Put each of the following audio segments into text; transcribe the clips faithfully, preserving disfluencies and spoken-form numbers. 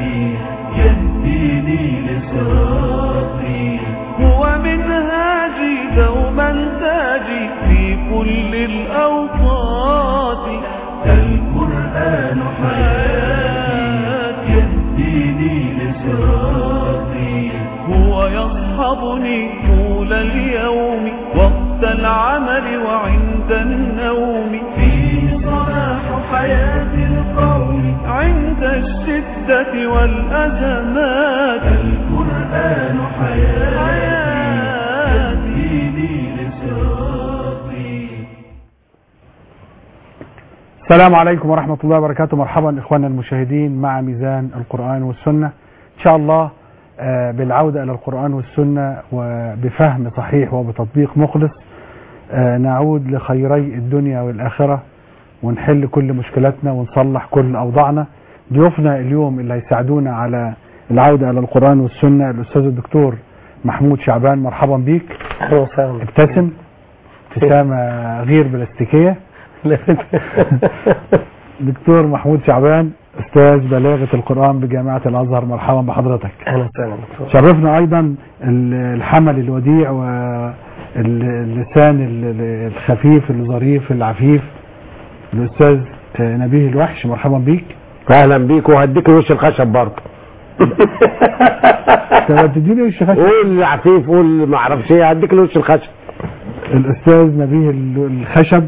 حياتي يهديني لصراطي، هو منهاجي دوما تاجي في كل الأوقات. القرآن حياتي يهديني لصراطي، هو يصحبني طول اليوم وقت العمل وعند النوم، فيه صلاح حياة القوم عند الشدة والأزمات. القرآن حياتي يهديني لصراطي. السلام عليكم ورحمة الله وبركاته. مرحبا إخواننا المشاهدين مع ميزان القرآن والسنة إن شاء الله، بالعودة إلى القرآن والسنة وبفهم صحيح وبتطبيق مخلص نعود لخيري الدنيا والآخرة ونحل كل مشكلاتنا ونصلح كل أوضاعنا. ضيوفنا اليوم اللي هيساعدونا على العودة إلى القرآن والسنة الأستاذ الدكتور محمود شعبان. مرحبا بيك. أهلا وسهلا. ابتسم ابتسامة غير بلاستيكية. دكتور محمود شعبان استاذ بلاغة القرآن بجامعة الازهر، مرحبا بحضرتك. اهلا وسهلا دكتور. شرفنا ايضا الحمل الوديع واللسان الخفيف الظريف العفيف الاستاذ نبيه الوحش، مرحبا بيك. اهلا بيك، وهديك وش الخشب برضه. طب تديني وش الخشب؟ قول عفيف، قول ما اعرفش ايه، هديك وش الخشب. الاستاذ نبيه الخشب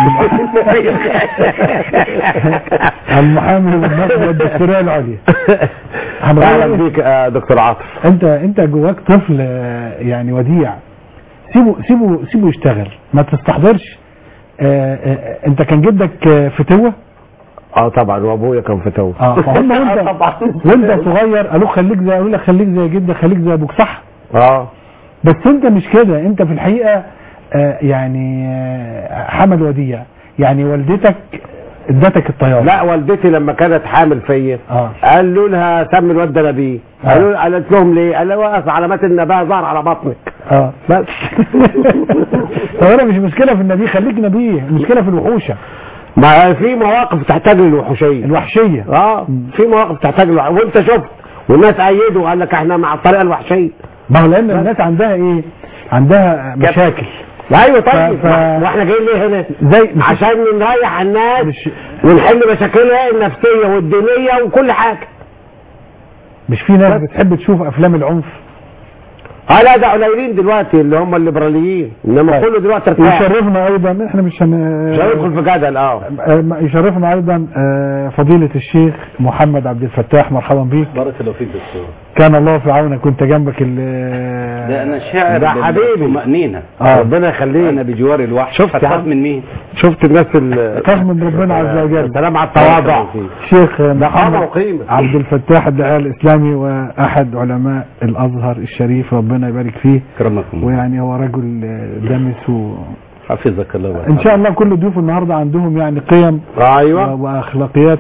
المحامي والنقد والدكتوراه العليا. اهلا بيك يا دكتور عاطف. انت انت جواك طفل يعني وديع، سيبه سيبه سيبه يشتغل، ما تستحضرش. اه اه انت كان جدك فتوه؟ اه طبعا، وابويا كان فتوه. اه فهم وانت وانت صغير قالوا خليك زي قالوا لك خليك زي جدك، خليك زي ابوك، صح؟ اه بس انت مش كده، انت في الحقيقه آه يعني آه حمل وديع. يعني والدتك ادتك الطياره. لا، والدتي لما كانت حامل فيا اه قالوا لها سمي الواد ده نبيه. آه. قالوا قالت لهم ليه؟ قال لها علامات النباه ظهر على بطنك. اه بس. طب انا مش مشكله في النبي، خليك نبيه، المشكله في الوحوشه. ما في مواقف تحتاج للوحوشيه. الوحشيه اه في مواقف تحتاج له، وانت شفت والناس ايدوا قال لك احنا مع الطريقه الوحشيه. ما هو لان الناس عندها ايه؟ عندها مشاكل. ايوه طيب. ف... واحنا جايين ليه هنا؟ زي عشان نريح الناس مش... ونحل مشاكلها النفسيه والدينيه وكل حاجه. مش في ناس بتحب تشوف افلام العنف؟ اه لا، ده قليلين دلوقتي اللي هم الليبراليين، انما كله دلوقتي ارتاح. يشرفنا ايضا، احنا مش هن... مش هندخل في جدل. اه يشرفنا ايضا فضيلة الشيخ محمد عبد الفتاح، مرحبا بيك. بارك الله فيك دكتور. كان الله في عونك، كنت جنبك ال ده انا شاعر ده حبيبي مأنينة. اه ربنا يخليك. انا بجوار الوحش. شفت هتخاف من مين؟ شفت الناس اللي تخاف من ربنا عز وجل. سلام على التواضع. شيخ محمد عبد الفتاح الداعية الاسلامي واحد علماء الازهر الشريف، ربنا يبارك فيه. كرمكم. ويعني هو رجل دمس و حفظك الله وحفظك. ان شاء الله كل ضيوف النهارده عندهم يعني قيم ايوه واخلاقيات.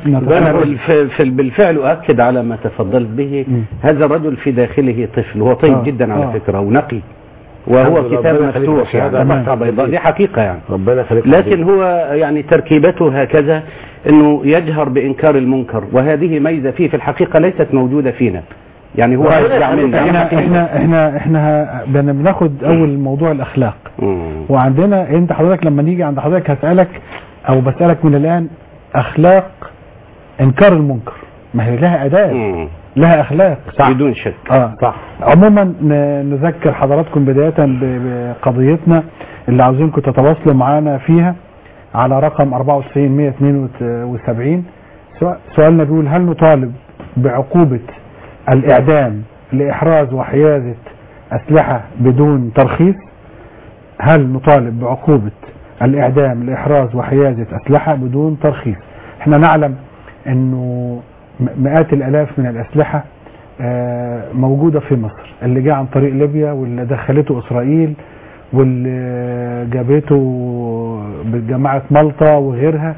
بالفعل اؤكد على ما تفضلت به. م. هذا الرجل في داخله طفل، هو طيب آه. جدا على آه. فكره ونقي، وهو كتاب مفتوح يعني، دي حقيقه يعني. ربنا يخليك. لكن هو يعني تركيبته هكذا انه يجهر بانكار المنكر، وهذه ميزه فيه في الحقيقه ليست موجوده فينا. يعني هو احنا احنا احنا احنا بناخد اول موضوع الاخلاق. مم. وعندنا انت حضرتك لما نيجي عند حضرتك هسألك او بسألك من الان اخلاق انكار المنكر، ما هي لها اداب. مم. لها اخلاق صح. بدون شك. اه صح. عموما نذكر حضراتكم بداية بقضيتنا اللي عاوزينكم تتواصلوا معانا فيها على رقم أربعة وتسعين مية واثنين وسبعين. سؤالنا بيقول: هل نطالب بعقوبة الإعدام لإحراز وحيازة أسلحة بدون ترخيص؟ هل نطالب بعقوبة الإعدام لإحراز وحيازة أسلحة بدون ترخيص؟ احنا نعلم أنه مئات الألاف من الأسلحة موجودة في مصر، اللي جاء عن طريق ليبيا واللي دخلته إسرائيل واللي جابته بجماعة مالطا وغيرها،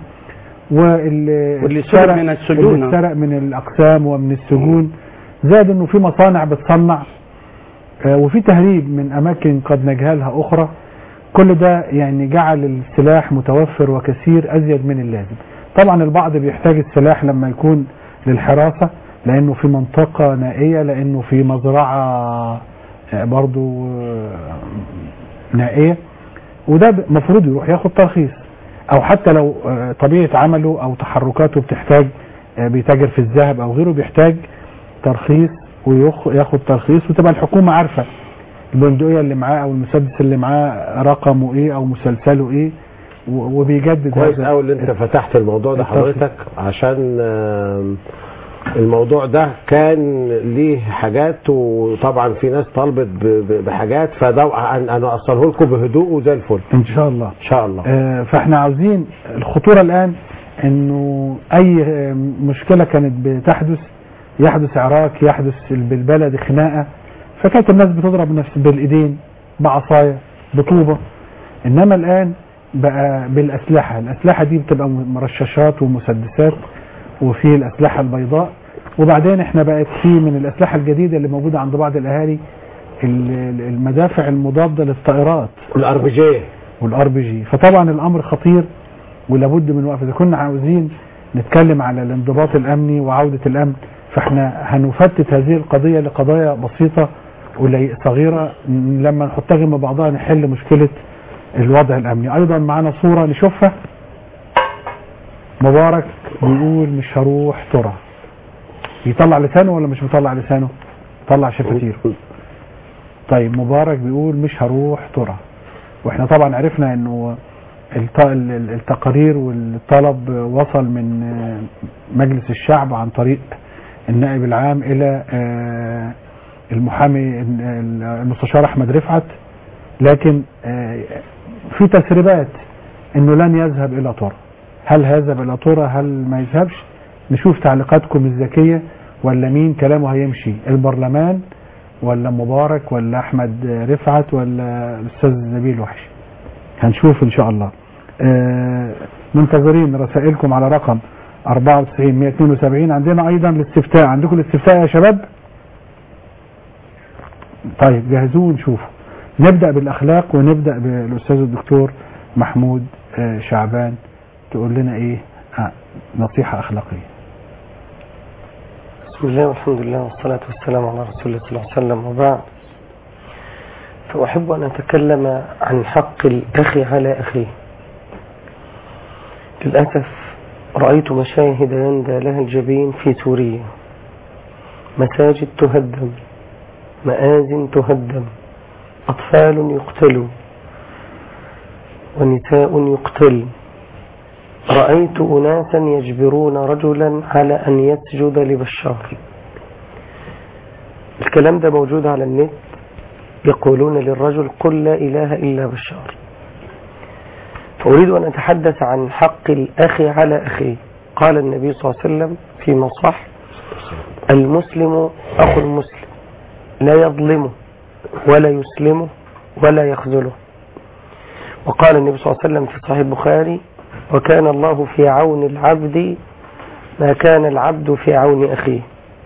واللي سرق من السجون، اللي سرق من الأقسام ومن السجون. زاد انه في مصانع بتصنع وفي تهريب من اماكن قد نجهلها اخرى. كل ده يعني جعل السلاح متوفر وكثير ازيد من اللازم. طبعا البعض بيحتاج السلاح لما يكون للحراسة، لانه في منطقة نائية، لانه في مزرعة برضو نائية، وده مفروض يروح ياخد ترخيص، او حتى لو طبيعة عمله او تحركاته بتحتاج بيتاجر في الذهب او غيره بيحتاج ترخيص وياخد ترخيص، وتبقى الحكومة عارفة البندقية اللي معاه او المسدس اللي معاه رقمه ايه او مسلسله ايه، وبيجدد. كويس قوي اللي انت فتحت الموضوع ده حضرتك، عشان الموضوع ده كان ليه حاجات، وطبعا في ناس طالبت بحاجات، فده انا اوصله لكم بهدوء وزي الفل ان شاء الله ان شاء الله. آه فاحنا عاوزين الخطورة الان انه اي مشكلة كانت بتحدث، يحدث عراك، يحدث بالبلد خناقة، فكانت الناس بتضرب نفس بالايدين بعصاية بطوبة، انما الان بقى بالاسلحة. الاسلحة دي بتبقى مرششات ومسدسات، وفي الاسلحة البيضاء، وبعدين احنا بقت في من الاسلحة الجديدة اللي موجودة عند بعض الاهالي المدافع المضادة للطائرات والار بي جي والار بي جي. فطبعا الامر خطير ولابد من وقف. اذا كنا عاوزين نتكلم على الانضباط الامني وعودة الامن، فاحنا هنفتت هذه القضية لقضايا بسيطة صغيرة، لما نحطها جنب بعضها نحل مشكلة الوضع الامني. ايضا معنا صورة نشوفها. مبارك بيقول مش هروح ترى، يطلع لسانه ولا مش مطلع لسانه؟ طلع شفتيره. طيب مبارك بيقول مش هروح ترى، واحنا طبعا عرفنا انه التقارير والطلب وصل من مجلس الشعب عن طريق النائب العام الى المحامي المستشار احمد رفعت، لكن في تسريبات انه لن يذهب الى ترى. هل هذهب الى ترى؟ هل ما يذهبش؟ نشوف تعليقاتكم الذكية، ولا مين كلامه هيمشي، البرلمان ولا مبارك ولا احمد رفعت ولا الاستاذ نبيل وحش؟ هنشوف ان شاء الله. آه منتظرين رسائلكم على رقم أربعة وتسعين مئة واثنين وسبعين. عندنا ايضا الاستفتاء، عندكم الاستفتاء يا شباب؟ طيب جهزوه ونشوفه. نبدأ بالاخلاق، ونبدأ بالاستاذ الدكتور محمود آه شعبان، تقول لنا ايه آه نصيحة اخلاقية. بسم الله والحمد لله والصلاة والسلام على رسول الله صلى الله عليه وسلم، وبعد، فأحب أن أتكلم عن حق الأخ على أخيه. للأسف رأيت مشاهد يندى لها الجبين في سوريا، مساجد تهدم، مآذن تهدم، أطفال يقتلوا ونساء يقتل. رأيت أناسا يجبرون رجلا على أن يسجد لبشار. الكلام ده موجود على النت، يقولون للرجل قل لا إله إلا بشار. فأريد أن أتحدث عن حق الأخ على أخيه. قال النبي صلى الله عليه وسلم فيما صح: المسلم أخو المسلم، لا يظلمه ولا يسلمه ولا يخذله. وقال النبي صلى الله عليه وسلم في صحيح البخاري: وكان الله في عون العبد ما كان العبد في عون أخيه.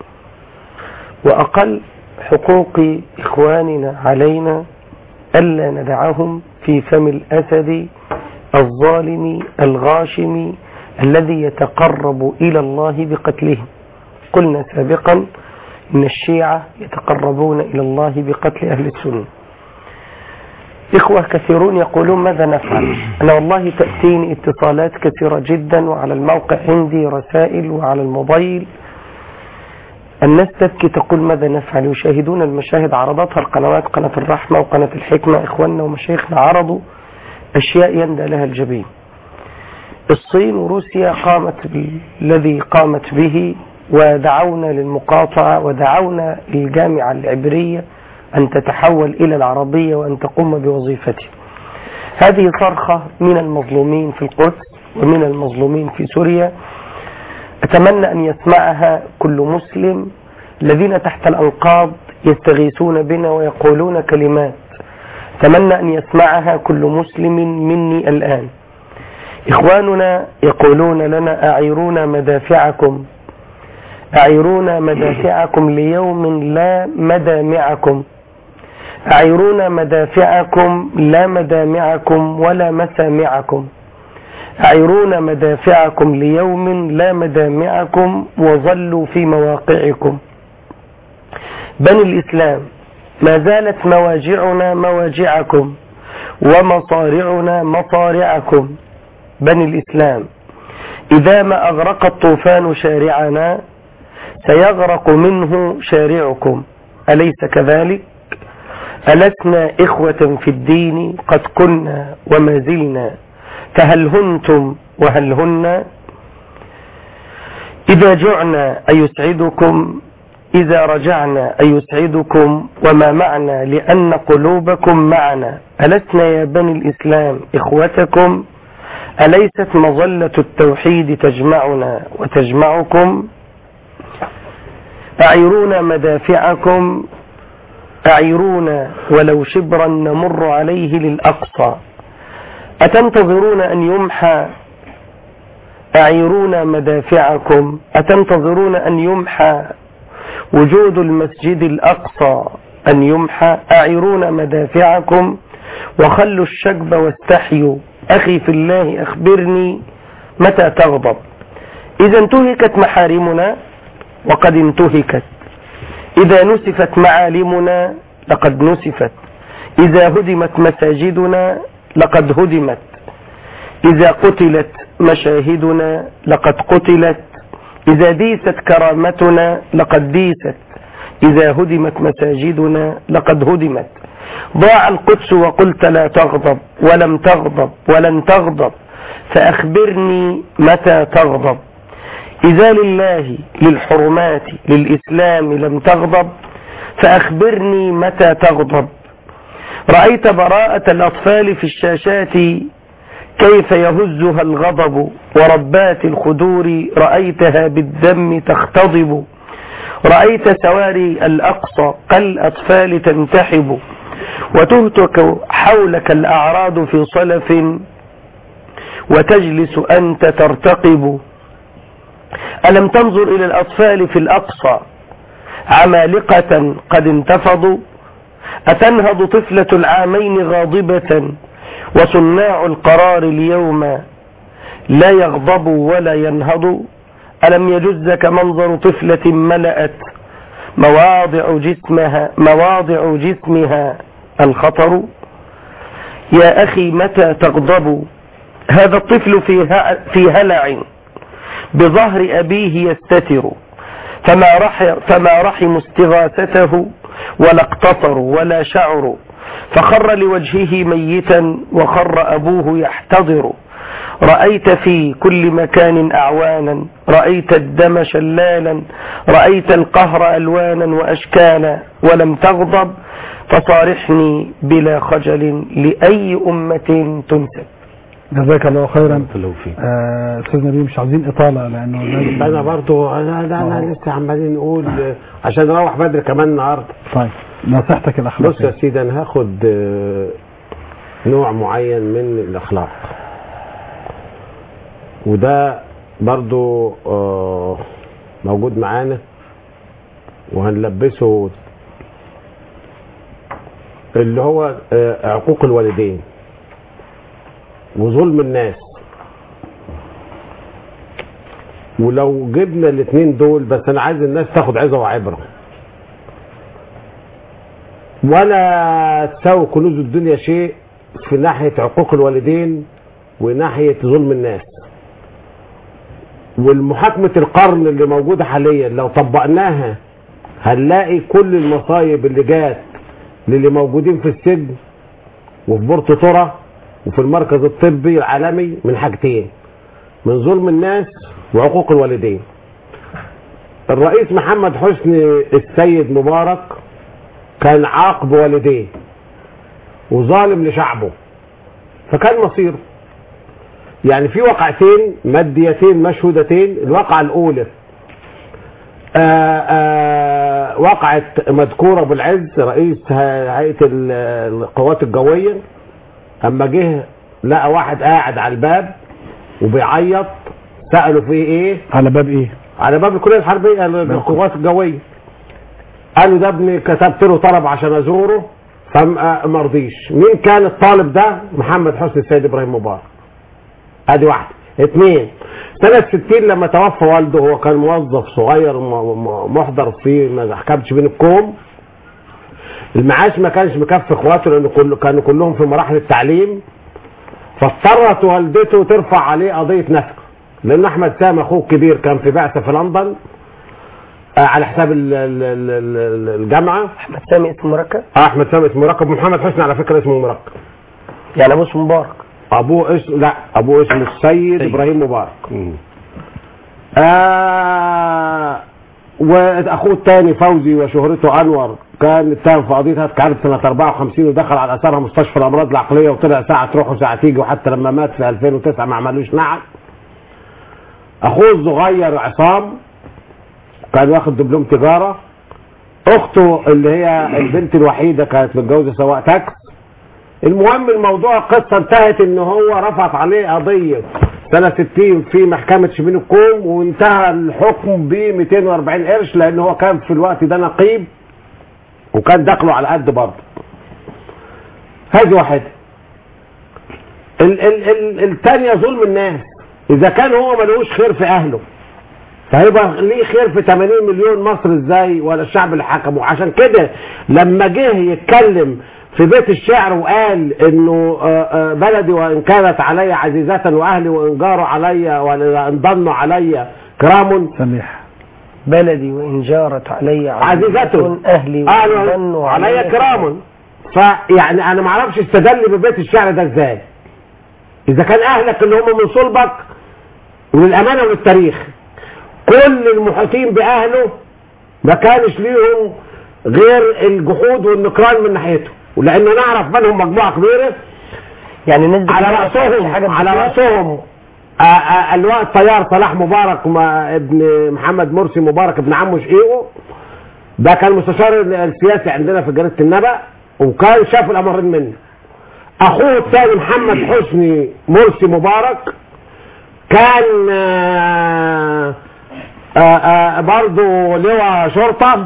وأقل حقوق إخواننا علينا ألا ندعهم في فم الأسد الظالم الغاشم الذي يتقرب إلى الله بقتله. قلنا سابقا إن الشيعة يتقربون إلى الله بقتل أهل السنة. إخوة كثيرون يقولون ماذا نفعل؟ أنا والله تأتيني اتصالات كثيرة جدا، وعلى الموقع عندي رسائل، وعلى الموبايل الناس تبكي تقول ماذا نفعل. يشاهدون المشاهد، عرضتها القنوات، قناة الرحمة وقناة الحكمة، إخواننا ومشايخنا عرضوا أشياء يندى لها الجبين. الصين وروسيا قامت بالذي قامت به، ودعونا للمقاطعة، ودعونا الجامعة العبرية أن تتحول إلى العربية وأن تقوم بوظيفتها. هذه صرخة من المظلومين في القدس ومن المظلومين في سوريا، أتمنى أن يسمعها كل مسلم. الذين تحت الأنقاض يستغيثون بنا ويقولون كلمات، أتمنى أن يسمعها كل مسلم مني الآن. إخواننا يقولون لنا: أعيرونا مدافعكم، أعيرونا مدافعكم ليوم لا مدامعكم، أعيرونا مدافعكم لا مدامعكم ولا مسامعكم، أعيرون مدافعكم ليوم لا مدامعكم وظلوا في مواقعكم. بني الإسلام، ما زالت مواجعنا مواجعكم ومصارعنا مصارعكم. بني الإسلام، إذا ما أغرق الطوفان شارعنا سيغرق منه شارعكم، أليس كذلك؟ ألسنا إخوة في الدين قد كنا وما زلنا، فهل هنتم وهل هن؟ إذا جعنا أيسعدكم، إذا رجعنا أيسعدكم، وما معنى لأن قلوبكم معنا. ألسنا يا بني الإسلام إخوتكم؟ أليست مظلة التوحيد تجمعنا وتجمعكم؟ أعيرونا مدافعكم، أعيرونا ولو شبرا نمر عليه للأقصى. أتنتظرون أن يمحى؟ أعيرونا مدافعكم، أتنتظرون أن يمحى وجود المسجد الأقصى؟ أن يمحى؟ أعيرونا مدافعكم وخلوا الشجب واستحيوا. أخي في الله، أخبرني متى تغضب؟ إذا انتهكت محارمنا وقد انتهكت، إذا نسفت معالمنا لقد نسفت، إذا هدمت مساجدنا لقد هدمت، إذا قتلت مشاهدنا لقد قتلت، إذا ديست كرامتنا لقد ديست، إذا هدمت مساجدنا لقد هدمت. ضاع القدس وقلت لا تغضب، ولم تغضب ولن تغضب، فأخبرني متى تغضب؟ إذا لله للحرمات للإسلام لم تغضب، فأخبرني متى تغضب؟ رأيت براءة الأطفال في الشاشات كيف يهزها الغضب، وربات الخدور رأيتها بالدم تختضب، رأيت سواري الأقصى كالأطفال تنتحب، وتهتك حولك الأعراض في صلف، وتجلس أنت ترتقب. ألم تنظر إلى الأطفال في الأقصى عمالقة قد انتفضوا؟ أتنهض طفلة العامين غاضبة، وصناع القرار اليوم لا يغضبوا ولا ينهضوا؟ ألم يجزك منظر طفلة ملأت مواضع جسمها مواضع جسمها الخطر؟ يا أخي متى تغضب؟ هذا الطفل في في هلع بظهر أبيه يستتر، فما رح فما رحموا استغاثته ولا اقتصروا ولا شعروا، فخر لوجهه ميتا وخر أبوه يحتضر. رأيت في كل مكان أعوانا، رأيت الدم شلالا، رأيت القهر ألوانا وأشكالا، ولم تغضب، فصارحني بلا خجل لأي أمة تنسب. جزاك الله خيرا. استاذ نبيل مش عايزين اطاله لانه انا برضو انا انا لسه عمالين نقول عشان نروح بدري كمان النهارده. طيب نصيحتك الاخلاقيه. بص يا سيدي، انا هاخد نوع معين من الاخلاق، وده برضو موجود معانا وهنلبسه، اللي هو عقوق الوالدين وظلم الناس. ولو جبنا الاثنين دول بس، انا عايز الناس تاخد عظة وعبرة، ولا تساوي كنوز الدنيا شيء في ناحية عقوق الوالدين وناحية ظلم الناس. والمحاكمة القرن اللي موجودة حاليا لو طبقناها هنلاقي كل المصايب اللي جات للي موجودين في السجن وفي بورتو تورا وفي المركز الطبي العالمي من حاجتين: من ظلم الناس وعقوق الوالدين. الرئيس محمد حسني السيد مبارك كان عاق بوالديه وظالم لشعبه، فكان مصيره. يعني في وقعتين ماديتين مشهودتين. الواقعة الأولى آآ آآ وقعة مذكور أبو العز رئيس هيئة القوات الجوية، اما جه لقى واحد قاعد على الباب وبيعيط، سألوا فيه ايه؟ على باب ايه؟ على باب الكلية الحربية القوات الجوية. قالوا ده ابني كتبت له طلب عشان ازوره فما رضيش. مين كان الطالب ده؟ محمد حسني السيد ابراهيم مبارك. ادي واحده. اثنين، سنة ستين لما توفى والده، هو كان موظف صغير محضر في محكمة شبين الكوم، المعاش ما كانش مكفي اخواته لان كل كانوا كلهم في مراحل التعليم، فاضطرت والدته ترفع عليه قضية نفقة لان احمد سامي اخوه الكبير كان في بعثة في لندن آه على حساب ال ال ال الجامعة. احمد سامي اسمه مركب؟ اه احمد سامي اسمه مركب، ومحمد حسني على فكرة اسمه مركب. يعني ابوه اسمه مبارك؟ ابوه اسمه لا ابوه اسمه السيد ابراهيم مبارك. آه واخوه الثاني فوزي وشهرته انور كان اتهم في قضيه هتك عرض سنه أربعة وخمسين ودخل على اثارها مستشفى الامراض العقليه وطلع ساعه تروح وساعه تيجي، وحتى لما مات في ألفين وتسعة ما عملوش نعم. اخوه الصغير عصام كان واخد دبلوم تجاره. اخته اللي هي البنت الوحيده كانت متجوزه سواق تاكس. المهم الموضوع القصه انتهت ان هو رفعت عليه قضيه سنة ستين في محكمة شبين الكوم، وانتهى الحكم ب مئتين وأربعين قرش لان هو كان في الوقت ده نقيب وكان دخله على قد برضه. هذه واحدة. ال ال ال الثانية ظلم الناس. اذا كان هو ملوش خير في اهله فهيبقى ليه خير في ثمانين مليون مصر ازاي ولا الشعب اللي حكمه؟ عشان كده لما جه يتكلم في بيت الشعر وقال انه بلدي وان كانت علي عزيزة واهلي وان جاروا علي وان ضنوا علي كرام سميح. بلدي وان جارت علي عزيزة اهلي وان ضنوا علي كرام. فيعني انا ما اعرفش استدل ببيت الشعر ده ازاي اذا كان اهلك اللي هم من صلبك وللامانه وللتاريخ كل المحيطين باهله ما كانش ليهم غير الجحود والنكران من ناحيته، ولانه نعرف منهم مجموعه كبيره يعني الناس على راسهم على راسهم اللواء الطيار صلاح مبارك ابن محمد مرسي مبارك ابن عمه شقيقه، ده كان مستشار السياسي عندنا في جريده النبأ وكان شاف الامرين منه. اخوه الثاني محمد حسني مرسي مبارك كان آآ آآ برضه لواء شرطه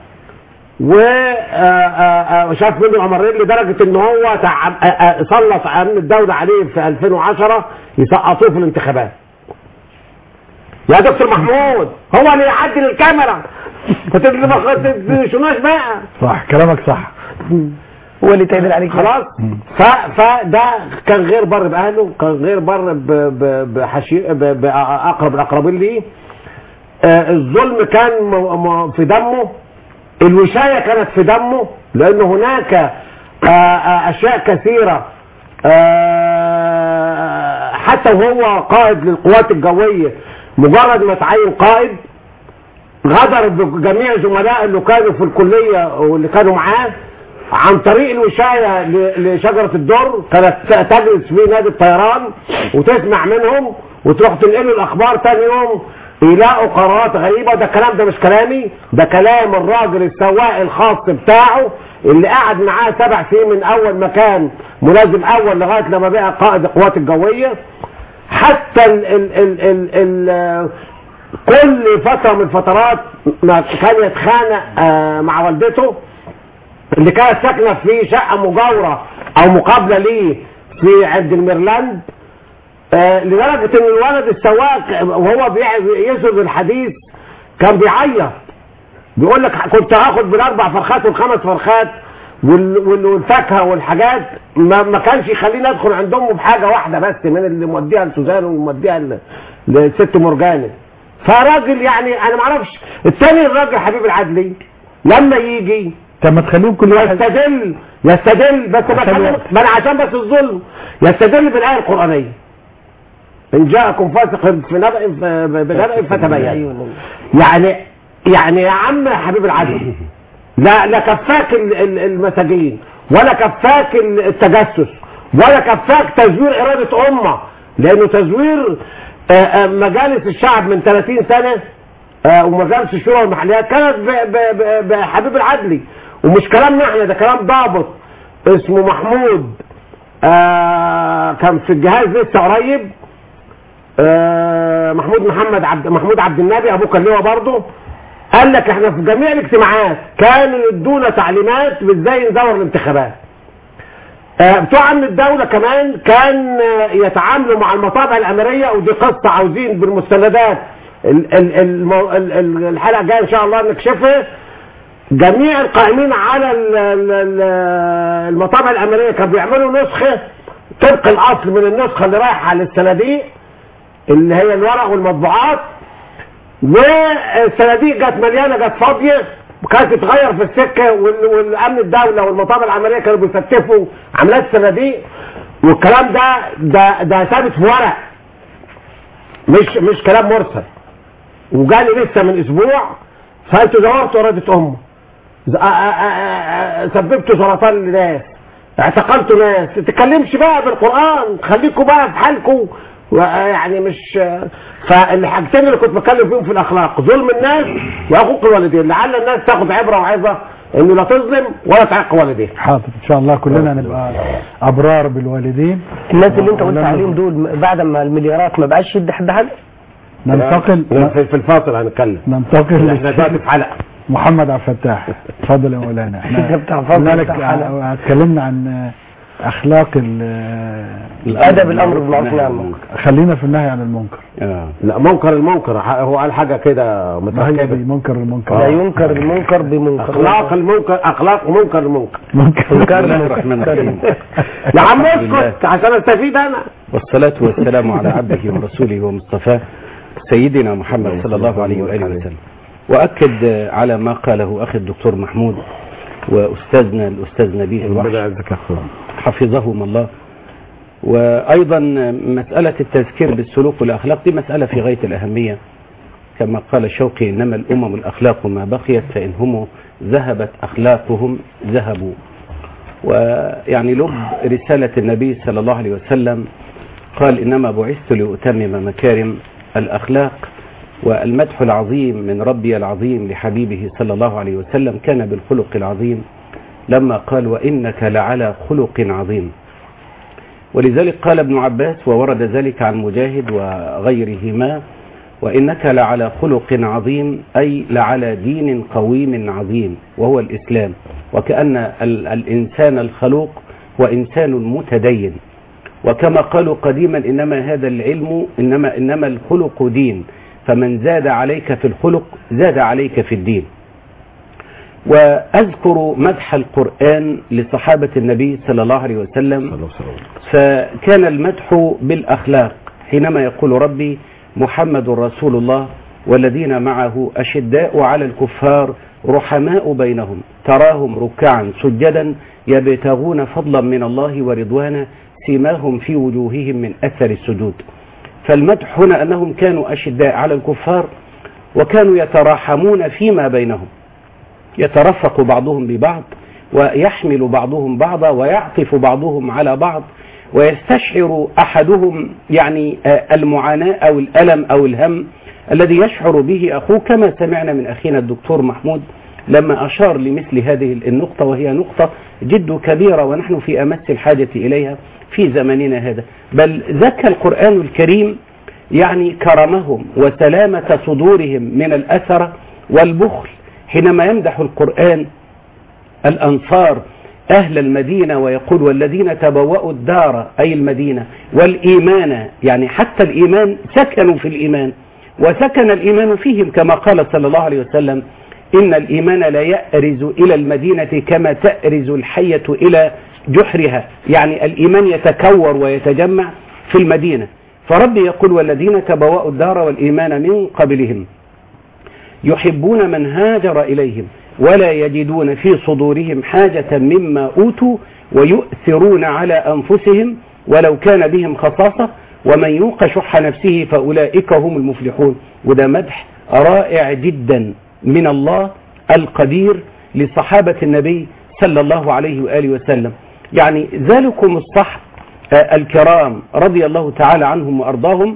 وشاف منه الامرين لدرجه ان هو سلط امن الدوله عليه في ألفين وعشرة يسقطوه في الانتخابات. يا دكتور محمود هو اللي يعدل الكاميرا ما تدرسوناش بقى. صح كلامك صح. هو اللي تعدل عليك خلاص. فده كان غير بر باهله، كان غير بر بحشي باقرب الاقربين ليه. الظلم كان في دمه، الوشاية كانت في دمه، لأن هناك أشياء كثيرة حتى وهو قائد للقوات الجوية مجرد ما تعين قائد غدر بجميع زملائه اللي كانوا في الكلية واللي كانوا معاه عن طريق الوشاية لشجرة الدر. كانت تجلس في نادي الطيران وتسمع منهم وتروح تنقلوا الأخبار تاني يوم يلاقوا قرارات غريبة. ده الكلام ده مش كلامي، ده كلام الراجل السواق الخاص بتاعه اللي قعد معاه سبع سنين من اول ما كان ملازم اول لغاية لما بقى قائد القوات الجوية. حتى ال ال ال ال ال كل فترة من الفترات كان يتخانق مع والدته اللي كانت ساكنة في شقة مجاورة او مقابلة ليه في عند الميرلاند. آه لدرجة ان الولد السواق وهو يسرد الحديث كان بيعيط بيقول لك كنت هاخد بالاربع فرخات والخمس فرخات والفاكهة والحاجات ما, ما كانش يخليني ادخل عندهم بحاجة واحدة بس من اللي موديها لسوزان وموديها لست مرجانة. فراجل يعني انا معرفش. التاني الراجل حبيب العدلي لما يجي طب ما تخليهم كل واحد يستدل يستدل بس ما انا عشان بس الظلم يستدل بالآية القرآنية إن جاءكم فاسق في نبأ بنبأ فتبين. يعني يعني يا عم يا حبيب العدل لا لا كفاك المساجين ولا كفاك التجسس ولا كفاك تزوير إرادة أمة، لأنه تزوير مجالس الشعب من ثلاثين سنة ومجالس الشورى والمحليات كانت بحبيب العدلي. ومش كلامنا احنا، ده كلام ضابط اسمه محمود كان في الجهاز لسه قريب، آه محمود محمد عبد محمود عبد النبي ابوه كان لواء برضه. قال لك احنا في جميع الاجتماعات كانوا يدونا تعليمات بازاي ندور الانتخابات. بتوع امن الدوله كمان كان يتعاملوا مع المطابع الامريه، ودي قصه عاوزين بالمستندات الحلقه الجايه ان شاء الله نكشفها. جميع القائمين على المطابع الامريه كانوا بيعملوا نسخه طبق الاصل من النسخه اللي رايحه للصناديق اللي هي الورق والمطبوعات، والصناديق جت مليانه جت فاضيه وكانت تتغير في السكه، والامن الدوله والمطابع العمليه كانوا بيستفوا عمليات الصناديق، والكلام ده ده ده ثابت في ورق مش مش كلام مرسل. وجالي لسه من اسبوع فانتوا دورتوا وردة امه، سببتوا سرطان لناس، اعتقلتوا ناس، ما تتكلمش بقى بالقران، خليكوا بقى في حالكوا يعني مش. فالحاجتين اللي كنت بتكلم فيهم في الاخلاق ظلم الناس وحقوق الوالدين، لعل الناس تاخد عبره وعظه انه لا تظلم ولا تعق والديه. حاضر ان شاء الله كلنا نبقى ابرار بالوالدين. الناس اللي انت قلت عليهم دول بعد ما المليارات ما بقاش يدي حد حاجه. ننتقل في الفاصل هنتكلم ننتقل احنا دلوقتي في حلقه محمد عبد الفتاح. اتفضل يا مولانا. احنا بتاع فضل اتكلمنا عن اخلاق الادب الامر بالمعروف والنهي عن المنكر. خلينا في النهي عن المنكر. آه. لا منكر المنكر هو قال حاجه كده متركبه. منكر المنكر لا ينكر المنكر بمنكر. اخلاق المنكر اخلاق منكر المنكر منكر الرحمن الرحيم. يا عم اسكت عشان استفيد انا. والصلاه والسلام على عبده ورسوله ومصطفاه سيدنا محمد صلى الله عليه واله وسلم. واكد على ما قاله اخي الدكتور محمود واستاذنا الاستاذ نبيه الوحش حفظهم الله. وايضا مساله التذكير بالسلوك والاخلاق دي مساله في غايه الاهميه، كما قال شوقي انما الامم الاخلاق ما بقيت فان هم ذهبت اخلاقهم ذهبوا. ويعني لب رساله النبي صلى الله عليه وسلم قال انما بعثت لاتمم مكارم الاخلاق. والمدح العظيم من ربي العظيم لحبيبه صلى الله عليه وسلم كان بالخلق العظيم لما قال وإنك لعلى خلق عظيم. ولذلك قال ابن عباس وورد ذلك عن مجاهد وغيرهما وإنك لعلى خلق عظيم أي لعلى دين قويم عظيم وهو الإسلام. وكأن الإنسان الخلوق هو إنسان متدين، وكما قالوا قديما إنما هذا العلم إنما إنما الخلق دين، فمن زاد عليك في الخلق زاد عليك في الدين. وأذكر مدح القرآن لصحابة النبي صلى الله عليه وسلم، فكان المدح بالأخلاق حينما يقول ربي محمد رسول الله والذين معه أشداء على الكفار رحماء بينهم تراهم ركعا سجدا يبتغون فضلا من الله ورضوانا سيماهم في وجوههم من أثر السجود. فالمدح هنا أنهم كانوا أشداء على الكفار وكانوا يتراحمون فيما بينهم، يترفق بعضهم ببعض ويحمل بعضهم بعضا ويعطف بعضهم على بعض ويستشعر أحدهم يعني المعاناة أو الألم أو الهم الذي يشعر به أخوه، كما سمعنا من أخينا الدكتور محمود لما أشار لمثل هذه النقطة، وهي نقطة جد كبيرة ونحن في أمس الحاجة إليها في زماننا هذا. بل زكى القرآن الكريم يعني كرمهم وسلامة صدورهم من الأثر والبخل حينما يمدح القرآن الأنصار أهل المدينة ويقول والذين تبوأوا الدار أي المدينة والإيمان، يعني حتى الإيمان سكنوا في الإيمان وسكن الإيمان فيهم، كما قال صلى الله عليه وسلم إن الإيمان لا يأرز إلى المدينة كما تأرز الحية إلى جحرها، يعني الإيمان يتكور ويتجمع في المدينة. فربي يقول والذين تبوأوا الدار والإيمان من قبلهم يحبون من هاجر إليهم ولا يجدون في صدورهم حاجة مما أوتوا ويؤثرون على أنفسهم ولو كان بهم خصاصة ومن يوق شح نفسه فأولئك هم المفلحون. وده مدح رائع جدا من الله القدير لصحابة النبي صلى الله عليه وآله وسلم. يعني ذلكم الصحب الكرام رضي الله تعالى عنهم وأرضاهم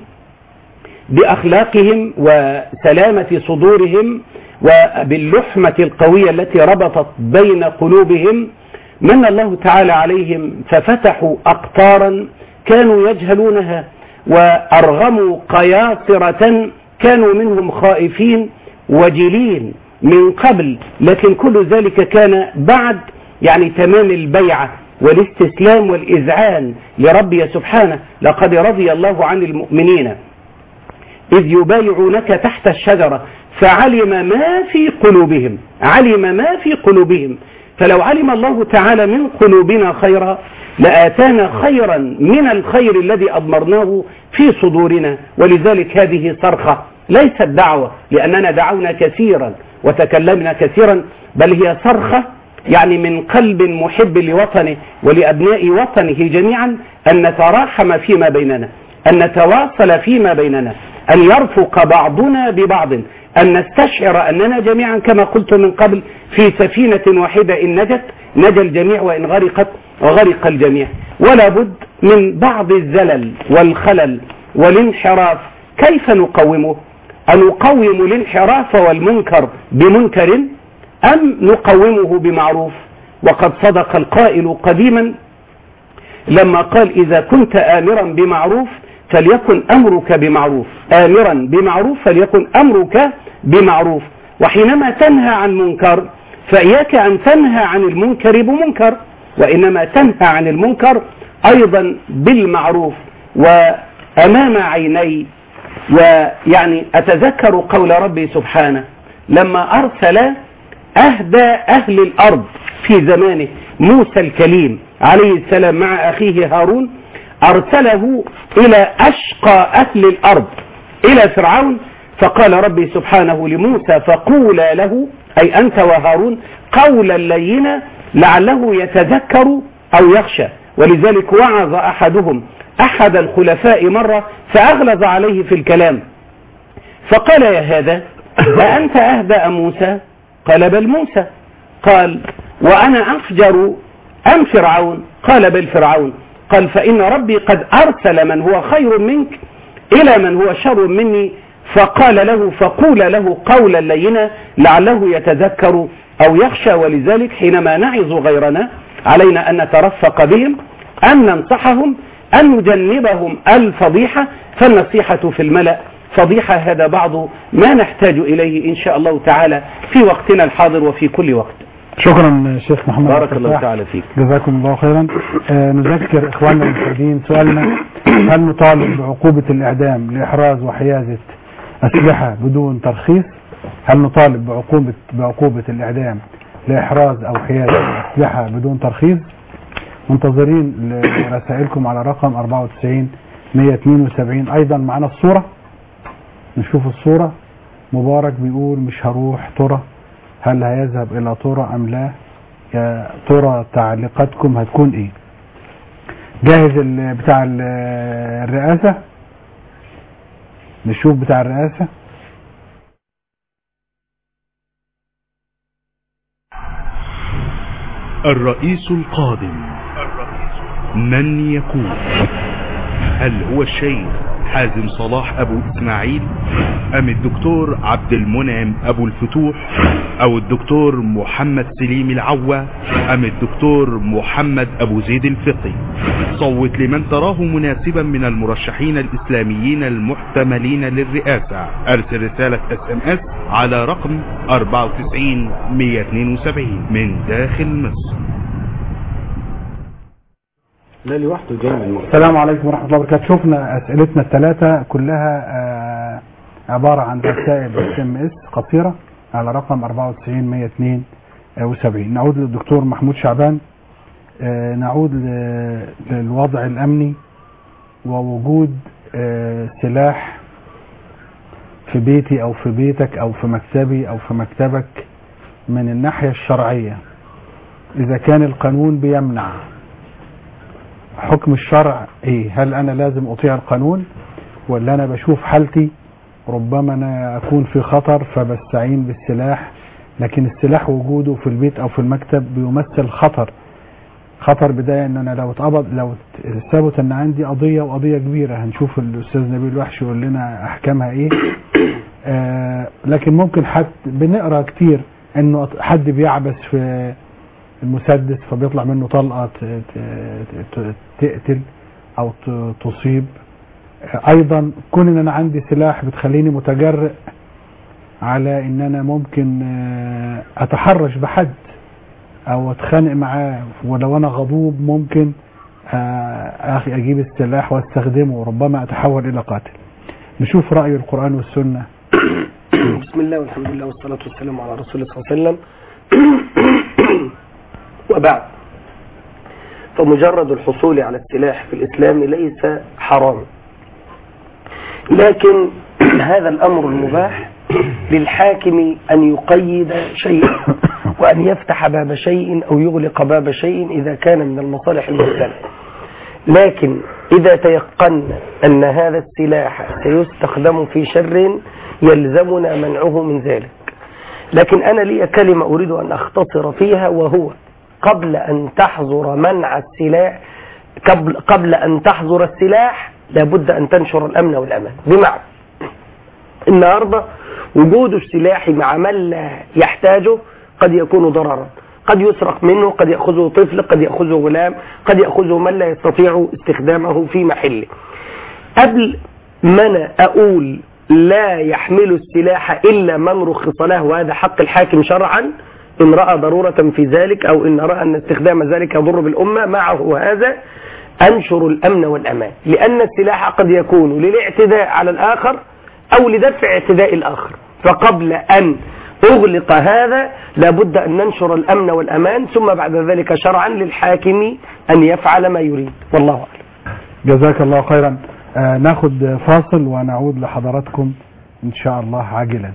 بأخلاقهم وسلامة صدورهم وباللحمة القوية التي ربطت بين قلوبهم من الله تعالى عليهم ففتحوا أقطارا كانوا يجهلونها وأرغموا قياصرة كانوا منهم خائفين وجلين من قبل، لكن كل ذلك كان بعد يعني تمام البيعة والاستسلام والإذعان لربي سبحانه. لقد رضي الله عن المؤمنين إذ يبايعونك تحت الشجرة فعلم ما في قلوبهم، علم ما في قلوبهم. فلو علم الله تعالى من قلوبنا خيرا لآتانا خيرا من الخير الذي أضمرناه في صدورنا. ولذلك هذه صرخة ليست دعوة، لأننا دعونا كثيرا وتكلمنا كثيرا، بل هي صرخة يعني من قلب محب لوطنه ولأبناء وطنه جميعا، أن نتراحم فيما بيننا، أن نتواصل فيما بيننا، أن يرفق بعضنا ببعض، أن نستشعر أننا جميعا كما قلت من قبل في سفينة واحدة، إن نجت نجا الجميع وإن غرقت وغرق الجميع. ولا بد من بعض الزلل والخلل والانحراف. كيف نقومه؟ أن نقوم الانحراف والمنكر بمنكر أم نقومه بمعروف؟ وقد صدق القائل قديما لما قال إذا كنت آمرا بمعروف فليكن أمرك بمعروف، آمرا بمعروف فليكن أمرك بمعروف. وحينما تنهى عن منكر فإياك أن تنهى عن المنكر بمنكر، وإنما تنهى عن المنكر أيضا بالمعروف. وأمام عيني ويعني أتذكر قول ربي سبحانه لما أرسل أهدى أهل الأرض في زمانه موسى الكليم عليه السلام مع أخيه هارون، أرسله إلى أشقى أهل الأرض إلى فرعون، فقال ربي سبحانه لموسى فقولا له أي أنت وهارون قولا لينا لعله يتذكر أو يخشى. ولذلك وعظ أحدهم أحد الخلفاء مرة فأغلظ عليه في الكلام فقال يا هذا أأنت أهدى أم موسى؟ قال بل موسى. قال وأنا أفجر أم فرعون؟ قال بل فرعون. قال فإن ربي قد أرسل من هو خير منك إلى من هو شر مني، فقال له فقول له قولا لينا لعله يتذكر أو يخشى. ولذلك حينما نعظ غيرنا علينا أن نترفق بهم، أن ننصحهم، أن نجنبهم الفضيحة، فالنصيحة في الملأ فضيحة. هذا بعض ما نحتاج إليه إن شاء الله تعالى في وقتنا الحاضر وفي كل وقت. شكرا شيخ محمد، بارك الله تعالى فيك، جزاكم الله خيرا. آه نذكر إخواننا المشاهدين سؤالنا: هل نطالب بعقوبة الإعدام لإحراز وحيازة أسلحة بدون ترخيص؟ هل نطالب بعقوبة بعقوبة الإعدام لإحراز أو حيازة أسلحة بدون ترخيص؟ منتظرين رسائلكم على رقم أربعة وتسعين مئة واثنين وسبعين. أيضا معنا الصورة، نشوف الصورة. مبارك بيقول مش هروح ترى، هل هيذهب إلى ترى أم لا؟ يا ترى تعليقاتكم هتكون إيه؟ جاهز بتاع الرئاسة؟ نشوف بتاع الرئاسة. الرئيس القادم من يكون؟ هل هو الشيخ حازم صلاح أبو إسماعيل أم الدكتور عبد المنعم أبو الفتوح أو الدكتور محمد سليم العوة أم الدكتور محمد أبو زيد الفقي؟ صوت لمن تراه مناسبا من المرشحين الإسلاميين المحتملين للرئاسة. أرسل رسالة اس ام اس على رقم أربعة وتسعين مئة واثنين وسبعين من داخل مصر. لا لوحده جاي. السلام عليكم ورحمة الله وبركاته. شفنا أسئلتنا الثلاثة كلها آه عبارة عن رسائل اس ام اس قصيرة على رقم أربعة وتسعين مئة واثنين وسبعين. نعود للدكتور محمود شعبان. آه نعود للوضع الأمني ووجود آه سلاح في بيتي أو في بيتك أو في مكتبي أو في مكتبك من الناحية الشرعية. إذا كان القانون بيمنع، حكم الشرع ايه؟ هل انا لازم اطيع القانون ولا انا بشوف حالتي ربما انا اكون في خطر فبستعين بالسلاح؟ لكن السلاح وجوده في البيت او في المكتب بيمثل خطر. خطر بداية ان انا لو اتقبض، لو ثبت ان عندي قضية وقضية كبيرة، هنشوف الاستاذ نبيل وحش يقول لنا احكامها ايه. آه لكن ممكن حد بنقرأ كتير انه حد بيعبس في المسدس فبيطلع منه طلقة تقتل او تصيب. ايضا كون ان انا عندي سلاح بتخليني متجرئ على ان انا ممكن اتحرش بحد او اتخانق معاه، ولو انا غضوب ممكن اخي اجيب السلاح واستخدمه وربما اتحول الى قاتل. نشوف رأي القرآن والسنة. بسم الله والحمد لله والصلاة والسلام على رسول الله صلى الله عليه وسلم. وبعد، فمجرد الحصول على السلاح في الإسلام ليس حرام، لكن هذا الأمر المباح للحاكم أن يقيد شيئا وأن يفتح باب شيء أو يغلق باب شيء إذا كان من المصالح المرسلة. لكن إذا تيقنا أن هذا السلاح سيستخدم في شر يلزمنا منعه من ذلك. لكن أنا لي كلمة أريد أن أختصر فيها، وهو قبل أن تحظر منع السلاح قبل, قبل أن تحظر السلاح لابد أن تنشر الأمن والأمان. بمعنى النهاردة وجود السلاح مع من لا يحتاجه قد يكون ضررا، قد يسرق منه، قد يأخذه طفل، قد يأخذه غلام، قد يأخذه من لا يستطيع استخدامه في محله. قبل ما أنا أقول لا يحمل السلاح إلا من رخص له، وهذا حق الحاكم شرعا إن رأى ضرورة في ذلك أو إن رأى أن استخدام ذلك يضر بالأمة، معه هذا أنشر الأمن والأمان، لأن السلاح قد يكون للاعتداء على الآخر أو لدفع اعتداء الآخر. فقبل أن أغلق هذا لابد أن ننشر الأمن والأمان، ثم بعد ذلك شرعا للحاكم أن يفعل ما يريد. والله أعلم. جزاك الله خيرا. آه ناخد فاصل ونعود لحضراتكم إن شاء الله عاجلا.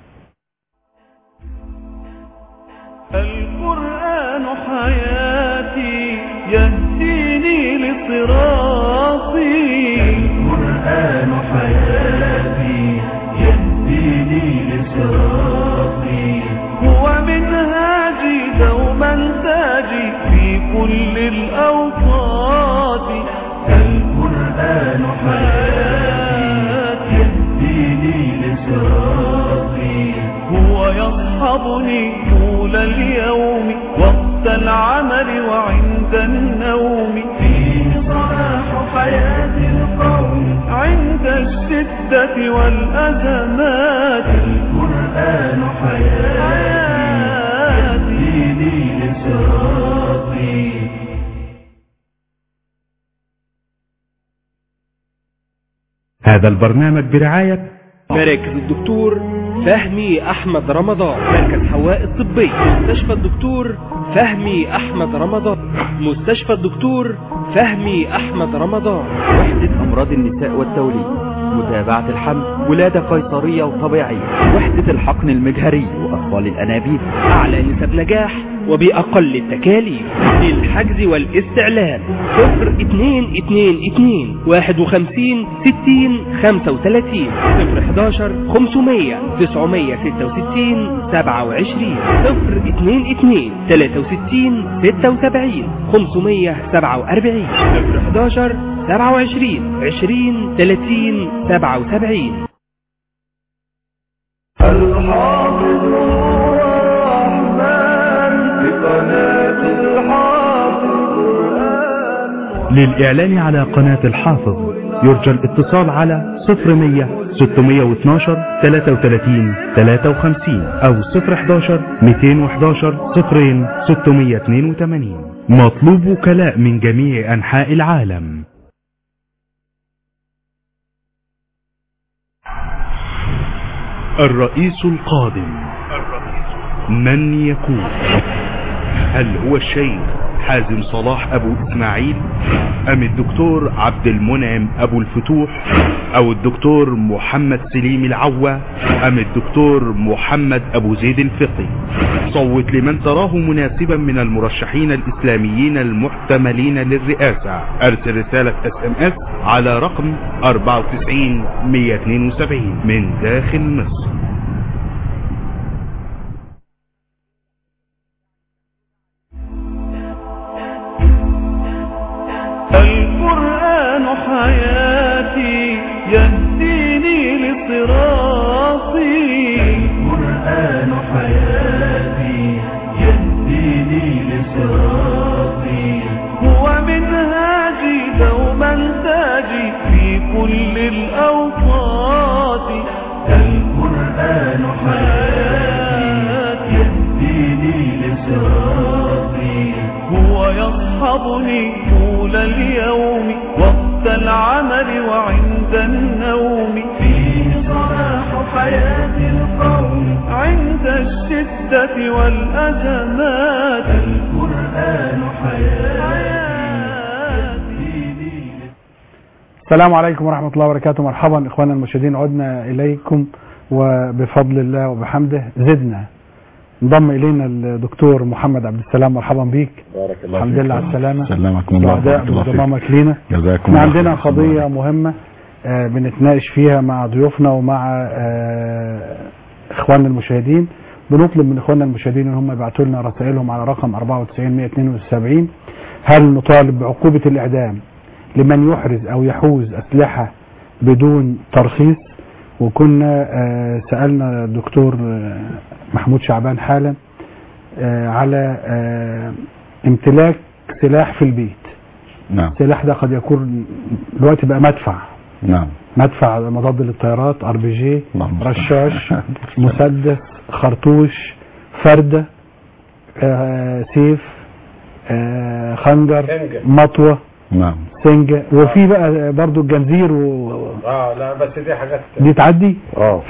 القرآن حياتي يهديني لصراطي، القرآن حياتي يهديني لصراطي، هو منهاجي دوما تاجي في كل الأوقات. القرآن حياتي يهديني لصراطي، هو يصحبني طول اليوم وقت العمل وعند النوم، فيه صلاح حياة القوم عند الشدة والأزمات. القرآن حياتي يهديني لصراطي. هذا البرنامج برعاية مراكز الدكتور فهمي أحمد رمضان، مركز حواء الطبي، مستشفى الدكتور فهمي أحمد رمضان، مستشفى الدكتور فهمي أحمد رمضان، وحدة أمراض النساء والتوليد، متابعة الحمل، ولادة قيصرية وطبيعية، وحدة الحقن المجهري وأطفال الأنابيب، أعلى نسب نجاح وبأقل التكاليف. للحجز والاستعلام صفر اتنين اتنين اتنين واحد وخمسين ستين خمسة وتلاتين، صفر حداشر خمسمية تسعمية ستة وستين سبعة وعشرين، صفر اتنين اتنين تلاتة وستين ستة وسبعين خمسمية سبعة وأربعين، صفر حداشر سبعة وعشرين عشرين تلاتين سبعة وسبعين. الحافظ الرحمن بقناة الحافظ القرآن. للإعلان على قناة الحافظ يرجى الاتصال على صفر مية ستمية واتناشر تلاتة وتلاتين تلاتة وخمسين أو صفر حداشر ميتين وحداشر صفرين ستمية اتنين وتمانين. مطلوب وكلاء من جميع أنحاء العالم. الرئيس القادم من يكون؟ هل هو الشيخ حازم صلاح أبو إسماعيل أم الدكتور عبد المنعم أبو الفتوح أو الدكتور محمد سليم العوة أم الدكتور محمد أبو زيد الفقي؟ صوت لمن تراه مناسبا من المرشحين الإسلاميين المحتملين للرئاسة. أرسل رسالة اس ام اس على رقم أربعة وتسعين مية اتنين وسبعين من داخل مصر. القرآن حياتي يهديني لصراطي، القرآن حياتي يهديني لصراطي، هو منهاجي دوما تاجي في كل الأوقات. القرآن حياتي يهديني لصراطي. يصحبني طول اليوم وقت العمل وعند النوم. فيه صلاح حياة القوم عند الشدة والأزمات. القرآن حياتي. السلام عليكم ورحمة الله وبركاته. مرحبا إخواننا المشاهدين، عدنا إليكم وبفضل الله وبحمده زدنا. انضم إلينا الدكتور محمد عبد السلام، مرحبا بيك. بارك الله الحمد لله على السلامة. سلامكم الله. سعداء بانضمامك لينا. جزاكم الله. الله. عندنا قضية مهمة آه بنتناقش فيها مع ضيوفنا ومع آه إخواننا المشاهدين. بنطلب من إخواننا المشاهدين إن هم يبعتوا لنا رسائلهم على رقم أربعة وتسعين مئة واثنين وسبعين. هل نطالب بعقوبة الإعدام لمن يحرز أو يحوز أسلحة بدون ترخيص؟ وكنا آه سألنا الدكتور آه محمود شعبان حالا آه على آه امتلاك سلاح في البيت. نعم. السلاح ده قد يكون دلوقتي بقى مدفع. نعم. مدفع مضاد للطيارات، ار بي جي، رشاش، مسدس، خرطوش، فردة، آه سيف، آه خنجر، مطوة، نعم سنجة، وفي بقى برضو الجنزير و... اه لا بس دي حاجات دي تعدي. اه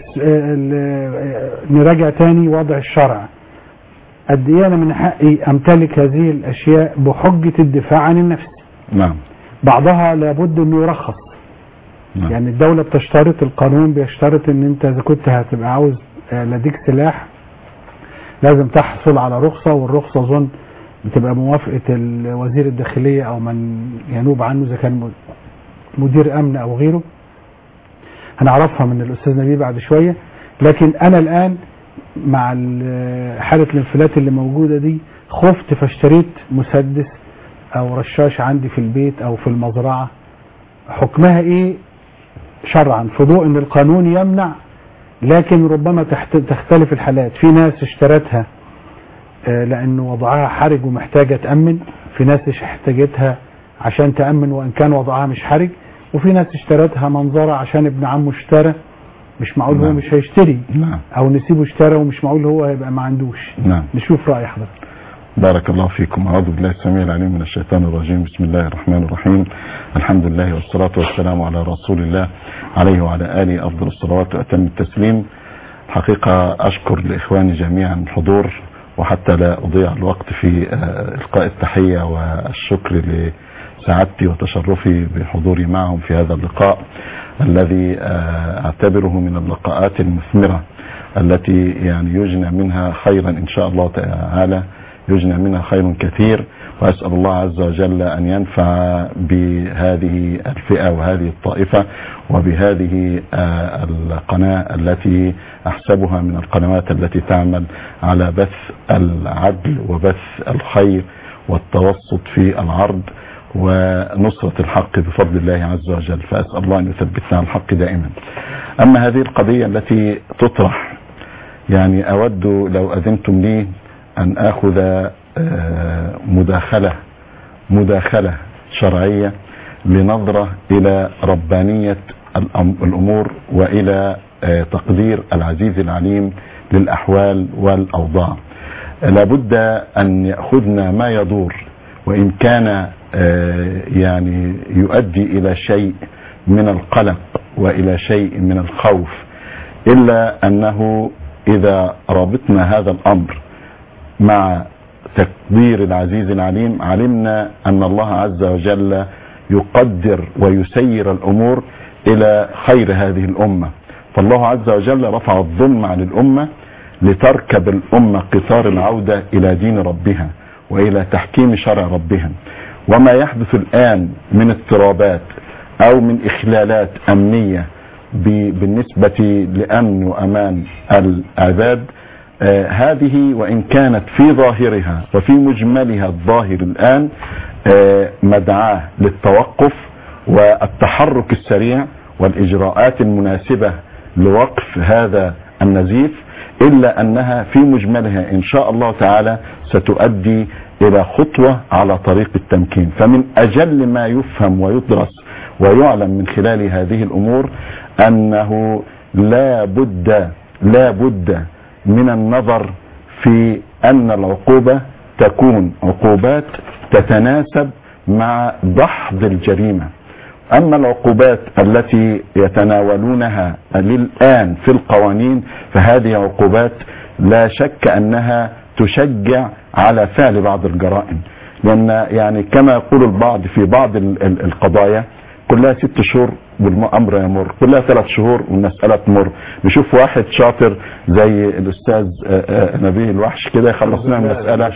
فنراجع تاني وضع الشرع. قد ايه انا من حقي امتلك هذه الاشياء بحجة الدفاع عن النفس؟ نعم. بعضها لابد انه يرخص. نعم. يعني الدولة بتشترط، القانون بيشترط ان انت اذا كنت هتبقى عاوز لديك سلاح لازم تحصل على رخصة، والرخصة اظن بتبقى موافقة وزير الداخلية او من ينوب عنه اذا كان مدير امن او غيره. هنعرفها من الاستاذ نبيل بعد شوية. لكن انا الان مع حالة الانفلات اللي موجودة دي خفت فاشتريت مسدس او رشاش عندي في البيت او في المزرعة. حكمها ايه شرعا في ضوء ان القانون يمنع، لكن ربما تختلف الحالات. في ناس اشترتها لانه وضعها حرج ومحتاجة تأمن، في ناس احتاجتها عشان تأمن وان كان وضعها مش حرج، وفي ناس اشترتها منظرة عشان ابن عمه اشترى مش معقول نعم. هو مش هيشتري. نعم. او نسيبه اشترى ومش معقول هو هيبقى ما عندوش. نعم. نشوف رأي حضرتك. بارك الله فيكم. أعوذ بالله السميع العليم من الشيطان الرجيم. بسم الله الرحمن الرحيم. الحمد لله والصلاة والسلام على رسول الله عليه وعلى آله أفضل الصلوات وأتم التسليم. الحقيقة أشكر لإخواني جميعا الحضور، وحتى لا أضيع الوقت في إلقاء التحية والشكر لسعادتي وتشرفي بحضوري معهم في هذا اللقاء الذي أعتبره من اللقاءات المثمرة التي يعني يجنى منها خيرا إن شاء الله تعالى، يجنى منها خير كثير. وأسأل الله عز وجل أن ينفع بهذه الفئة وهذه الطائفة وبهذه القناة التي أحسبها من القنوات التي تعمل على بث العدل وبث الخير والتوسط في العرض ونصرة الحق بفضل الله عز وجل. فأسأل الله أن يثبتنا على الحق دائما. أما هذه القضية التي تطرح، يعني أود لو أذنتم لي أن أخذ مداخلة مداخلة شرعية لنظرة إلى ربانية الأمور وإلى تقدير العزيز العليم للأحوال والأوضاع. لابد أن يأخذنا ما يدور، وإن كان يعني يؤدي إلى شيء من القلق وإلى شيء من الخوف، إلا أنه إذا ربطنا هذا الأمر مع تقدير العزيز العليم علمنا أن الله عز وجل يقدر ويسير الأمور إلى خير هذه الأمة. فالله عز وجل رفع الظلم عن الأمة لتركب الأمة قطار العودة إلى دين ربها وإلى تحكيم شرع ربها. وما يحدث الآن من اضطرابات أو من إخلالات أمنية بالنسبة لأمن وأمان العباد، آه هذه وإن كانت في ظاهرها وفي مجملها الظاهر الآن آه مدعاة للتوقف والتحرك السريع والإجراءات المناسبة لوقف هذا النزيف، إلا أنها في مجملها إن شاء الله تعالى ستؤدي إلى خطوة على طريق التمكين. فمن أجل ما يفهم ويدرس ويعلم من خلال هذه الأمور أنه لا بد لا بد من النظر في أن العقوبة تكون عقوبات تتناسب مع دحض الجريمة. أما العقوبات التي يتناولونها للآن في القوانين فهذه عقوبات لا شك أنها تشجع على فعل بعض الجرائم، لأن يعني كما يقول البعض في بعض القضايا كلها ست شهور والأمر يمر، كلها ثلاث شهور والمسألة تمر. نشوف واحد شاطر زي الأستاذ نبيه الوحش كده يخلص لنا المسألة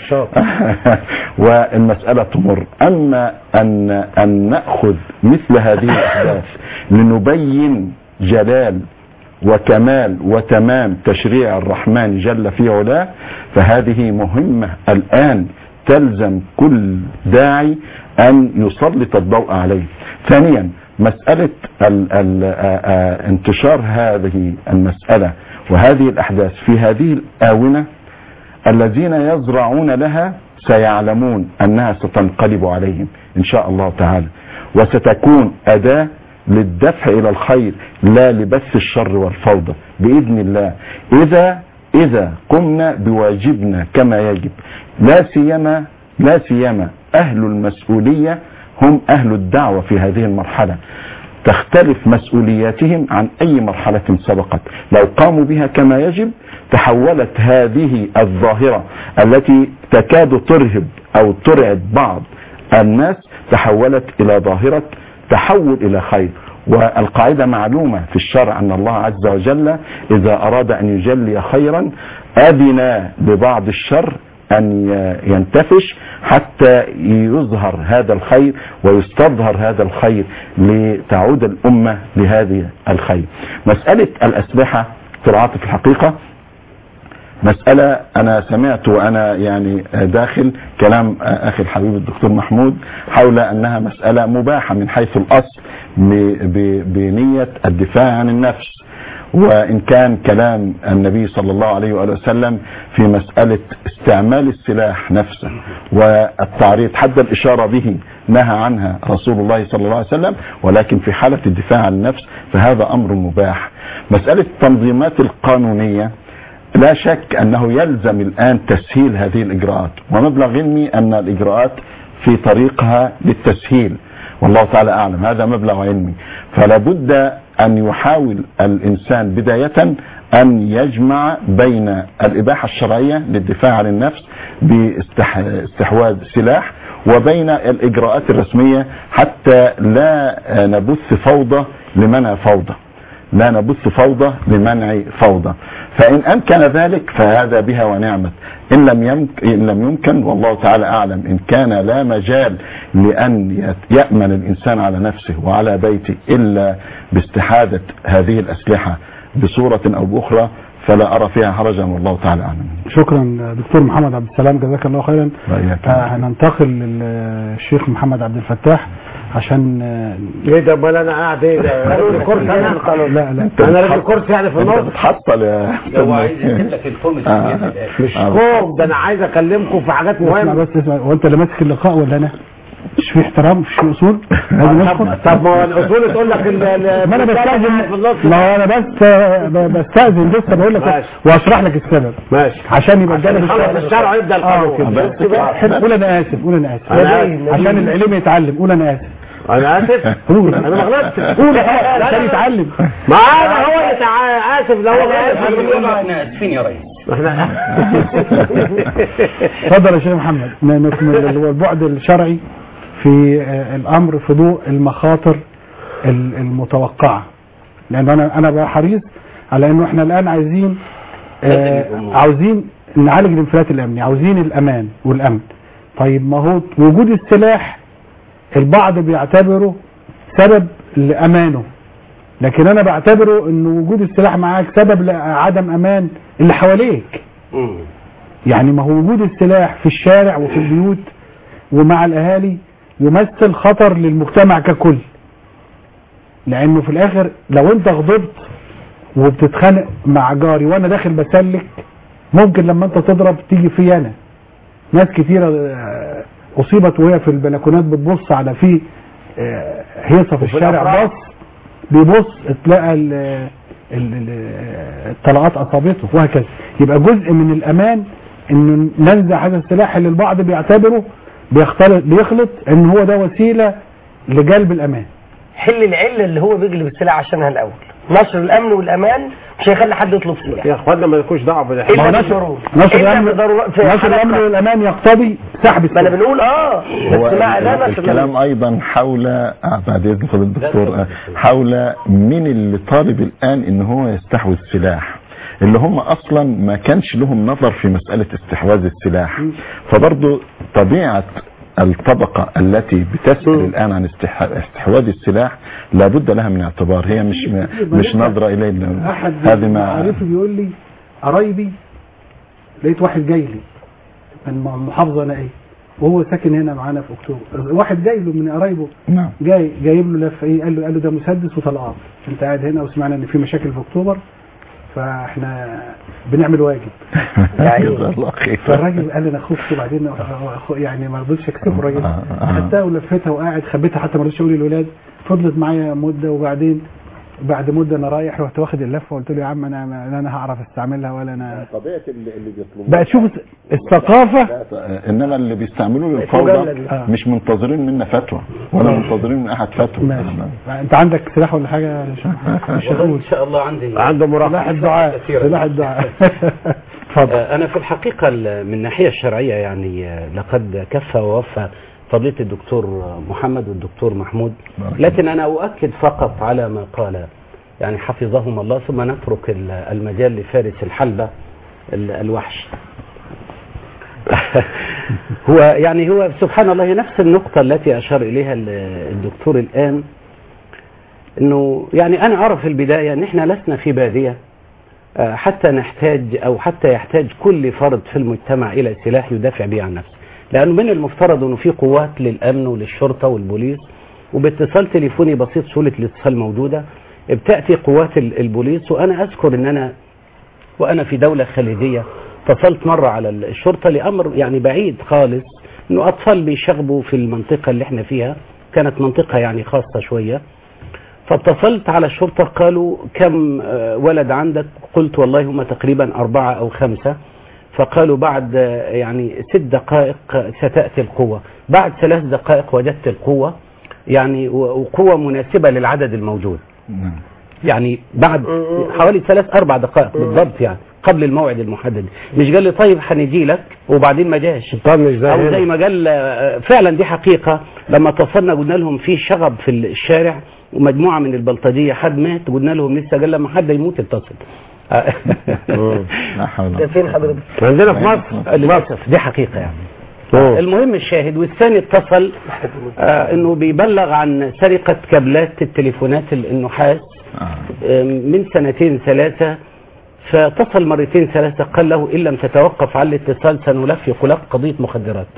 والمسألة تمر. أما أن أن نأخذ مثل هذه الأحداث لنبين جلال وكمال وتمام تشريع الرحمن جل في علاه فهذه مهمة الآن تلزم كل داعي أن يسلط الضوء عليه. ثانيا مسألة ال ال انتشار هذه المسألة وهذه الأحداث في هذه الآونة الذين يزرعون لها سيعلمون أنها ستنقلب عليهم إن شاء الله تعالى، وستكون أداة للدفع إلى الخير لا لبث الشر والفوضى بإذن الله، إذا إذا قمنا بواجبنا كما يجب. لا سيما لا سيما أهل المسؤولية هم أهل الدعوة في هذه المرحلة، تختلف مسؤولياتهم عن أي مرحلة سبقت. لو قاموا بها كما يجب تحولت هذه الظاهرة التي تكاد ترهب أو ترعب بعض الناس تحولت إلى ظاهرة تحول إلى خير. والقاعدة معلومة في الشرع أن الله عز وجل إذا أراد أن يجلي خيرا أذن ببعض الشر أن ينتفش حتى يظهر هذا الخير ويستظهر هذا الخير لتعود الأمة لهذه الخير. مسألة الأسلحة في العاطفة الحقيقة مسألة أنا سمعت وأنا يعني داخل كلام أخي الحبيب الدكتور محمود حول أنها مسألة مباحة من حيث الأصل بنية الدفاع عن النفس، وإن كان كلام النبي صلى الله عليه وآله وسلم في مسألة استعمال السلاح نفسه والتعريض حد الإشارة به نهى عنها رسول الله صلى الله عليه وسلم، ولكن في حالة الدفاع عن النفس فهذا أمر مباح. مسألة التنظيمات القانونية لا شك أنه يلزم الآن تسهيل هذه الإجراءات، ومبلغ علمي أن الإجراءات في طريقها للتسهيل والله تعالى أعلم، هذا مبلغ علمي. فلا بد أن يحاول الإنسان بداية أن يجمع بين الإباحة الشرعية للدفاع عن النفس باستحواذ سلاح وبين الإجراءات الرسمية حتى لا نبث فوضى لمنع فوضى لا نبث فوضى لمنع فوضى. فإن أمكن ذلك فهذا بها ونعمت، إن لم يمكن, إن لم يمكن والله تعالى أعلم. إن كان لا مجال لأن يأمن الإنسان على نفسه وعلى بيته إلا باستحاذة هذه الأسلحة بصورة أو بأخرى فلا أرى فيها حرجا والله تعالى أعلم. شكرا دكتور محمد عبد السلام، جزاك الله خيرا. هننتقل للشيخ محمد عبد الفتاح عشان ايه ده؟ امال انا قاعد ايه ده؟ انا الكرسي انا لا لا انا راكب الكرسي يعني في النص بتحصل يا هو عايز يكتب لك الفورم مش كوم ده، انا عايز اكلمكم في حاجات مهمه. بس اسمع، هو انت اللي ماسك اللقاء ولا انا؟ مش في احترام، مش في اصول لازم اسكت. طب ما هو الاصول تقول لك ما انا بستاذن، ما انا بس بستاذن لسه بقول لك واشرح لك السبب ماشي عشان يبقى الجانب الشرع يبدا القانون. قول انا اسف، قول انا اسف عشان العلم يتعلم. قول انا اسف انا اسف قول انا ما غلطتش. قول عشان يتعلم. ما انا هو اللي اسف لو هو احنا اسفين يا ريس. احنا اتفضل يا شيخ محمد. نكمل البعد الشرعي في الامر في ضوء المخاطر المتوقعه، لان انا انا بقى حريص على انه احنا الان عايزين عاوزين نعالج الانفلات الامني، عاوزين الامان والامن. طيب ما هو وجود السلاح البعض بيعتبره سبب لامانه، لكن انا بعتبره ان وجود السلاح معاك سبب لعدم امان اللي حواليك. يعني ما هو وجود السلاح في الشارع وفي البيوت ومع الاهالي يمثل خطر للمجتمع ككل، لانه في الاخر لو انت غضبت وبتتخانق مع جاري وانا داخل بسلك ممكن لما انت تضرب تيجي في انا. ناس كتيرة اصيبت وهي في البلكونات بتبص على في هيصة في الشارع، بص بيبص تلاقى الطلقات اصابته وهكذا. يبقى جزء من الامان انه ننزع هذا السلاح اللي البعض بيعتبره بيختلط بيخلط ان هو ده وسيله لجلب الامان. حل العله اللي هو بيجلب السلاح عشانها الاول، نشر الامن والامان مش هيخلي حد يطلب سلاح. يا اخوانا ما يكونش دعوه بالحل. الا بالضروره. نشر الامن نشر الامن والامان يقتضي سحب السلاح. ما انا بنقول اه بس مع ده الكلام ايضا حول آه بعد اذن فضيله الدكتور آه حول مين اللي طالب الان ان هو يستحوذ السلاح، اللي هم اصلا ما كانش لهم نظر في مساله استحواذ السلاح. فبرضه طبيعه الطبقة التي بتسأل الآن عن استحواذ السلاح لابد لها من اعتبار، هي مش مش نظرة إلينا. أحد معرفي بيقول لي قرايبي لقيت واحد جاي لي من محافظة نائية وهو ساكن هنا معانا في أكتوبر، واحد جاي له من قرايبه نعم جاي جايب له لفة إيه، قال له قال له ده مسدس وطلقات، أنت قاعد هنا وسمعنا إن في مشاكل في أكتوبر فاحنا بنعمل واجب. فالراجل قال لي انا خفت وبعدين يعني ما رضيتش اكسبه الراجل، خدتها ولفتها وقاعد خبيتها حتى ما رضيتش اقول للولاد، فضلت معايا مده وبعدين بعد مده انا رايح رحت واخد اللفه وقلت له يا عم انا لا انا هعرف استعملها ولا انا. طبيعه اللي اللي بيطلبوها بقى تشوف الثقافه، انما اللي بيستعملوه للفوضى مش منتظرين منا فتوى ولا منتظرين من احد فتوى. انت عندك سلاح ولا حاجه؟ مش هقول ان شاء الله عندي عنده مراقبه سلاح الدعاء سلاح الدعاء. انا في الحقيقه من الناحيه الشرعيه يعني لقد كفى ووفى فضيلة الدكتور محمد والدكتور محمود، لكن أنا أؤكد فقط على ما قال يعني حفظهم الله، ثم نترك المجال لفارس الحلبة الوحش. هو يعني هو سبحان الله نفس النقطة التي أشار إليها الدكتور الآن، إنه يعني أنا أعرف في البداية إن إحنا لسنا في بادية حتى نحتاج أو حتى يحتاج كل فرد في المجتمع إلى سلاح يدافع به عن نفسه، لأنه من المفترض أنه في قوات للأمن وللشرطة والبوليس، وباتصال تليفوني بسيط سهولة الاتصال موجودة بتأتي قوات البوليس. وأنا أذكر أن أنا وأنا في دولة خليجية اتصلت مرة على الشرطة لأمر يعني بعيد خالص، أنه أطفال بيشغبوا في المنطقة اللي احنا فيها، كانت منطقة يعني خاصة شوية، فاتصلت على الشرطة قالوا كم ولد عندك؟ قلت والله هم تقريبا أربعة أو خمسة، فقالوا بعد يعني ست دقائق ستأتي القوة. بعد ثلاث دقائق وجدت القوة يعني وقوة مناسبة للعدد الموجود، يعني بعد حوالي ثلاث أربع دقائق بالضبط يعني قبل الموعد المحدد. مش قال لي طيب هنجي لك وبعدين ما جاش، أو زي ما قال فعلا دي حقيقة. لما اتصلنا قلنا لهم في شغب في الشارع ومجموعة من البلطجية حد مات، قلنا لهم لسه، قال لما حد يموت اتصل. ده فين حضرتك؟ عندنا في مصر للأسف دي حقيقة يعني. أوه. المهم الشاهد، والثاني اتصل آه انه بيبلغ عن سرقة كابلات التليفونات النحاس آه من سنتين ثلاثة، فاتصل مرتين ثلاثة قال له ان لم تتوقف على الاتصال سنلفق لك قضية مخدرات.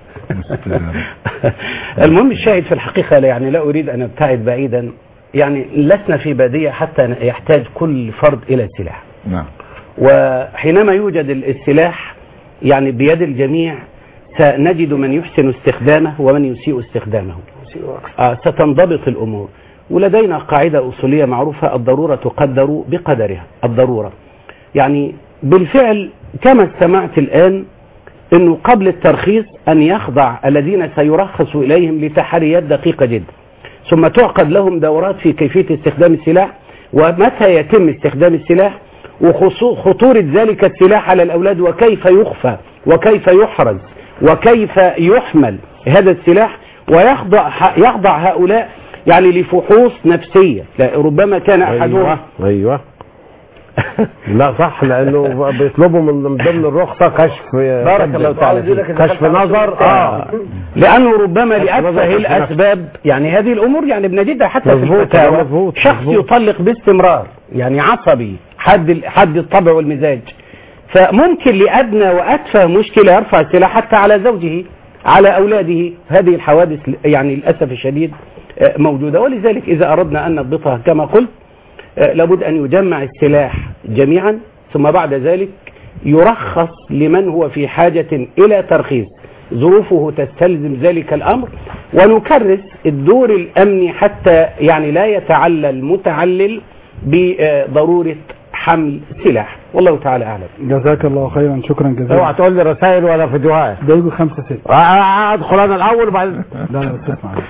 المهم الشاهد في الحقيقة يعني لا اريد ان ابتعد بعيدا، يعني لسنا في بادية حتى يحتاج كل فرد الى سلاح. نعم. وحينما يوجد السلاح يعني بيد الجميع سنجد من يحسن استخدامه ومن يسيء استخدامه. آه ستنضبط الأمور. ولدينا قاعدة أصولية معروفة، الضرورة تقدر بقدرها. الضرورة يعني بالفعل كما سمعت الآن أنه قبل الترخيص أن يخضع الذين سيرخص إليهم لتحريات دقيقة جدا، ثم تعقد لهم دورات في كيفية استخدام السلاح ومتى يتم استخدام السلاح وخطورة ذلك السلاح على الأولاد وكيف يخفى وكيف يحرز وكيف يحمل هذا السلاح، ويخضع يخضع هؤلاء يعني لفحوص نفسية. لا ربما كان أحدهم أيوة, أيوة. لا صح، لأنه بيطلبوا من ضمن الرخصة كشف بارك الله تعالى كشف نظر آه. لأنه ربما لأتفه الأسباب يعني هذه الأمور يعني بنجدها حتى في الفتاوى، شخص يطلق باستمرار يعني عصبي حد حد الطبع والمزاج، فممكن لأدنى وأتفه مشكلة يرفع السلاح حتى على زوجه على أولاده. هذه الحوادث يعني للأسف الشديد موجودة. ولذلك إذا أردنا أن نضبطها كما قلت لابد أن يجمع السلاح جميعا، ثم بعد ذلك يرخص لمن هو في حاجة إلى ترخيص ظروفه تستلزم ذلك الأمر، ونكرس الدور الأمني حتى يعني لا يتعلل المتعلل بضرورة حمل سلاح. والله تعالى اعلم. جزاك الله خيرا، شكرا جزيلا. اوعى تقول لي رسائل ولا فيديوهات. ده يجوا خمسة ستة. ادخل انا الاول وبعدين. لا لا بس اسمع.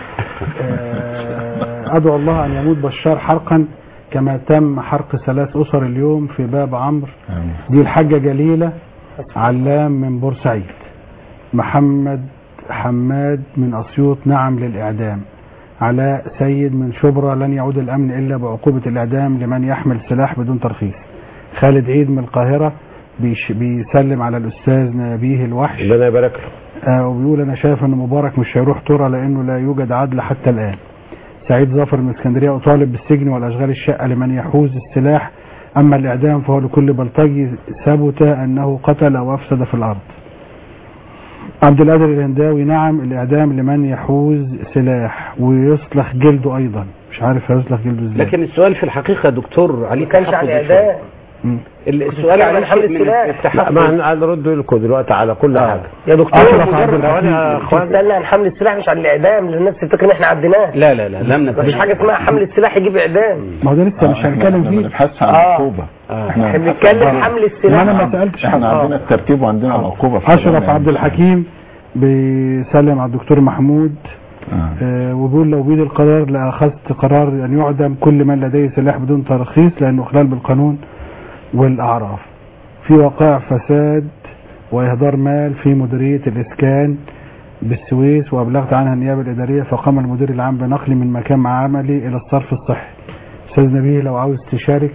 ادعو الله ان يموت بشار حرقا كما تم حرق ثلاث اسر اليوم في باب عمرو. دي الحاجة جليلة علام من بورسعيد. محمد حماد من اسيوط نعم للاعدام. علاء سيد من شبرا لن يعود الامن الا بعقوبة الاعدام لمن يحمل سلاح بدون ترخيص. خالد عيد من القاهرة بيش بيسلم على الاستاذ نبيه الوحش. ربنا يبارك له. آه وبيقول انا شايف ان مبارك مش هيروح ترى لانه لا يوجد عدل حتى الان. سعيد ظافر من اسكندريه اطالب بالسجن والاشغال الشاقه لمن يحوز السلاح، اما الاعدام فهو لكل بلطجي ثبت انه قتل وافسد في الارض. عبد القادر الهنداوي نعم الاعدام لمن يحوز سلاح ويصلخ جلده ايضا. مش عارف هيصلخ جلده ازاي. لكن السؤال في الحقيقه دكتور علي ما كانش على الاعدام. السؤال على حمل السلاح. لا ما هنرد لكم دلوقتي على كل آه. حاجه يا دكتور اخوانا استنى عن حمل السلاح مش عن الاعدام، لان الناس تفتكر ان احنا عديناه. لا لا لا لم مفيش حاجه اسمها حمل السلاح يجيب اعدام. ما هو ده لسه مش هنتكلم فيه. بنبحث عن العقوبه. احنا بنتكلم حمل السلاح. انا ما سالتش. احنا عندنا الترتيب وعندنا العقوبه. اشرف عبد الحكيم بيسلم على الدكتور محمود. آه. آه وبيقول لو بيد القرار لاخذت قرار ان يعدم كل من لديه سلاح بدون ترخيص لانه خلال بالقانون والاعراف. في وقائع فساد واهدار مال في مديريه الاسكان بالسويس وابلغت عنها النيابه الاداريه، فقام المدير العام بنقلي من مكان عملي الى الصرف الصحي. استاذ نبيه لو عاوز تشارك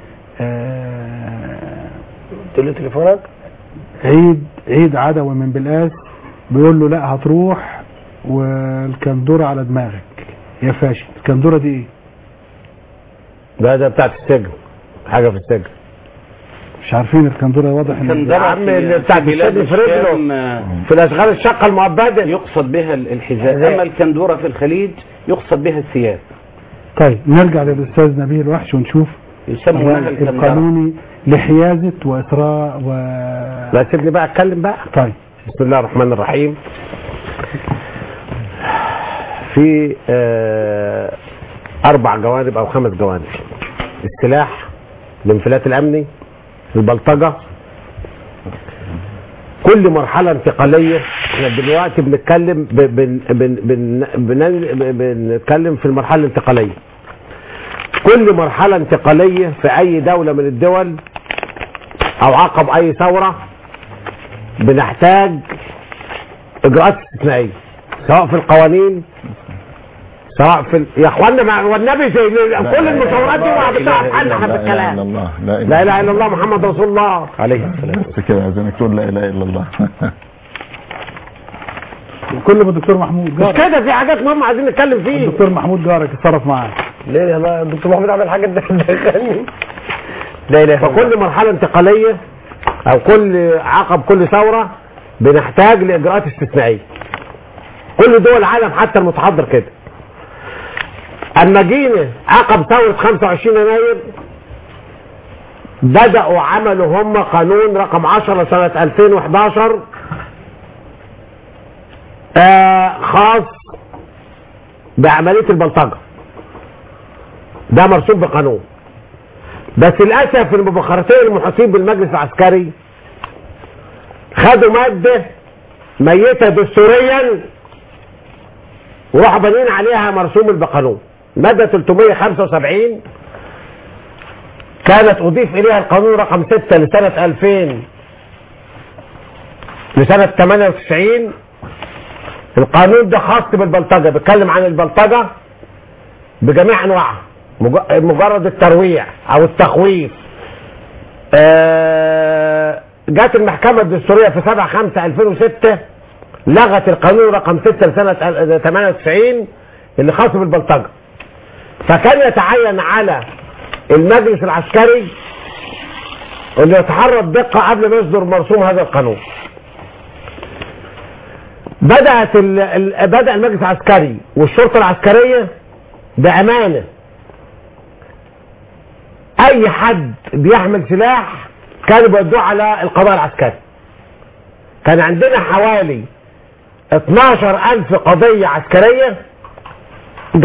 قلت له تليفونك. عيد عيد عدوي من بلقاس بيقول له لا هتروح والكندوره على دماغك يا فاشل. الكندوره دي ايه؟ ده ده بتاعت السجن، حاجه في السجن. مش عارفين الكندوره. واضح ان يا عم اللي بتاعت السجن في رجله في الاشغال الشاقه المؤبده يقصد بها الحذاء، اما الكندوره في الخليج يقصد بها الثياب. طيب نرجع للاستاذ نبيه الوحش ونشوف يسمونها القانوني لحيازه واسراء و لا سيبني بقى اتكلم بقى. طيب بسم الله الرحمن الرحيم. في آه اربع جوانب او خمس جوانب: السلاح، الانفلات الامني، البلطجه. كل مرحله انتقاليه. احنا دلوقتي بنتكلم بن بن بن بن بنتكلم في المرحله الانتقاليه. كل مرحله انتقاليه في اي دوله من الدول او عقب اي ثوره بنحتاج اجراءات استثنائيه، سواء في القوانين سواء في ال... يا اخوانا والنبي زي كل المصورات دي ما بتعرف عنها في الكلام. لا اله الا الله محمد رسول الله عليه السلام. بس كده عايزينك تقول لا اله الا الله. كل ما الدكتور محمود جارك مش كده، في حاجات مهمه عايزين نتكلم فيه. الدكتور محمود جارك اتصرف معاه. ليه يا الله الدكتور محمود عمل حاجه تدخلني؟ لا اله. فكل مرحله انتقاليه او كل عقب كل ثوره بنحتاج لاجراءات استثنائيه. كل دول العالم حتى المتحضر كده. اما جينا عقب ثوره خمسة وعشرين يناير بدأوا عملوا هم قانون رقم عشرة سنة ألفين وحداشر آه خاص بعملية البلطجة. ده مرسوم بقانون، بس للأسف المبخرتين المحيطين بالمجلس العسكري خدوا مادة ميتة دستوريا وراحوا بانيين عليها مرسوم البقانون. مادة ثلاثمائة وخمسة وسبعين كانت أضيف إليها القانون رقم ستة لسنة ألفين لسنة ثمانية وتسعين. القانون ده خاص بالبلطجة، بيتكلم عن البلطجة بجميع أنواعها، مجرد الترويع أو التخويف. آه جات المحكمة الدستورية في سبعة خمسة ألفين وستة لغت القانون رقم ستة لسنة ثمانية وتسعين اللي خاص بالبلطجة. فكان يتعين على المجلس العسكري انه يتحرى بدقة قبل ما يصدر مرسوم هذا القانون. بدأت ال ال بدأ المجلس العسكري والشرطة العسكرية بأمانة. أي حد بيحمل سلاح كانوا بيودوه على القضاء العسكري. كان عندنا حوالي اتناشر ألف قضية عسكرية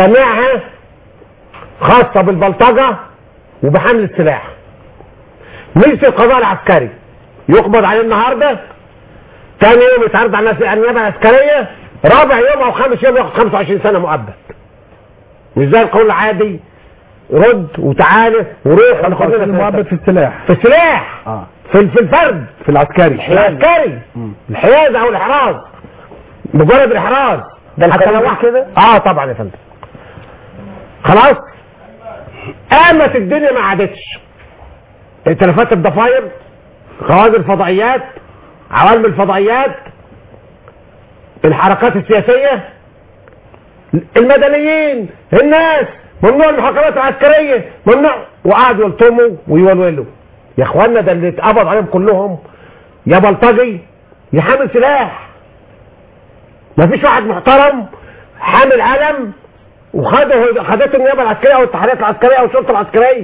جميعها خاصة بالبلطجة وبحمل السلاح. مجلس القضاء العسكري يقبض عليه النهارده، ثاني يوم يتعرض على النيابه العسكريه، رابع يوم او خامس يوم ياخد خمسة وعشرين سنه مؤبد. مش زي القانون العادي رد وتعالى وروح. المؤبد في السلاح في السلاح اه في في الفرد في العسكري في العسكري الحيازه او الاحراز، مجرد الاحراز ده حتى لو القانون كده. اه طبعا يا فندم. خلاص قامت الدنيا ما عادتش، ائتلافات الضفاير، خوارج الفضائيات، عوالم الفضائيات، الحركات السياسيه، المدنيين، الناس، ممنوع المحاكمات العسكريه، ممنوع، وقعدوا يلطموا ويولولوا. يا اخوانا ده اللي اتقبض عليهم كلهم يا بلطجي يا حامل سلاح. مفيش واحد محترم حامل علم وخده خدته النيابه العسكريه او التحريات العسكريه او الشرطه العسكريه.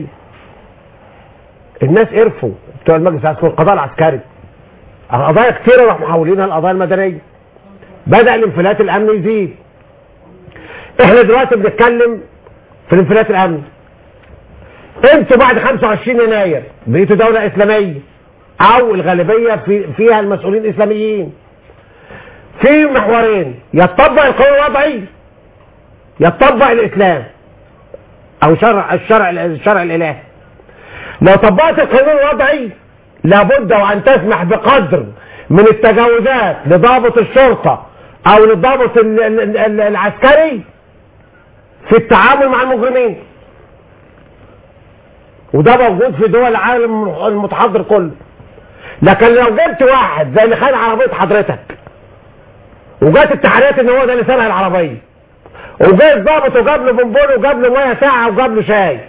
الناس قرفوا بتوع المجلس العسكري والقضاء العسكري. القضايا كتيره راحوا محولينها القضايا المدنيه. بدا الانفلات الامني يزيد. احنا دلوقتي بنتكلم في الانفلات الامني. انتوا بعد خمسة وعشرين يناير بقيتوا دوله اسلاميه او الغالبيه في فيها المسؤولين اسلاميين. في محورين، يتطبق القانون الوضعي يتطبق الاسلام او شرع الشرع الشرع الالهي. لو طبقت القانون الوضعي لابد وان تسمح بقدر من التجاوزات لضابط الشرطه او للضابط العسكري في التعامل مع المجرمين، وده موجود في دول العالم المتحضر كله. لكن لو جبت واحد زي اللي خد عربيه حضرتك وجات التحريات ان هو ده اللي سرق العربيه، وجاي الضابط وجاب له بونبون وجاب له ميه ساعه وجاب له شاي،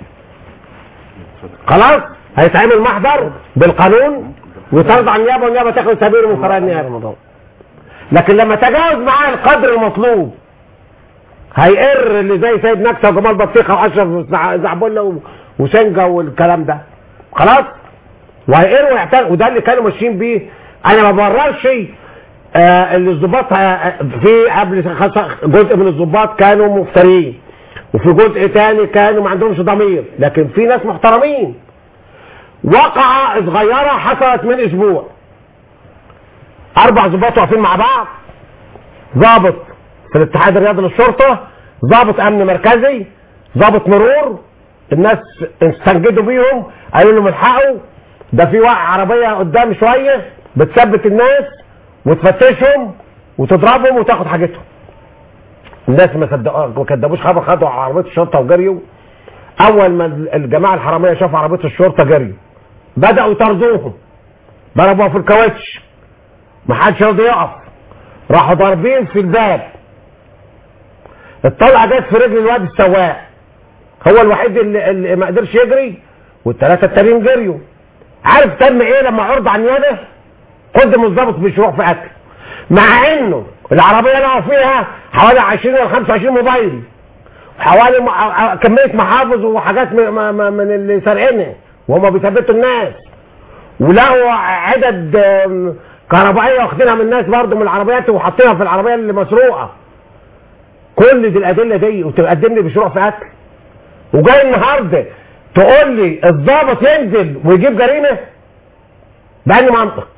خلاص هيتعمل محضر بالقانون ويترضى عن النيابه والنيابه تاخد سبيله من قرار النيابه. لكن لما تجاوز معاه القدر المطلوب هيقر اللي زي سيد نكسه وجمال بطيخه واشرف زعبله وسنجه والكلام ده، خلاص، وهيقر ويعترف. وده اللي كانوا ماشيين بيه. انا ما ببررش آه اللي الضباط آه في قبل جزء من الضباط كانوا مفترين، وفي جزء تاني كانوا ما عندهمش ضمير، لكن في ناس محترمين. وقعة صغيرة حصلت من اسبوع، اربع ضباط واقفين مع بعض، ضابط في الاتحاد الرياضي للشرطة، ضابط امن مركزي، ضابط مرور. الناس استنجدوا بيهم قالوا لهم الحقوا ده في عربية قدام شوية بتثبت الناس وتفتشهم وتضربهم وتاخد حاجتهم. الناس ما صدقوش ما كدبوش خبر، خدوا عربيه الشرطه وجريوا. اول ما الجماعه الحراميه شافوا عربيه الشرطه جريوا، بداوا يطردوهم، ضربوا في الكاوتش، ما حدش راضي يقف، راحوا ضاربين في الباب. الطلقه جت في رجل الواد السواق، هو الوحيد اللي, اللي ما قدرش يجري، والثلاثه التانيين جريوا. عارف تم ايه لما عرض عن النيابه؟ قدم الضابط بشروع في قتل، مع انه العربيه لقوا فيها حوالي عشرين ولا خمسة وعشرين موبايل، وحوالي كميه محافظ وحاجات من اللي سارقينها وهم بيثبتوا الناس، ولقوا عدد كهربائيه واخدينها من الناس برضه من العربيات وحاطينها في العربيه اللي مسروقه. كل دي الادله دي وتقدم لي بشروع في قتل، وجاي النهارده تقول لي الضابط ينزل ويجيب جريمه؟ بأني منطق.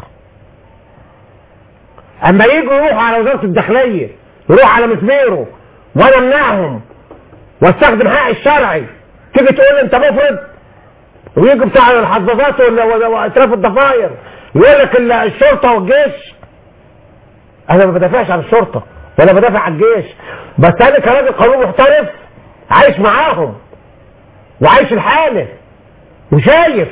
اما يجوا يروحوا على وزاره الداخليه، يروحوا على مسميره وانا امنعهم واستخدم حقي الشرعي، تيجي تقول انت مفرد؟ ويجوا بتاع الحظاظات واتراف الضفاير يقول لك الشرطه والجيش. انا ما بدافعش عن الشرطه ولا بدافع عن الجيش، بس انا كراجل قانون محترف عايش معاهم وعايش الحاله وشايف.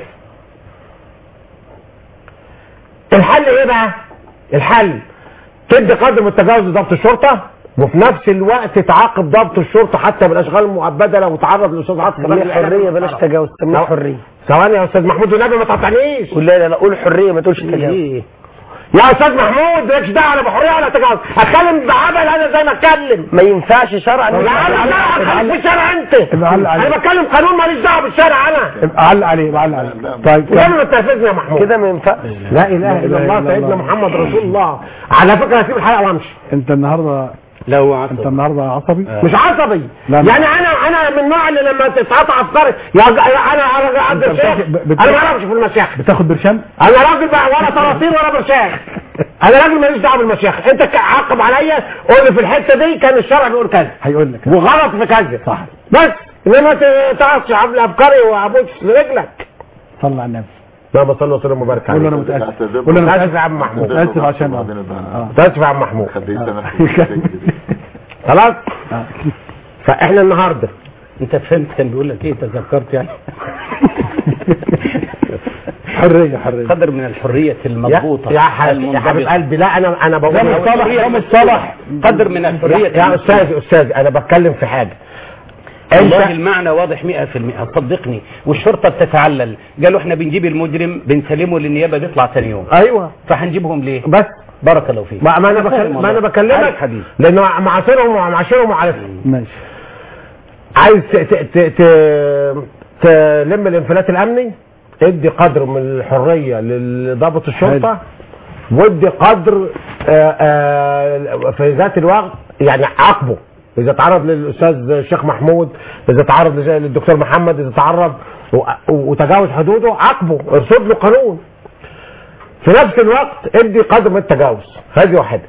الحل ايه بقى؟ الحل تدي قدر من التجاوز لضبط الشرطه، وفي نفس الوقت تعاقب ضبط الشرطه حتى بالاشغال المؤبده لو تعرض لاستاذ عاطف. سميه حريه بلاش تجاوز، سميه حريه. ثواني يا استاذ محمود والنبي ما تقطعنيش. لا لا لا قول حريه ما تقولش تجاوز. يا استاذ محمود مالكش دعوه لا بحريه ولا تجاوز، اتكلم بعبل انا زي ما اتكلم. ما ينفعش شرعا. لا لا لا في الشارع انت. انا بتكلم قانون ماليش دعوه بالشارع انا. علق عليه بعلق عليه. طيب كده ما تنفذني يا محمود. كده ما ينفعش. لا اله الا الله سيدنا محمد رسول الله. على فكره هسيب الحلقه وامشي. انت النهارده لا هو عصبي. انت النهارده عصبي؟ آه. مش عصبي. لا يعني انا انا من النوع اللي لما تتقطع افكاري يا ج- انا انا عبد الشيخ انا ما اعرفش في المشايخ. بتاخد برشام؟ انا راجل بقى ولا طراطير ولا برشاخ. انا راجل ماليش دعوه بالمشايخ. انت ك- عقب عليا قول لي في الحته دي كان الشرع بيقول كذا هيقول لك وغلط في كذا. صح. بس انما تقعدش عامل افكاري وابوس رجلك. صلى على النبي. اللهم صل وسلم وبارك قول له عليه. انا متاسف. قول له انا متاسف يا عم محمود. متاسف عشان اه متاسف يا عم محمود. خلاص. فاحنا النهارده انت فهمت كان بيقول لك ايه؟ تذكرت يعني. حريه حريه. قدر من الحريه المضبوطه يا حبيب يا حبيب قلبي. لا انا انا بقول ده مصطلح ده مصطلح. قدر من الحريه. يا استاذ استاذ انا بتكلم في حاجه. والله المعنى واضح مئة في المئة صدقني. والشرطه بتتعلل، قالوا احنا بنجيب المجرم بنسلمه للنيابه بيطلع ثاني يوم. ايوه فهنجيبهم ليه؟ بس بارك الله فيك. ما ما انا بكلم ما انا بكلمك لانه معاصرهم ومعاشرهم وعارفهم. ماشي. عايز ت- ت- ت- تلم الانفلات الامني، ادي قدر من الحريه لضابط الشرطه وادي قدر آآ آآ في ذات الوقت يعني عاقبه اذا تعرض للاستاذ الشيخ محمود، اذا تعرض للدكتور محمد، اذا تعرض وتجاوز حدوده عاقبه، ارصد له قانون. في نفس الوقت ادي قدر من التجاوز. هذه واحده.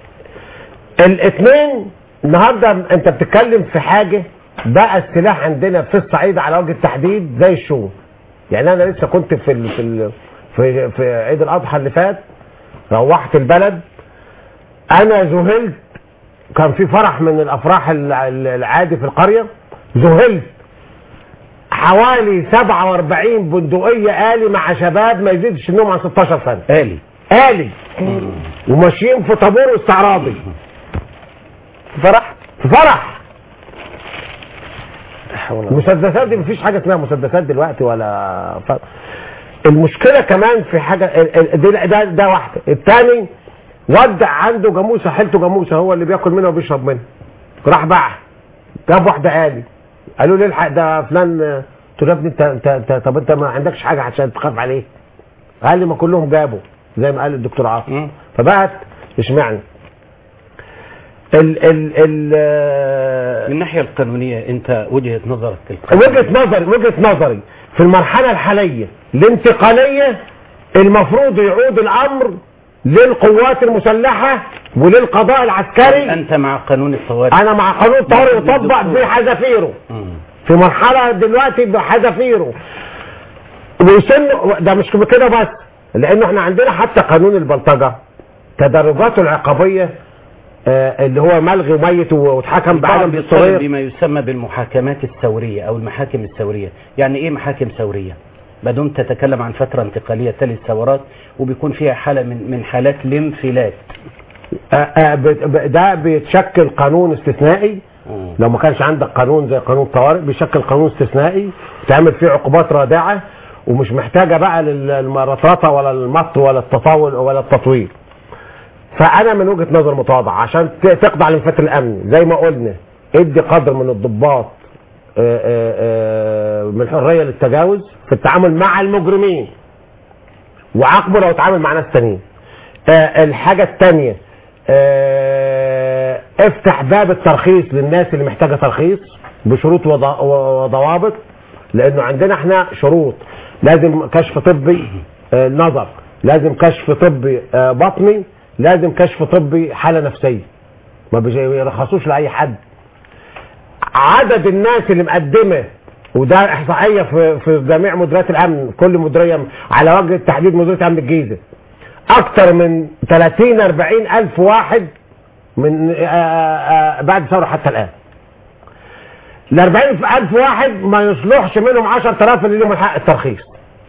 الاثنين النهارده انت بتتكلم في حاجه بقى السلاح عندنا في الصعيد على وجه التحديد زي الشو. يعني انا لسه كنت في ال في ال في, في عيد الاضحى اللي فات، روحت البلد انا ذهلت. كان في فرح من الافراح العادي في القريه، ذهلت حوالي سبعة وأربعين بندقيه آلي مع شباب ما يزيدش انهم عن ستاشر سنه. آلي آلي وماشيين في طابور استعراضي. فرح في فرح مسدسات دي مفيش حاجه اسمها مسدسات دلوقتي ولا ف... المشكله كمان في حاجه ده ده, ده واحده. الثاني ودع عنده جاموسه، حيلته جاموسه هو اللي بياكل منها وبيشرب منها، راح باعها جاب واحده آلي. قالوا لي الحق ده فلان. قلت له يا ابني انت انت انت طب انت ما عندكش حاجه عشان تخاف عليه؟ قال لي ما كلهم جابوا زي ما قال الدكتور عاصم. فبقت اشمعنى؟ ال ال ال من الناحيه القانونيه انت وجهه نظرك وجهه نظري وجهه نظري في المرحله الحاليه الانتقاليه المفروض يعود الامر للقوات المسلحه وللقضاء العسكري. انت مع قانون الطوارئ؟ انا مع قانون الطوارئ يطبق بحذافيره في مرحله دلوقتي بحذافيره ويسن. ده مش كده بس، لانه احنا عندنا حتى قانون البلطجه تدرجاته العقابيه آه اللي هو ملغي وميت واتحكم بعدم بالصغير بما يسمى بالمحاكمات الثوريه او المحاكم الثوريه. يعني ايه محاكم ثوريه؟ بدون تتكلم عن فتره انتقاليه تلي الثورات وبيكون فيها حاله من من حالات الانفلات. آه آه ده بيتشكل قانون استثنائي. مم. لو ما كانش عندك قانون زي قانون الطوارئ بيشكل قانون استثنائي تعمل فيه عقوبات رادعه ومش محتاجه بقى للمرطرطه ولا المط ولا التطاول ولا التطويل. فانا من وجهه نظر متواضعه عشان تقضي على الانفلات الامني زي ما قلنا ادي قدر من الضباط آآ آآ من الحريه للتجاوز في التعامل مع المجرمين وعاقبه لو اتعامل مع ناس تانيين. الحاجه الثانيه افتح باب الترخيص للناس اللي محتاجه ترخيص بشروط وضوابط، لانه عندنا احنا شروط. لازم كشف طبي نظر، لازم كشف طبي بطني، لازم كشف طبي حاله نفسيه. ما بيرخصوش لاي حد. عدد الناس اللي مقدمه وده احصائيه في في جميع مديريات الامن، كل مديريه على وجه التحديد مديريه امن الجيزه اكثر من ثلاثين أربعين الف واحد من آآ آآ بعد الثوره حتى الان. ال أربعين ألف واحد ما يصلحش منهم عشرة آلاف اللي لهم حق الترخيص.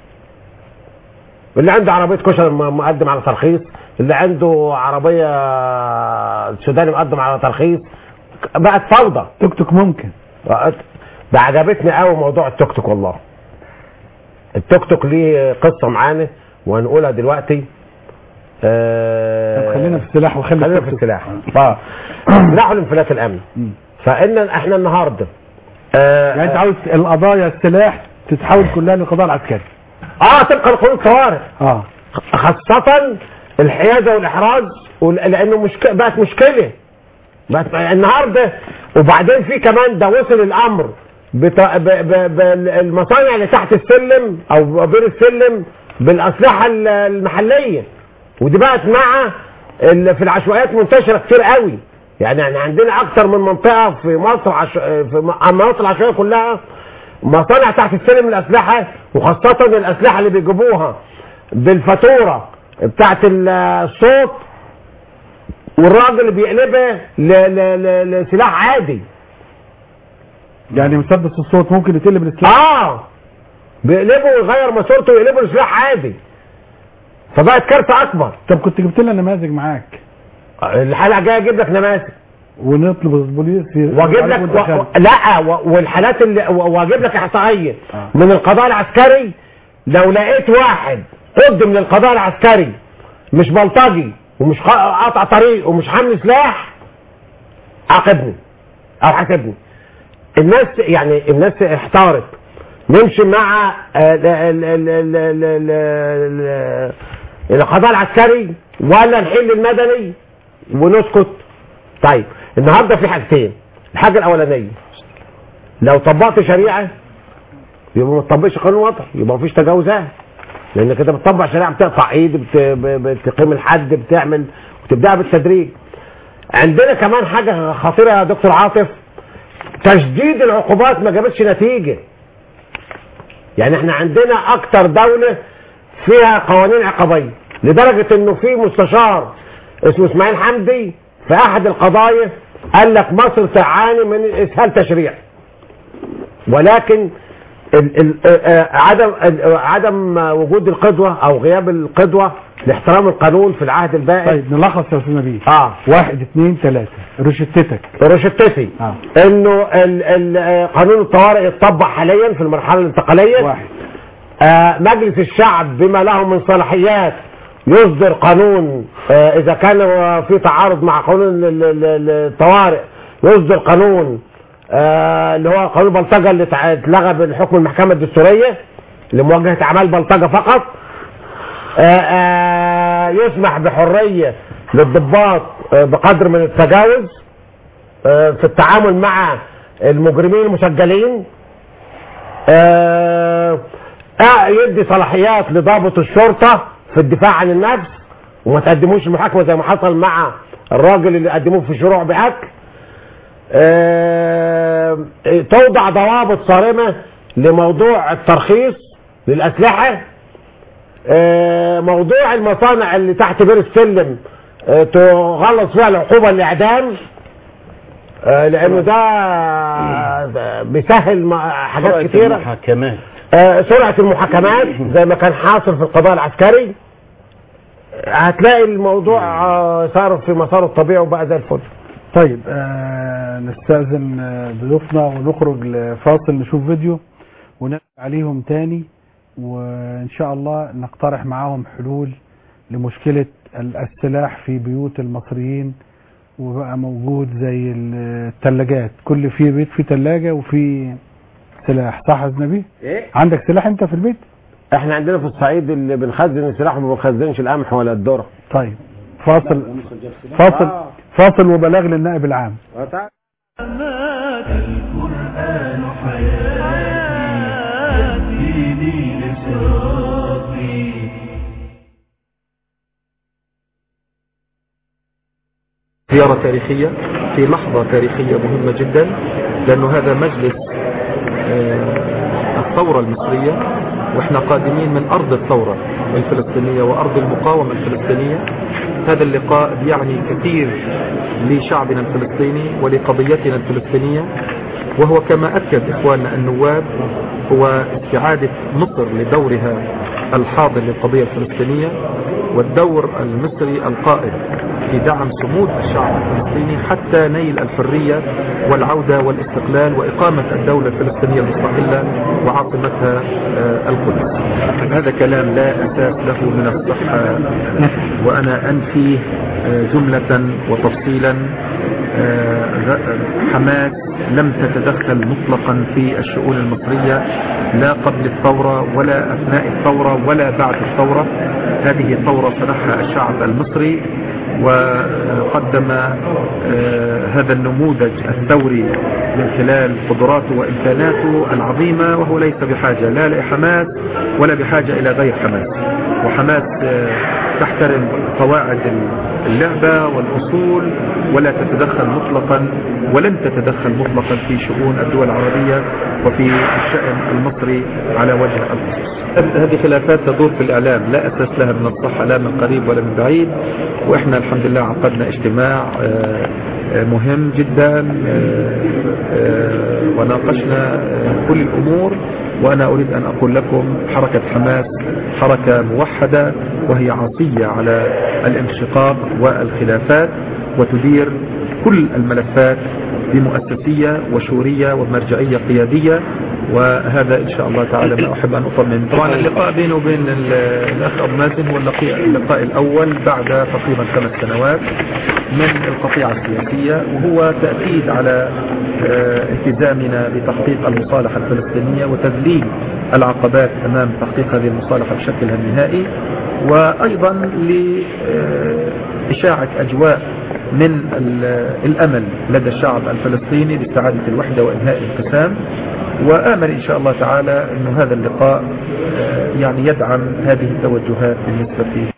اللي عنده عربيه كشري مقدم على ترخيص، اللي عنده عربيه سوداني مقدم على ترخيص. بقت فوضى. توك توك ممكن. ده عجبتني قوي موضوع التوك توك. والله التوك توك ليه قصه معانا وهنقولها دلوقتي. آه طب خلينا في السلاح وخلينا خلينا في السلاح. اه سلاح الانفلات الامني. فان احنا النهارده آه يعني انت عاوز القضايا السلاح تتحول كلها للقضاء العسكري. اه طبقا لقانون الطوارئ. اه خاصه الحيازه والاحراز لانه مشكله بقت مشكله. بس النهارده وبعدين في كمان ده وصل الامر بتا... ب... ب... بالمصانع اللي تحت السلم او بين السلم بالاسلحه المحليه، ودي بقت مع ال... في العشوائيات منتشره كتير قوي. يعني احنا عندنا اكتر من منطقه في مصر عش... في المناطق العشوائيه كلها مصانع تحت السلم الاسلحه، وخاصه الاسلحه اللي بيجيبوها بالفاتوره بتاعت الصوت، والراجل اللي بيقلبها ل... ل... ل... لسلاح عادي. يعني مسدس الصوت ممكن يتقلب لسلاح؟ اه بيقلبه ويغير مسيرته ويقلبه لسلاح عادي، فبقت كارثه اكبر. طب كنت جبت لنا نماذج معاك، الحلقه الجايه اجيب لك نماذج ونطلب البوليس واجيب لك و... لا و... والحالات اللي واجيب لك احصائيه آه. من القضاء العسكري. لو لقيت واحد قدم للقضاء العسكري مش بلطجي ومش قاطع طريق ومش حامل سلاح، عاقبني او حاسبني. الناس يعني الناس احتارت، نمشي مع القضاء العسكري ولا نحل المدني ونسكت؟ طيب النهارده في حاجتين. الحاجه الاولانيه لو طبقت شريعه يبقى ما تطبقش قانون وضعي، يبقى مفيش تجاوزات، لان كده بتطبق شريعه بتقطع ايد، بت... بتقيم الحد، بتعمل وتبدأ بالتدريج. عندنا كمان حاجه خطيره يا دكتور عاطف، تشديد العقوبات ما جابتش نتيجه. يعني احنا عندنا اكتر دوله فيها قوانين عقابيه، لدرجه انه في مستشار اسمه اسماعيل حمدي في احد القضايا قال لك مصر تعاني من اسهال تشريع، ولكن ال ال عدم عدم وجود القدوه او غياب القدوه لاحترام القانون في العهد البائد. طيب نلخص يا استاذ نبيل. اه واحد اثنين ثلاثة روشتتك. روشتتي آه. انه ال ال قانون الطوارئ يتطبق حاليا في المرحله الانتقاليه. واحد. آه مجلس الشعب بما له من صلاحيات يصدر قانون، آه اذا كان في تعارض مع قانون الطوارئ يصدر قانون آه اللي هو قانون البلطجه اللي اتلغى بالحكم المحكمه الدستوريه لمواجهه اعمال بلطجه فقط. آآ آآ يسمح بحريه للضباط بقدر من التجاوز في التعامل مع المجرمين المسجلين. يدي صلاحيات لضابط الشرطه في الدفاع عن النفس وما تقدموش المحاكمه زي ما حصل مع الراجل اللي قدموه في شروع باكل. توضع ضوابط صارمه لموضوع الترخيص للاسلحه. موضوع المصانع اللي تحت بير السلم تغلظ فيها العقوبه الاعدام، لانه ده بيسهل حاجات كتيره. المحاكمات سرعه المحاكمات زي ما كان حاصل في القضاء العسكري. هتلاقي الموضوع صار في مساره الطبيعي وبقى زي الفل. طيب آه نستأذن ضيوفنا ونخرج لفاصل نشوف فيديو ونرجع عليهم تاني، وإن شاء الله نقترح معاهم حلول لمشكلة السلاح في بيوت المصريين، وبقى موجود زي الثلاجات، كل في بيت في ثلاجة وفي سلاح. صح يا نبيل؟ ايه؟ عندك سلاح انت في البيت؟ احنا عندنا في الصعيد اللي بنخزن السلاح وما بنخزنش القمح ولا الذره. طيب فاصل فاصل فاصل وبلاغ للنائب العام. القرآن حياتي دين صراطي. زيارة تاريخية في لحظة تاريخية مهمة جدا، لأنه هذا مجلس الثورة المصرية، واحنا قادمين من أرض الثورة الفلسطينية وأرض المقاومة الفلسطينية. هذا اللقاء بيعني كثير لشعبنا الفلسطيني ولقضيتنا الفلسطينية، وهو كما أكد إخواننا النواب هو استعادة مصر لدورها الحاضر للقضية الفلسطينية، والدور المصري القائد في دعم صمود الشعب الفلسطيني حتى نيل الحرية والعودة والاستقلال وإقامة الدولة الفلسطينية المستقلة وعاصمتها القدس. هذا كلام لا أساس له من الصحة، وأنا أنفيه جملة وتفصيلا. حماس لم تتدخل مطلقا في الشؤون المصرية لا قبل الثورة ولا أثناء الثورة ولا بعد الثورة. هذه ثورة صنعها الشعب المصري وقدم هذا النموذج الثوري من خلال قدراته وإمكاناته العظيمة، وهو ليس بحاجة لا لحماس ولا بحاجة إلى غير حماس. وحماس تحترم قواعد اللعبة والأصول ولا تتدخل مطلقا ولن تتدخل مطلقا في شؤون الدول العربية وفي الشأن المصري على وجه الخصوص. هذه خلافات تدور في الإعلام لا أساس لها من الصحة لا من قريب ولا من بعيد، وإحنا الحمد لله عقدنا اجتماع مهم جدا وناقشنا كل الأمور. وأنا أريد أن أقول لكم حركة حماس حركة موحدة وهي عصية على الانشقاق والخلافات، وتدير كل الملفات بمؤسسية وشورية ومرجعية قيادية، وهذا إن شاء الله تعالى ما أحب أن أطمن. طبعا اللقاء بينه وبين الأخ أبو مازن هو اللقاء الأول بعد تقريبا خمس سنوات من القطيعة السياسية، وهو تأكيد على التزامنا بتحقيق المصالحة الفلسطينية وتذليل العقبات أمام تحقيق هذه المصالحة بشكلها النهائي، وأيضا لإشاعة أجواء من الأمل لدى الشعب الفلسطيني باستعادة الوحدة وإنهاء الانقسام. وآمل إن شاء الله تعالى أن هذا اللقاء يعني يدعم هذه التوجهات بالنسبة لي.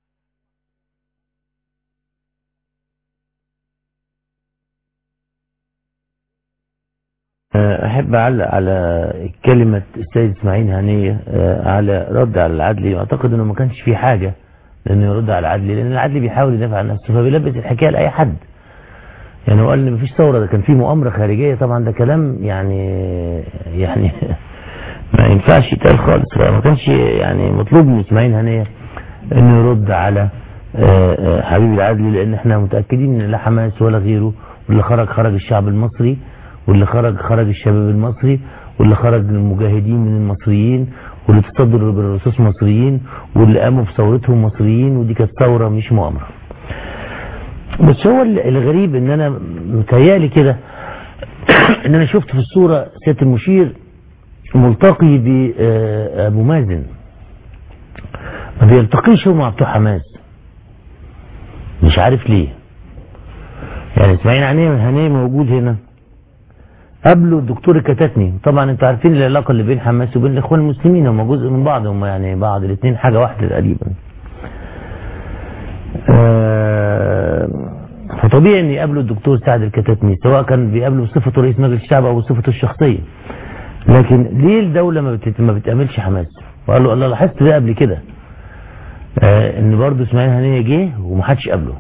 أحب أعلق على كلمة السيد إسماعيل هنية على رد على العدلي. أعتقد أنه ما كانش في حاجة لأنه يرد على العدلي، لأن العدلي بيحاول يدافع عن نفسه فبيلبس الحكاية لأي حد. يعني هو قال إن مفيش ثورة، ده كان في مؤامرة خارجية. طبعا ده كلام يعني يعني ما ينفعش يتقال خالص. ما كانش يعني مطلوب من إسماعيل هنية إنه يرد على حبيب العدلي، لأن إحنا متأكدين إن لا حماس ولا غيره، واللي خرج خرج الشعب المصري، واللي خرج خرج الشباب المصري، واللي خرج المجاهدين من المصريين، واللي تصدروا بالرصاص مصريين، واللي قاموا بثورتهم مصريين، ودي كانت ثوره مش مؤامره. بس هو الغريب ان انا متهيألي كده ان انا شفت في الصوره سياده المشير ملتقي بابو مازن، ما بيلتقيش هو مع بتوع حماس، مش عارف ليه. يعني اسماعيل هنية موجود هنا، قبله الدكتور الكتاتني. طبعا انتوا عارفين العلاقه اللي بين حماس وبين الاخوان المسلمين، هم جزء من بعض، هم يعني بعض الاثنين حاجه واحده تقريبا. آه فطبيعي ان يقابله الدكتور سعد الكتاتني، سواء كان بيقابله بصفته رئيس مجلس الشعب او بصفته الشخصيه. لكن ليه الدوله ما ما بتقابلش حماس؟ وقال له الله لاحظت ده قبل كده، آه ان برضه اسماعيل هنية جه ومحدش قابله.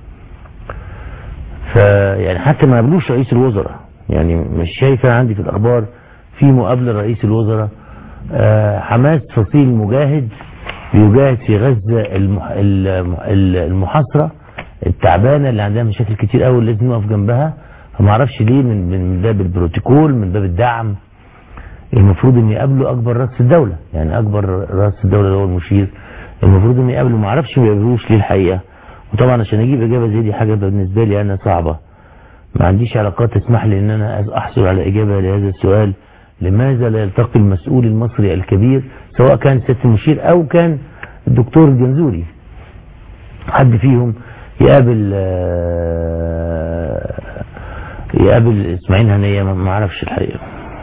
فيعني حتى ما قابلوش رئيس الوزراء، يعني مش شايفه عندي في الاخبار في مقابله رئيس الوزراء. آه حماس فصيل مجاهد بيجاهد في غزه المح... المحاصره التعبانه اللي عندها مشاكل كتير قوي لازم نقف جنبها. فما اعرفش ليه من من باب البروتوكول، من باب الدعم، المفروض ان يقابلوا اكبر راس الدوله، يعني اكبر راس الدوله اللي هو المشير، المفروض ان يقابلوا. ما اعرفش ما يقابلوش ليه الحقيقه. وطبعا عشان اجيب اجابه زي دي حاجه بالنسبه لي انا صعبه، ما عنديش علاقات تسمح لي ان انا احصل على اجابه لهذا السؤال. لماذا لا يلتقي المسؤول المصري الكبير، سواء كان سياده المشير او كان الدكتور الجنزوري، حد فيهم يقابل يقابل اسماعيل هنية؟ ما اعرفش الحقيقه.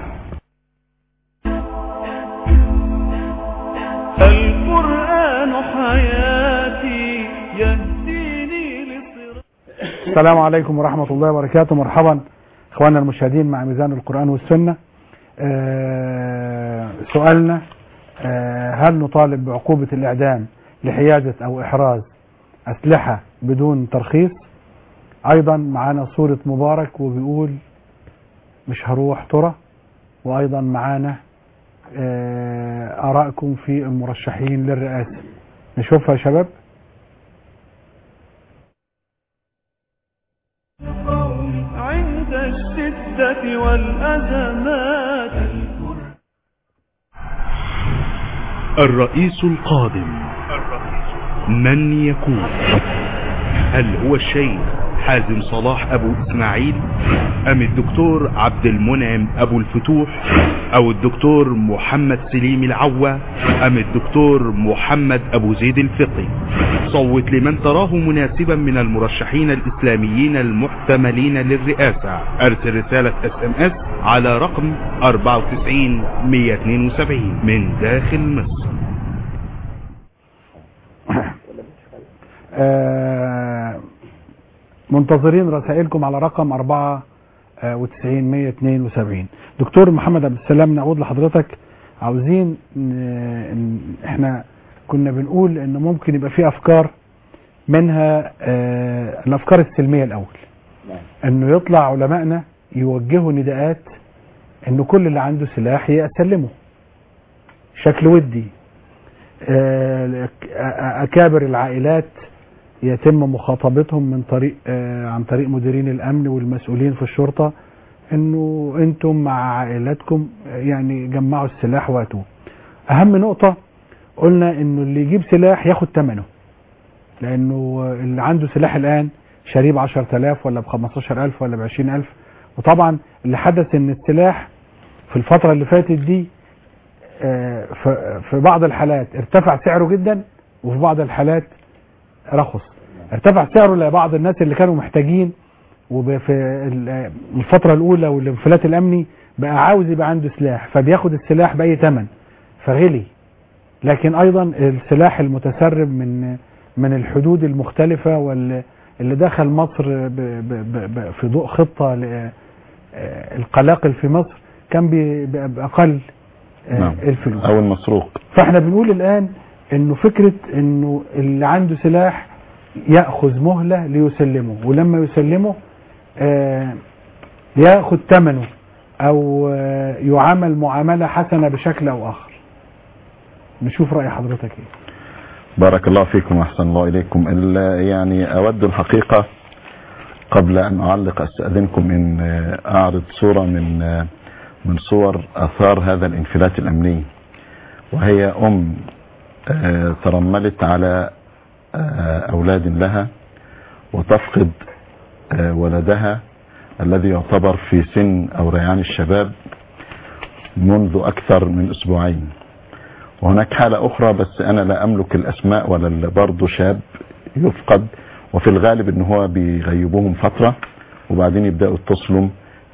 القرآن حياتي يهديني لصراط. السلام عليكم ورحمة الله وبركاته. مرحبا اخواننا المشاهدين مع ميزان القرآن والسنة. آه سؤالنا آه هل نطالب بعقوبة الإعدام لحيازة أو إحراز أسلحة بدون ترخيص؟ أيضا معنا صورة مبارك وبيقول مش هروح ترى. وأيضا معنا آه آرائكم في المرشحين للرئاسة. نشوفها يا شباب. عند الشدة والأزمات. الرئيس القادم من يكون؟ هل هو الشيخ حازم صلاح أبو إسماعيل أم الدكتور عبد المنعم أبو الفتوح أو الدكتور محمد سليم العوة أم الدكتور محمد أبو زيد الفقي؟ صوت لمن تراه مناسبا من المرشحين الإسلاميين المحتملين للرئاسة. أرسل رسالة اس ام اس على رقم أربعة وتسعين مية واثنين وسبعين من داخل مصر. منتظرين رسائلكم على رقم أربعة وتسعين مية واثنين وسبعين. دكتور محمد عبد السلام، نعود لحضرتك. عاوزين احنا كنا بنقول ان ممكن يبقى في افكار منها اه الافكار السلمية الاول، انه يطلع علمائنا يوجهوا نداءات انه كل اللي عنده سلاح يسلمه شكل ودي. اه اكابر العائلات يتم مخاطبتهم من طريق اه عن طريق مديرين الامن والمسؤولين في الشرطة، انه انتم مع عائلاتكم يعني جمعوا السلاح واتوه. اهم نقطة قلنا انه اللي يجيب سلاح ياخد ثمنه، لانه اللي عنده سلاح الان شاريه ب عشرة آلاف ولا ب خمستاشر ألف ولا ب عشرين ألف. وطبعا اللي حدث ان السلاح في الفترة اللي فاتت دي في بعض الحالات ارتفع سعره جدا، وفي بعض الحالات رخص. ارتفع سعره لبعض الناس اللي كانوا محتاجين، وفي الفترة الاولى والانفلات الامني بقى عاوز يبقى عنده سلاح فبياخد السلاح باي ثمن فغلي. لكن ايضا السلاح المتسرب من من الحدود المختلفة واللي دخل مصر ب ب ب في ضوء خطة القلاقل في مصر كان بأقل نعم. الفلوس او المسروق. فاحنا بنقول الان انه فكرة انه اللي عنده سلاح يأخذ مهلة ليسلمه، ولما يسلمه يأخذ ثمنه او يعامل معاملة حسنة بشكل او اخر. نشوف رأي حضرتك ايه. بارك الله فيكم واحسن الله اليكم. يعني اود الحقيقة قبل ان اعلق استأذنكم ان اعرض صورة من من صور اثار هذا الانفلات الامني، وهي ام ترملت على اولاد لها وتفقد ولدها الذي يعتبر في سن او ريعان الشباب منذ اكثر من اسبوعين. وهناك حالة اخرى بس انا لا املك الاسماء ولا برضه شاب يفقد، وفي الغالب ان هو بيغيبوهم فترة وبعدين يبدأوا يتصلوا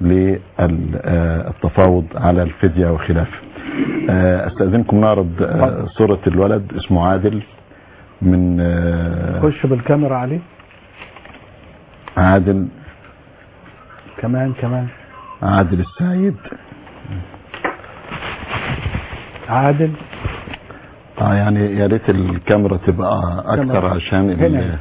للتفاوض على الفدية وخلافه. استأذنكم نعرض صورة الولد اسمه عادل من خش بالكاميرا عليه. عادل كمان كمان عادل السعيد. عادل اه يعني يا ريت الكاميرا تبقى اكثر عشان اللي,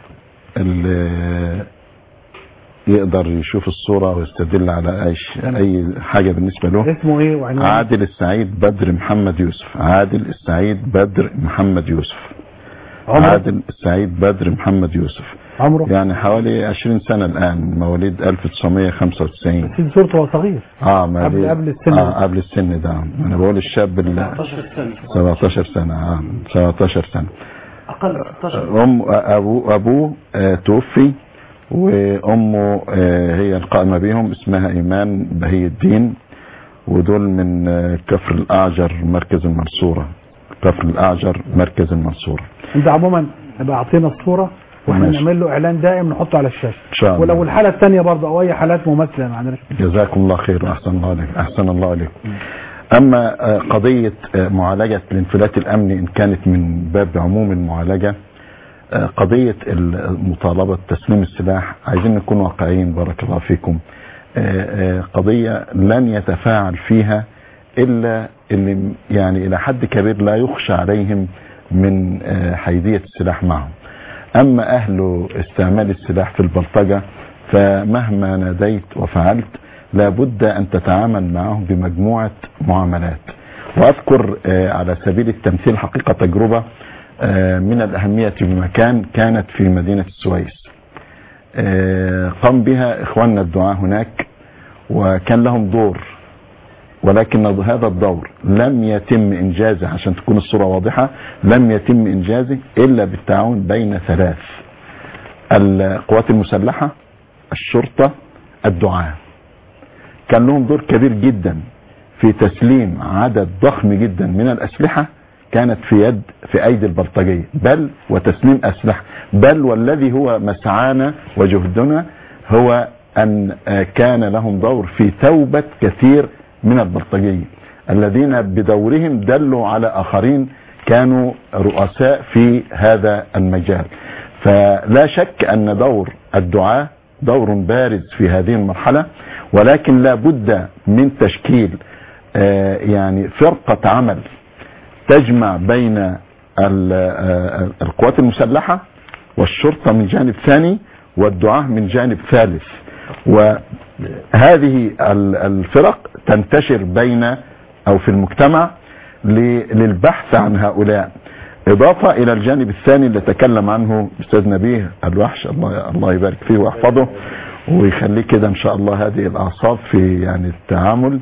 اللي يقدر يشوف الصورة ويستدل على اي اي حاجة بالنسبة له. اسمه ايه وعنوانه؟ عادل السعيد بدر محمد يوسف. عادل السعيد بدر محمد يوسف. عمره؟ عادل السعيد بدر محمد يوسف. عمره يعني حوالي عشرين سنة الان، مواليد ألف وتسعمية وخمسة وتسعين. في صورته وهو صغير. اه ما قبل قبل السن. اه قبل السن ده. انا بقول الشاب اللي سبعتاشر سنة. اه سبعتاشر سنة. اقل ستاشر. ام ابوه ابوه آه توفي، وامه آه هي القائمة بهم، اسمها ايمان بهي الدين، ودول من آه كفر الاعجر مركز المنصورة. كفر الاعجر مركز المنصورة. انت عموما ابقى اعطينا الصورة واحنا نعمل له اعلان دائم نحطه على الشاشة ان شاء الله. ولو الحالة الثانية برضه او اي حالات مماثلة ما عندناش. جزاكم الله خير واحسن الله عليكم. احسن الله عليكم. اما قضية معالجة الانفلات الامني ان كانت من باب عموم المعالجة، قضية المطالبة تسليم السلاح عايزين نكون واقعيين بارك الله فيكم. قضية لن يتفاعل فيها الا اللي يعني الى حد كبير لا يخشى عليهم من حيدية السلاح معهم. اما اهل استعمال السلاح في البلطجة فمهما ناديت وفعلت لابد ان تتعامل معهم بمجموعة معاملات. واذكر على سبيل التمثيل حقيقة تجربة من الاهمية بمكان كانت في مدينة السويس، قام بها اخواننا الدعاة هناك وكان لهم دور، ولكن هذا الدور لم يتم انجازه، عشان تكون الصورة واضحة، لم يتم انجازه الا بالتعاون بين ثلاث: القوات المسلحة الشرطة الدعاة كان لهم دور كبير جدا في تسليم عدد ضخم جدا من الأسلحة كانت في يد في أيدي البلطجية، بل وتسليم أسلحة، بل والذي هو مسعانا وجهدنا هو أن كان لهم دور في توبة كثير من البلطجية الذين بدورهم دلوا على آخرين كانوا رؤساء في هذا المجال. فلا شك أن دور الدعاة دور بارز في هذه المرحلة، ولكن لا بد من تشكيل يعني فرقة عمل تجمع بين القوات المسلحة والشرطة من جانب ثاني والدعاة من جانب ثالث، وهذه الفرق تنتشر بين أو في المجتمع للبحث عن هؤلاء، إضافة إلى الجانب الثاني اللي تكلم عنه أستاذ نبيه الوحش، الله الله يبارك فيه ويحفظه ويخليه كده إن شاء الله هذه الأعصاب في يعني التعامل،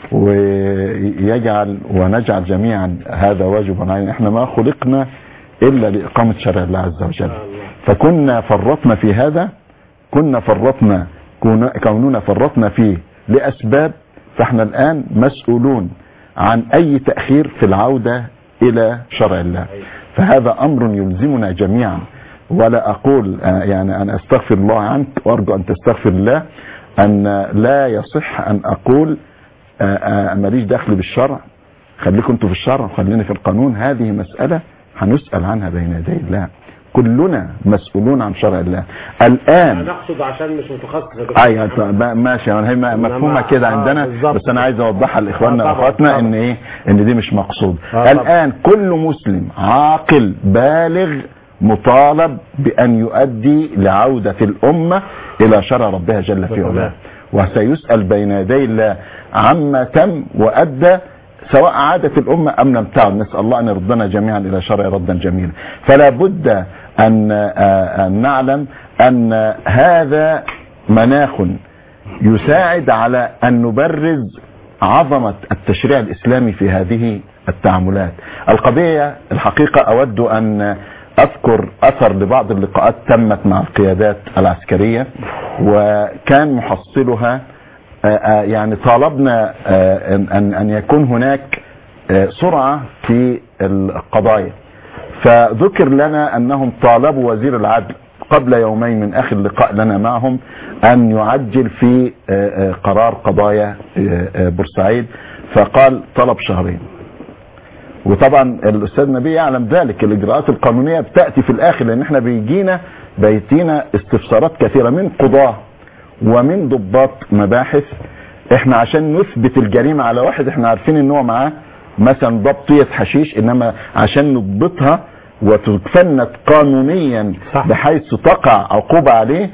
ويجعل ونجعل جميعا هذا واجب علينا. احنا ما خلقنا إلا لإقامة شرع الله عز وجل، فكنا فرطنا في هذا، كنا فرطنا كوننا فرطنا فيه لأسباب، فاحنا الآن مسؤولون عن أي تأخير في العودة إلى شرع الله. فهذا أمر يلزمنا جميعا، ولا أقول يعني أن أستغفر الله عنك وأرجو أن تستغفر الله، أن لا يصح أن أقول ماليش دخل بالشرع، خليكم انتوا في الشرع وخليني في القانون. هذه مسألة هنسأل عنها بين يدي الله، كلنا مسؤولون عن شرع الله. الآن نقصد عشان مش متخصص ايوه ماشي، هي مفهومه كده عندنا، بس انا عايز اوضحها لاخواننا واخواتنا ان ايه ان دي مش مقصود. الآن كل مسلم عاقل بالغ مطالب بأن يؤدي لعودة الأمة إلى شرع ربها جل في علاه، وسيسأل بين يدي الله عما تم وأدى، سواء عادت الأمة أم لم تعد. نسأل الله أن يردنا جميعا إلى شرع ردا جميلا. فلا بد أن, أن نعلم أن هذا مناخ يساعد على أن نبرز عظمة التشريع الإسلامي في هذه التعاملات. القضية الحقيقة أود أن أذكر أثر لبعض اللقاءات تمت مع القيادات العسكرية، وكان محصلها يعني طالبنا أن أن يكون هناك سرعة في القضايا. فذكر لنا أنهم طالبوا وزير العدل قبل يومين من آخر لقاء لنا معهم أن يعجل في قرار قضايا بورسعيد، فقال طلب شهرين. وطبعا الأستاذ نبي يعلم ذلك، الإجراءات القانونية بتأتي في الآخر، لأن احنا بيجينا بيتينا استفسارات كثيرة من قضاة ومن ضباط مباحث. احنا عشان نثبت الجريمة على واحد احنا عارفين ان هو معاه مثلا ضبطية حشيش، انما عشان نضبطها وتفند قانونيا بحيث تقع عقوبة عليه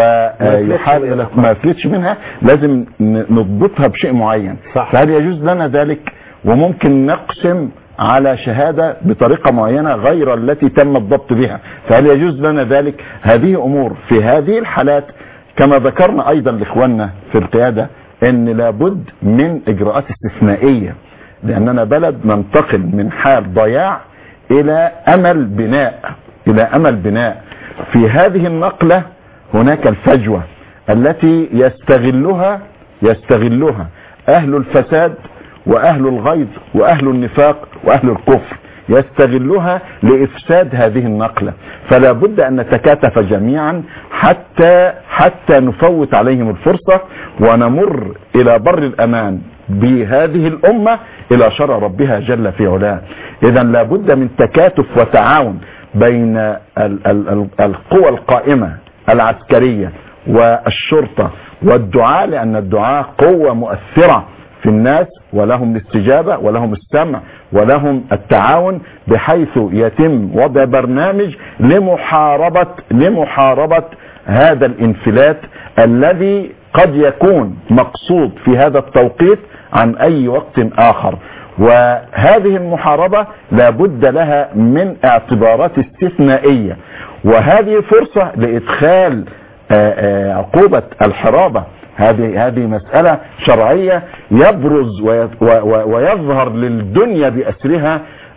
ويحال ما يفلتش منها، لازم نضبطها بشيء معين. فهل يجوز لنا ذلك؟ وممكن نقسم على شهادة بطريقة معينة غير التي تم الضبط بها، فهل يجوز لنا ذلك؟ هذه أمور في هذه الحالات كما ذكرنا أيضا لإخواننا في القيادة أن لابد من إجراءات استثنائية، لأننا بلد ننتقل من حال ضياع إلى أمل بناء إلى أمل بناء. في هذه النقلة هناك الفجوة التي يستغلها يستغلها أهل الفساد وأهل الغيظ وأهل النفاق وأهل الكفر، يستغلها لإفساد هذه النقلة. فلا بد أن نتكاتف جميعا حتى حتى نفوت عليهم الفرصة ونمر إلى بر الأمان بهذه الأمة إلى شرع ربها جل في علاه. إذا لا بد من تكاتف وتعاون بين ال ال القوى القائمة العسكرية والشرطة والدعاء، لأن الدعاء قوة مؤثرة في الناس، ولهم الاستجابة ولهم السمع ولهم التعاون، بحيث يتم وضع برنامج لمحاربة لمحاربة هذا الانفلات الذي قد يكون مقصود في هذا التوقيت عن أي وقت آخر. وهذه المحاربة لابد لها من اعتبارات استثنائية، وهذه فرصة لإدخال عقوبة الحرابة. هذه هذه مسألة شرعية يبرز ويظهر للدنيا بأسرها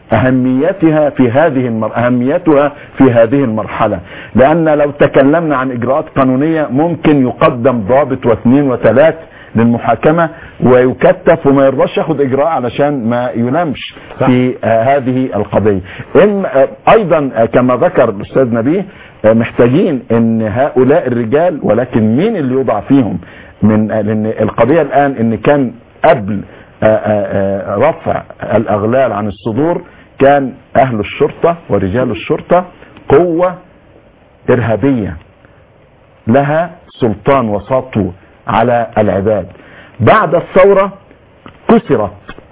أهميتها في هذه المر... أهميتها في هذه المرحلة، لأن لو تكلمنا عن إجراءات قانونية ممكن يقدم ضابط واثنين وثلاث للمحاكمة ويكتف وما يرضاش ياخد إجراء علشان ما يلامش في آه هذه القضية. إن آه أيضا آه كما ذكر الأستاذ نبيه آه محتاجين إن هؤلاء الرجال، ولكن مين اللي يوضع فيهم؟ من آه لأن القضية الآن إن كان قبل آه آه رفع الأغلال عن الصدور كان أهل الشرطة ورجال الشرطة قوة إرهابية لها سلطان وسطو على العباد. بعد الثورة كسرت،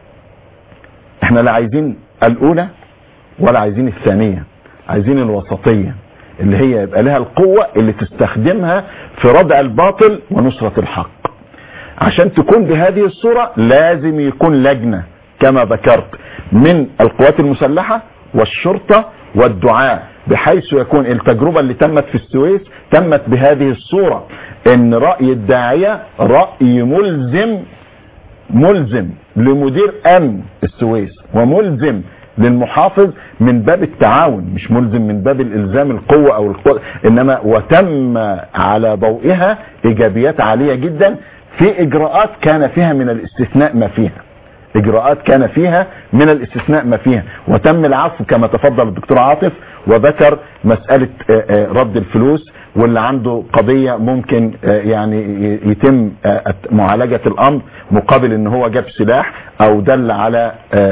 احنا لا عايزين الأولى ولا عايزين الثانية، عايزين الوسطية اللي هي يبقى لها القوة اللي تستخدمها في ردع الباطل ونصرة الحق. عشان تكون بهذه الصورة لازم يكون لجنة كما ذكرت من القوات المسلحة والشرطة والدعاء، بحيث يكون التجربة اللي تمت في السويس تمت بهذه الصورة، ان رأي الداعية رأي ملزم ملزم لمدير امن السويس وملزم للمحافظ من باب التعاون، مش ملزم من باب الالزام القوة او القوة، انما وتم على ضوئها ايجابيات عالية جدا في اجراءات كان فيها من الاستثناء ما فيها اجراءات كان فيها من الاستثناء ما فيها وتم العفو كما تفضل الدكتور عاطف وذكر مسألة رد الفلوس، واللي عنده قضية ممكن يعني يتم معالجة الامر مقابل ان هو جاب سلاح او دل على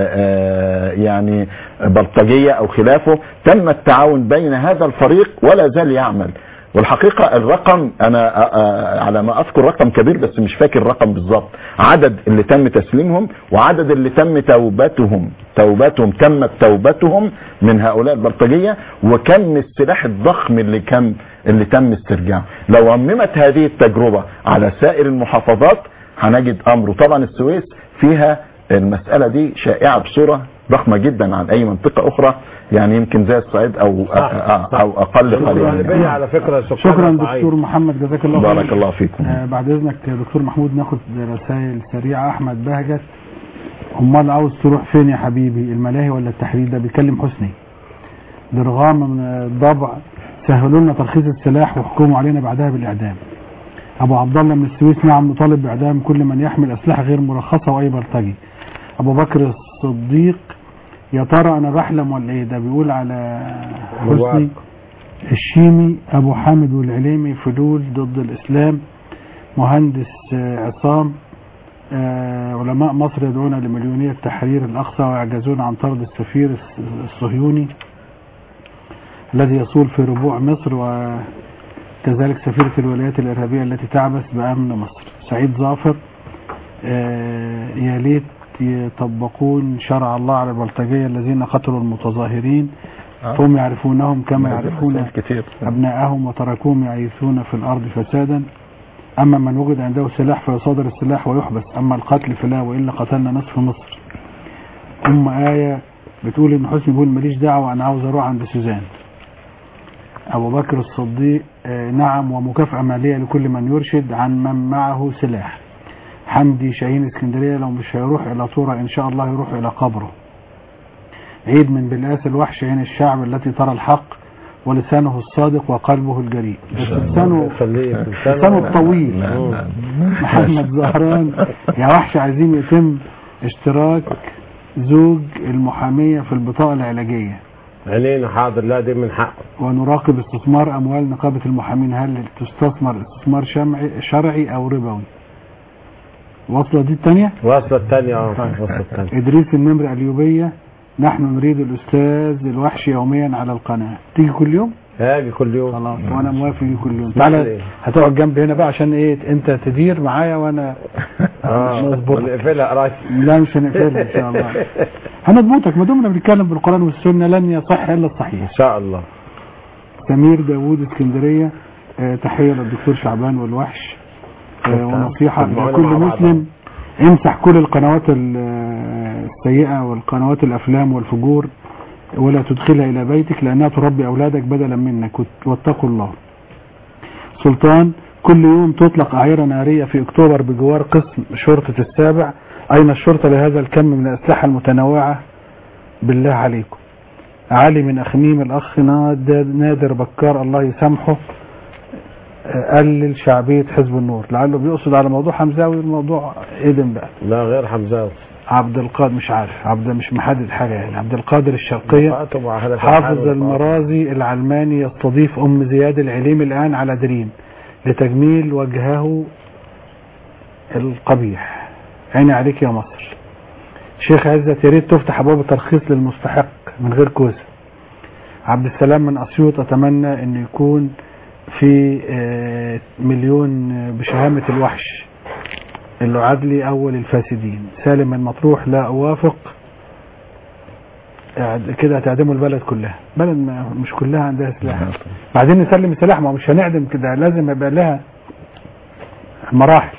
يعني بلطجية او خلافه. تم التعاون بين هذا الفريق ولا زال يعمل. والحقيقة الرقم انا على ما اذكر رقم كبير بس مش فاكر الرقم بالظبط، عدد اللي تم تسليمهم وعدد اللي تم توبتهم توبتهم تمت توبتهم من هؤلاء البلطجية، وكم السلاح الضخم اللي كم اللي تم استرجاعه. لو عممت هذه التجربة على سائر المحافظات هنجد امر. طبعا السويس فيها المسألة دي شائعة بصورة ضخمة جدا عن اي منطقة اخرى، يعني يمكن زي الصعيد او صح صح او اقل قليلا. على فكرة شكرا دكتور محمد، جزاك الله خير. بارك الله فيكم. آه بعد اذنك دكتور محمود ناخد رسائل سريعة. احمد بهجت، امال عاوز تروح فين يا حبيبي، الملاهي ولا التحرير؟ ده بيكلم حسني. درغام من الضبع، سهلوا لنا ترخيص السلاح وحكموا علينا بعدها بالاعدام. ابو عبد الله من السويس، نعم نطالب باعدام كل من يحمل اسلحة غير مرخصة واي بلطجي. ابو بكر الصديق، يا ترى انا بحلم ولا ايه؟ ده بيقول على حسني. الشيمي، ابو حامد والعليمي، فلول ضد الاسلام. مهندس عصام، علماء مصر يدعون لمليونية تحرير الاقصى ويعجزون عن طرد السفير الصهيوني الذي يصول في ربوع مصر، وكذلك سفيرة الولايات الارهابية التي تعبث بامن مصر. سعيد ظافر، يا ليت يطبقون شرع الله على البلطجية الذين قتلوا المتظاهرين فهم يعرفونهم كما يعرفون أبناءهم وتركوهم يعيثون في الأرض فسادا. أما من وجد عنده سلاح فيصادر السلاح ويحبس، أما القتل فلا، وإلا قتلنا نصف مصر. أم آية بتقول إن حسني بيقول ماليش دعوة أنا عاوز أروح عند سوزان. أبو بكر الصديق، نعم ومكافأة مالية لكل من يرشد عن من معه سلاح. حمدي شاهين اسكندرية، لو مش هيروح الى طورة ان شاء الله يروح الى قبره. عيد من بلقاس، الوحش عين الشعب التي ترى الحق ولسانه الصادق وقلبه الجريء. لسانه لسانه الطويل. محمد زهران، يا وحش عايزين يتم اشتراك زوج المحامية في البطاقة العلاجية. علينا حاضر، لا دي من حقه. ونراقب استثمار اموال نقابة المحامين، هل تستثمر استثمار شرعي او ربوي؟ وصلة دي الثانية؟ وصلة الثانية اه وصلة الثانية. إدريس النمر اليوبية، نحن نريد الأستاذ الوحش يوميا على القناة. تيجي كل يوم؟ هاجي كل يوم. خلاص وأنا موافق يجي كل يوم. تعالى هتقعد جنبي هنا بقى عشان إيه أنت تدير معايا وأنا اه نقفلها قرايب. لا مش هنقفلها إن شاء الله. هنضبطك ما دمنا بنتكلم بالقرآن والسنة لن يصح إلا الصحيح. إن شاء الله. سمير داوود اسكندرية، اه تحية للدكتور شعبان والوحش. ونصيحة لكل مسلم، امسح كل القنوات السيئة والقنوات الافلام والفجور ولا تدخلها الى بيتك لانها تربي اولادك بدلا منك، واتقوا الله. سلطان، كل يوم تطلق اعيرة نارية في اكتوبر بجوار قسم شرطة السابع، اين الشرطة لهذا الكم من الاسلحة المتنوعة بالله عليكم. علي من أخميم، الأخ نادر, نادر بكار الله يسامحه قلل شعبية حزب النور، لعله بيقصد على موضوع حمزاوي. الموضوع إذن بقى لا غير حمزاوي. عبد القادر مش عارف، عبد مش محدد حاجة يعني. عبد القادر الشرقية حافظ المرازي العلماني يستضيف أم زياد العليمي الآن على دريم لتجميل وجهه القبيح. عيني عليك يا مصر. شيخ عزت يا ريت تفتح ابواب الترخيص للمستحق من غير كوسه. عبد السلام من اسيوط أتمنى أن يكون في مليون بشهامة الوحش اللي عدلي أول الفاسدين. سالم من مطروح لا أوافق، كده هتعدموا البلد كلها. بلد مش كلها عندها سلاح، بعدين نسلم السلاح، ما مش هنعدم كده، لازم يبقى لها مراحل.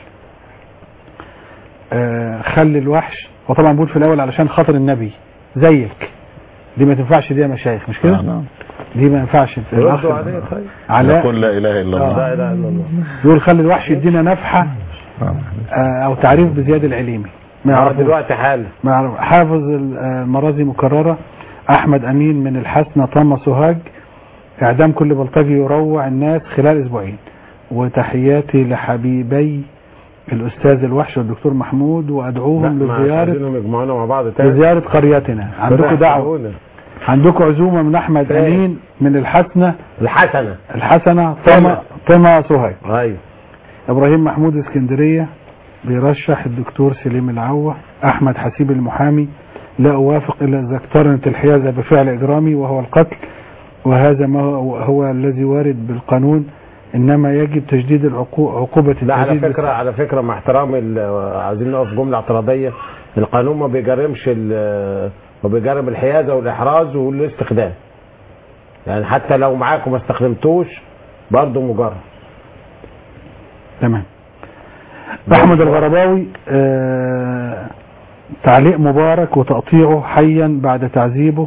آه خلي الوحش، وطبعا بقول في الأول علشان خاطر النبي زيك، دي ما تنفعش، دي يا مشايخ مش كده؟ آه دي ما ينفعش. ردوا عليه طيب. على يقول لا اله الا الله. لا اله الا الله. يقول خلي الوحش يدينا نفحه آه او تعريف بزياد العليمي. ما يعرف دلوقتي حاله. ما يعرف. حافظ المرازي مكرره. احمد امين من الحسنه طامه سوهاج، اعدام كل بلطجي يروع الناس خلال اسبوعين. وتحياتي لحبيبي الاستاذ الوحش والدكتور محمود، وادعوهم لزياره مع بعض لزياره قريتنا. عندكم دعوه، عندكم عزومه من احمد امين من الحسنه الحسنه الحسنه طمع طمع سوهاج. ايوه. ابراهيم محمود اسكندريه بيرشح الدكتور سليم العوة. احمد حسيب المحامي لا اوافق الا اذا اقترنت الحيازه بفعل اجرامي وهو القتل، وهذا ما هو, هو الذي وارد بالقانون، انما يجب تجديد العقوبه. لا على فكره على فكره مع احترامي عايزين نقف جمله اعتراضيه. القانون ما بيجرمش وبيجرب الحيازة والإحراز والاستخدام، يعني حتى لو معاك وما استخدمتوش برضه مجرد. تمام. أحمد الغرباوي آه تعليق مبارك وتقطيعه حيا بعد تعذيبه.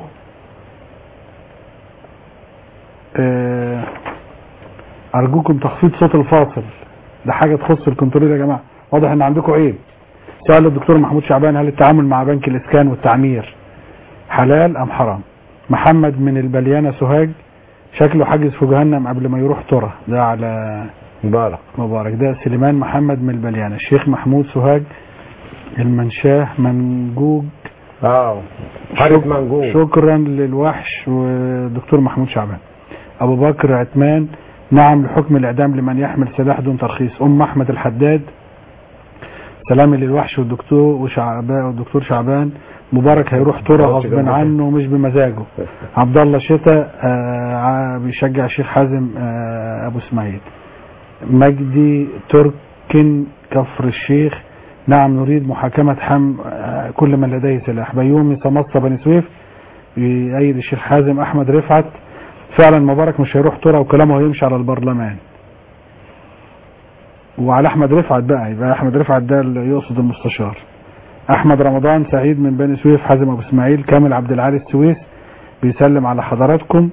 آه أرجوكم تخفيض صوت الفاصل، ده حاجة تخص الكنترول يا جماعة، واضح إن عندكم عيب. سؤال الدكتور محمود شعبان: هل التعامل مع بنك الإسكان والتعمير حلال أم حرام؟ محمد من البليانة سوهاج: شكله حاجز في جهنم قبل ما يروح ترى. ده على مبارك مبارك. ده سليمان محمد من البليانة. الشيخ محمود سوهاج المنشاه منجوج. اه حارب منجوج. شكرا للوحش ودكتور محمود شعبان. أبو بكر عثمان: نعم لحكم الإعدام لمن يحمل سلاح دون ترخيص. أم أحمد الحداد: سلامي للوحش والدكتور وشعبان والدكتور شعبان. مبارك هيروح ترى غصب عنه مش بمزاجه. عبد الله شتاء آه بيشجع الشيخ حازم آه ابو اسماعيل. مجدي تركن كفر الشيخ: نعم نريد محاكمة حم آه كل من لديه سلاح. بيومي صمصة بني سويف يؤيد الشيخ حازم. احمد رفعت: فعلا مبارك مش هيروح ترى وكلامه هيمشي على البرلمان. وعلى احمد رفعت بقى، يبقى احمد رفعت ده اللي يقصد المستشار. احمد رمضان سعيد من بني سويف. حازم ابو اسماعيل. كامل عبد العالي السويس بيسلم على حضراتكم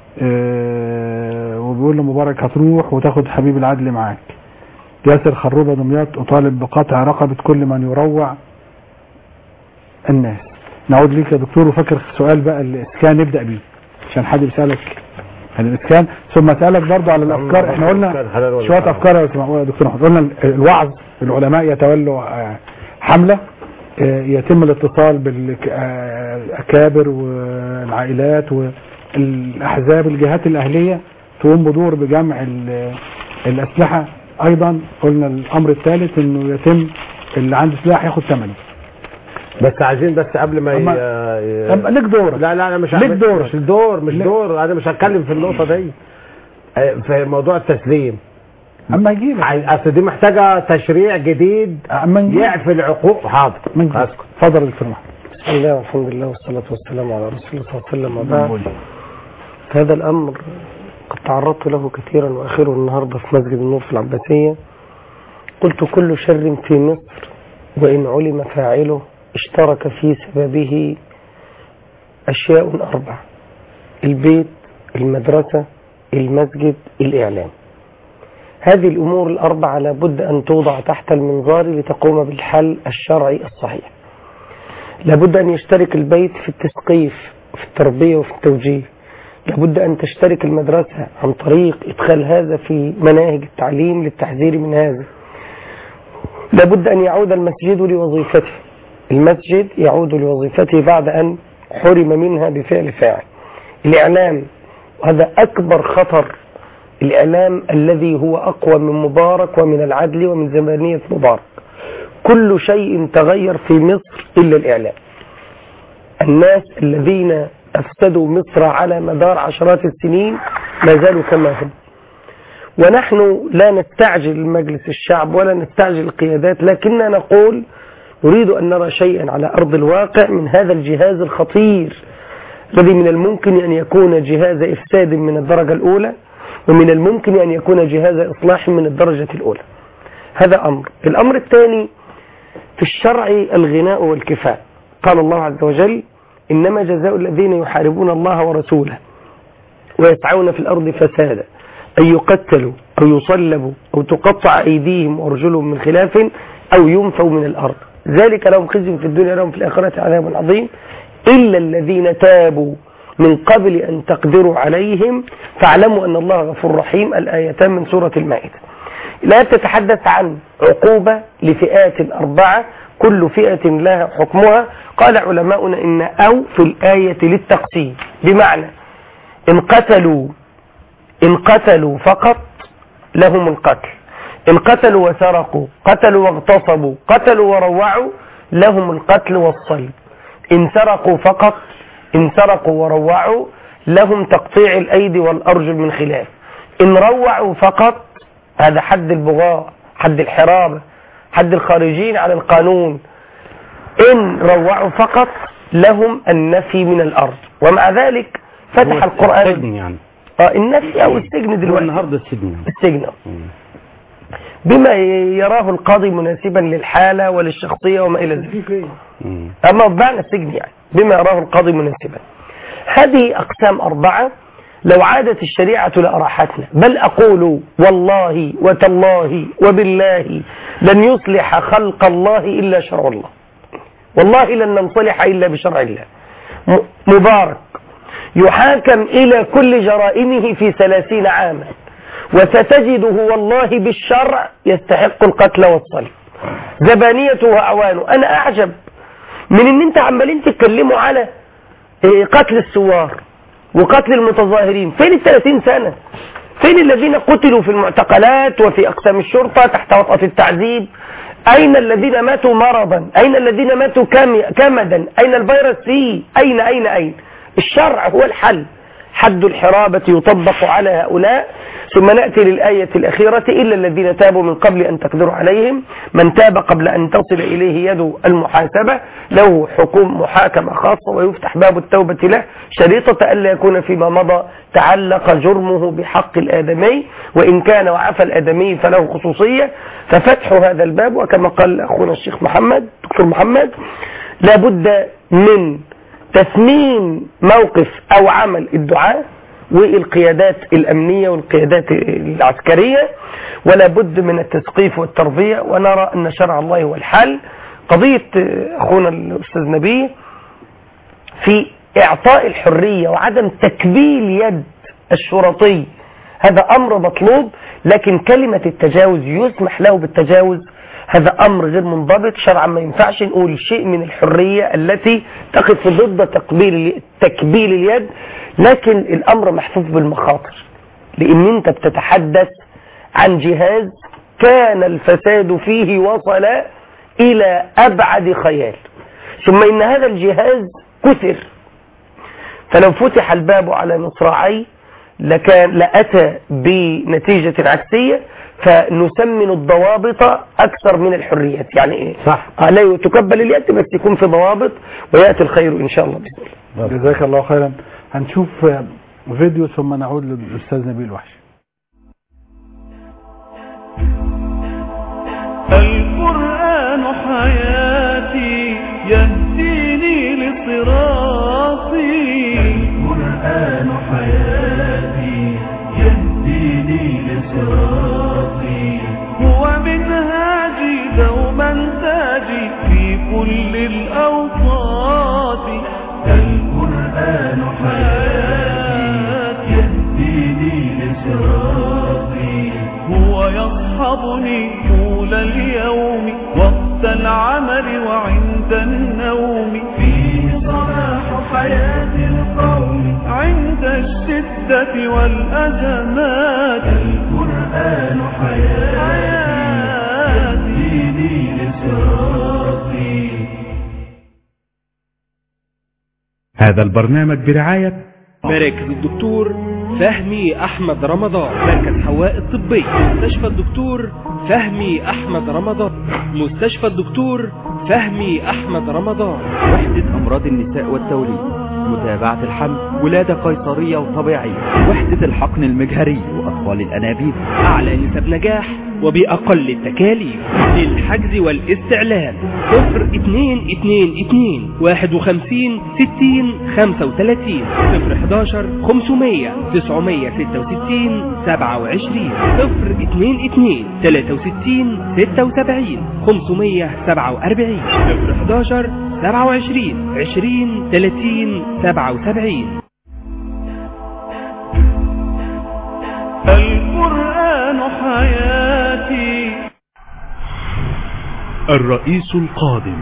اه وبيقول لمبارك هتروح وتاخد حبيب العدل معاك. ياسر خروبه دمياط: اطالب بقطع رقبه كل من يروع الناس. نعود ليك يا دكتور، وفكر سؤال بقى الاسكان نبدا بيه عشان حد بيسالك عن الاسكان، ثم اسالك برضه على الافكار. احنا قلنا شويه افكار يا دكتور محمود. قلنا الوعظ، العلماء يتولوا حمله يتم الاتصال بالاكابر والعائلات والاحزاب، الجهات الاهليه تقوم بدور بجمع الاسلحه. ايضا قلنا الامر الثالث انه يتم اللي عنده سلاح ياخد ثمنه. بس عايزين بس قبل ما ي... ليك دور. لا لا انا مش ليك دور. مش الدور مش دور انا مش هتكلم في النقطه دي في موضوع التسليم. اما يجيب اصل دي محتاجه تشريع جديد يعفي العقوق. حاضر اسكت. اتفضل يا دكتور محمد. بسم الله والحمد لله والصلاه والسلام على رسول الله صلى الله عليه وسلم. وبعد هذا الامر قد تعرضت له كثيرا، واخره النهارده في مسجد النور في العباسيه. قلت: كل شر في مصر وان علم فاعله اشترك في سببه اشياء اربع: البيت، المدرسه، المسجد، الاعلام. هذه الأمور الأربعة لابد أن توضع تحت المنظار لتقوم بالحل الشرعي الصحيح. لابد أن يشترك البيت في التثقيف وفي التربية وفي التوجيه. لابد أن تشترك المدرسة عن طريق إدخال هذا في مناهج التعليم للتحذير من هذا. لابد أن يعود المسجد لوظيفته، المسجد يعود لوظيفته بعد أن حرم منها بفعل فاعل. الإعلام، وهذا أكبر خطر، الإعلام الذي هو أقوى من مبارك ومن العدل ومن زمانية مبارك. كل شيء تغير في مصر إلا الإعلام. الناس الذين أفسدوا مصر على مدار عشرات السنين ما زالوا كما هم، ونحن لا نستعجل مجلس الشعب ولا نستعجل القيادات، لكننا نقول نريد أن نرى شيئا على أرض الواقع من هذا الجهاز الخطير الذي من الممكن أن يكون جهاز إفساد من الدرجة الأولى، ومن الممكن أن يكون جهاز إصلاح من الدرجة الأولى. هذا أمر. الأمر الثاني، في الشرع الغناء والكفاء. قال الله عز وجل: إنما جزاء الذين يحاربون الله ورسوله ويسعون في الأرض فسادا أن يقتلوا أو يصلبوا أو تقطع أيديهم وأرجلهم من خلاف أو ينفوا من الأرض، ذلك لهم خزي في الدنيا لهم في الآخرة عذاب عظيم إلا الذين تابوا من قبل أن تقدروا عليهم فاعلموا أن الله غفور رحيم. الآيتان من سورة المائدة. الآية تتحدث عن عقوبة لفئات أربعة كل فئة لها حكمها. قال علماؤنا إن أو في الآية للتقسيم، بمعنى إن قتلوا إن قتلوا فقط لهم القتل، إن قتلوا وسرقوا، قتلوا واغتصبوا، قتلوا وروعوا لهم القتل والصلب. إن سرقوا فقط إن سرقوا وروعوا لهم تقطيع الأيدي والأرجل من خلاف. إن روعوا فقط هذا حد البغاء، حد الحرابة، حد الخارجين على القانون. إن روعوا فقط لهم النفي من الأرض. ومع ذلك فتح القرآن السجن يعني آه النفي أو السجن دلوقتي النهارده السجن السجن بما يراه القاضي مناسبا للحالة وللشخصية وما إلى ذلك. أما بمعنى السجن يعني بما يراه القاضي مناسبا. هذه أقسام أربعة لو عادت الشريعة لأراحتنا، بل أقول والله وتالله وبالله لن يصلح خلق الله إلا شرع الله، والله لن نصلح إلا بشرع الله. مبارك يحاكم إلى كل جرائمه في ثلاثين عاما، وستجده والله بالشرع يستحق القتل والصلب. زبانيته وأعوانه. أنا أعجب من أن أنت عمالين تتكلموا على قتل الثوار وقتل المتظاهرين. فين الثلاثين سنة؟ فين الذين قتلوا في المعتقلات وفي أقسام الشرطة تحت وطأة التعذيب؟ أين الذين ماتوا مرضا؟ أين الذين ماتوا كمدا؟ أين الفيروس سي؟ أين أين أين؟ الشرع هو الحل. حد الحرابة يطبق على هؤلاء. ثم نأتي للآية الأخيرة: إلا الذين تابوا من قبل أن تقدروا عليهم. من تاب قبل أن تصل إليه يد المحاسبة له حكم محاكمة خاصة ويفتح باب التوبة له شريطة ألا يكون فيما مضى تعلق جرمه بحق الآدمي، وإن كان وعفى الآدمي فله خصوصية. ففتح هذا الباب، وكما قال أخونا الشيخ محمد دكتور محمد، لابد من تثمين موقف أو عمل الدعاء والقيادات الأمنية والقيادات العسكرية، ولا بد من التثقيف والتربية، ونرى أن شرع الله هو الحل. قضية أخونا الأستاذ نبي في إعطاء الحرية وعدم تكبيل يد الشرطي، هذا أمر مطلوب، لكن كلمة التجاوز يسمح له بالتجاوز هذا أمر غير منضبط شرعا. ما ينفعش نقول شيء من الحرية التي تقف ضد تقبيل تكبيل اليد، لكن الأمر محفوف بالمخاطر، لأن أنت بتتحدث عن جهاز كان الفساد فيه وصل إلى أبعد خيال، ثم إن هذا الجهاز كثر، فلو فتح الباب على مصراعي لكان لأتى بنتيجة عكسية. فنسمن الضوابط أكثر من الحريات. يعني إيه؟ صح. لا تكبل اليد بس يكون في ضوابط، ويأتي الخير إن شاء الله بإذن الله. جزاك الله خيرا. هنشوف فيديو ثم نعود للأستاذ نبيل وحش. القرآن حياتي يهديني لصراطي، القرآن حياتي يهديني لصراطي، هو منهاجي دوما تاجي في كل الأوطان. طول اليوم وقت العمل وعند النوم فيه صلاح حياة القوم عند الشدة والأزمات القرآن حياتي يهديني لصراطي. هذا البرنامج برعاية مراكز الدكتور فهمي أحمد رمضان، مركز حواء الطبي، مستشفى الدكتور فهمي أحمد رمضان، مستشفى الدكتور فهمي أحمد رمضان، وحدة أمراض النساء والتوليد، متابعة الحمل، ولادة قيصرية وطبيعية، وحدة الحقن المجهري وأطفال الأنابيب، أعلى نسب نجاح وبأقل التكاليف. للحجز والاستعلام صفر اتنين اتنين اتنين واحد وخمسين ستين خمسة وتلاتين صفر حداشر خمسمية تسعمية ستة وستين سبعة وعشرين صفر اتنين اتنين تلاتة وستين ستة وسبعين خمسمية سبعة وأربعين صفر حداشر سبعة وعشرين عشرين تلاتين سبعة وسبعين. القرآن حياتي. الرئيس القادم